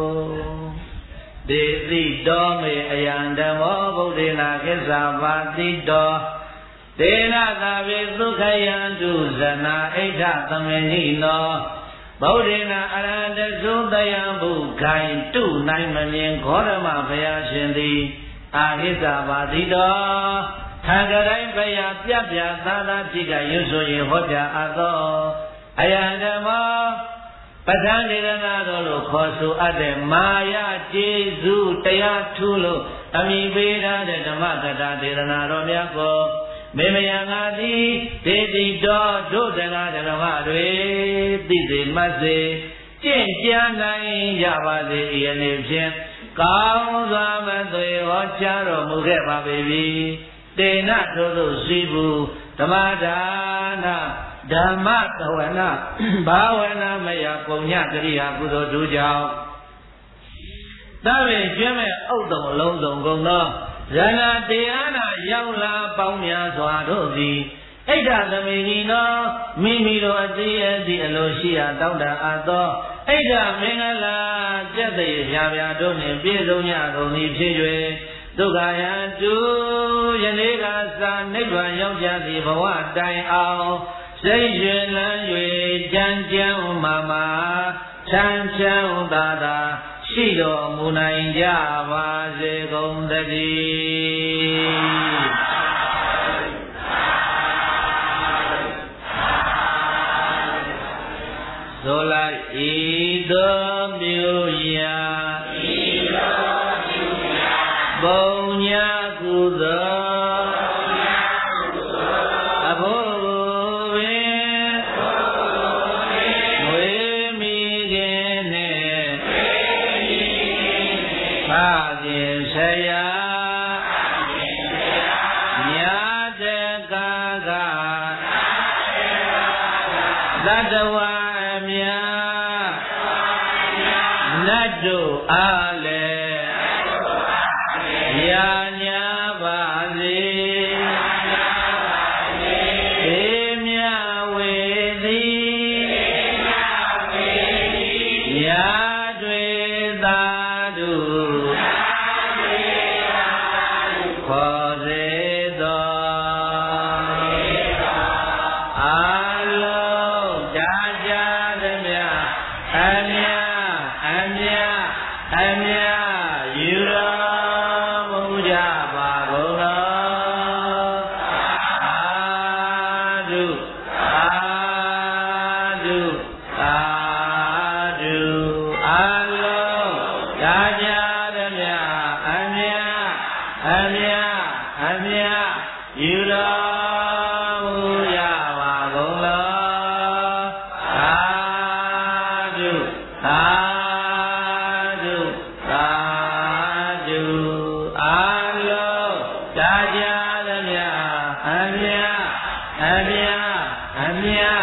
ဒေသိတော်မေအယံဓမ္မောဗုဒ္ဓေနာကိစ္ဆာပါတိတော်ဒေနသာဝေသုခယံတုဇနာအိဋ္ဌသမေဟိနောဗုဒ္ဓေနာအရဟတသုတယံဘုခိုင်တုနိုင်မမြင်ခောရမဘုရားရှင်သည်အာဟိစ္ဆာပါတိတော်ခန္ဓာတိုင်းဘယပြပြသာသာဖြစ်ကရွဆိုရင်ဟောကြားအပ်သောအယံဓမ္မောပဋ္ဌာန်းဒေသနာတော်လို့ခေါ်ဆိုအပ်တဲ့မာယကျေစုတရားထူးလို့အမိပေးထားတဲ့ဓမ္မကထာဒေသနာတော်များကိုမေမယံငါသည်ဒေတိတော်ဒုဒနာဓမ္မတွေသိစေမှတ်စေကျင့်ကြံနိုင်ကြပါစေ၏အနေဖြင့်ကောင်းစွာမသွေဟောကြားတော်မူခဲ့ပါပေပြီတေနထို့သို့ရှိဘူးဓမ္မဒါနဓမ္မကဝနာဘာဝနာမယပုံညကရိယာကုသိုလ်တို့ကြောင့်သဗ္ဗေကျွမ်းမဲ့ဥဒ္ဒံအလုံးစုံကုန်သောရဏတရားနာရောက်လာပေါင်းများစွာတို့သည်ဣဒ္ဓသမေဟိနောမိမိတို့အတိအသည့်အလိုရှိရာတောင်းတအပ်သောဣဒ္ဓမင်္ဂလာကျက်သေးဖြာဖြာတို့နှင့်ပြည့်စုံကြကုန်သည်ဖြစ်၍ဒုက္ခယံတုယနေ့ကသာနိဗ္ဗာန်ရောက်ကြသည့်ဘဝတိုင်အောင်စိတ်ရွှင်လန်း၍ကြံကြံမာမာချမ်းချမ်းသာသာရှိတော်မူနိုင်ကြပါစေကုန်သတည်းဆိုလိုက်ဤသို့မြို့ရာဤသို့မြို့ရာဘုံညာကုသိုလ်ဘုံညာကုသိုလ်အဘိုးပင်ဘိုးပင်ဝေမိခင်နဲ့ဝေမိခင်နဲ့ဖခင်ဆရာဖခင်ဆရာမြတ်တကာကသတ္တဝါနတ်တို့အားလည်းရာညာပါစေေမြဝေသည်ညာတွေသာတုခေါ်စေသောအမြယူတော်မူကြပါကုန်တော်သာဓုသာဓုသာဓုအလုံးဒါကြသည်မြအမြအမြအမြယူတော်မူကြပါကုန်တော်သာဓုသာဓုသာဓုအလုံးဒါကြသည်မြအမြအမြအမြ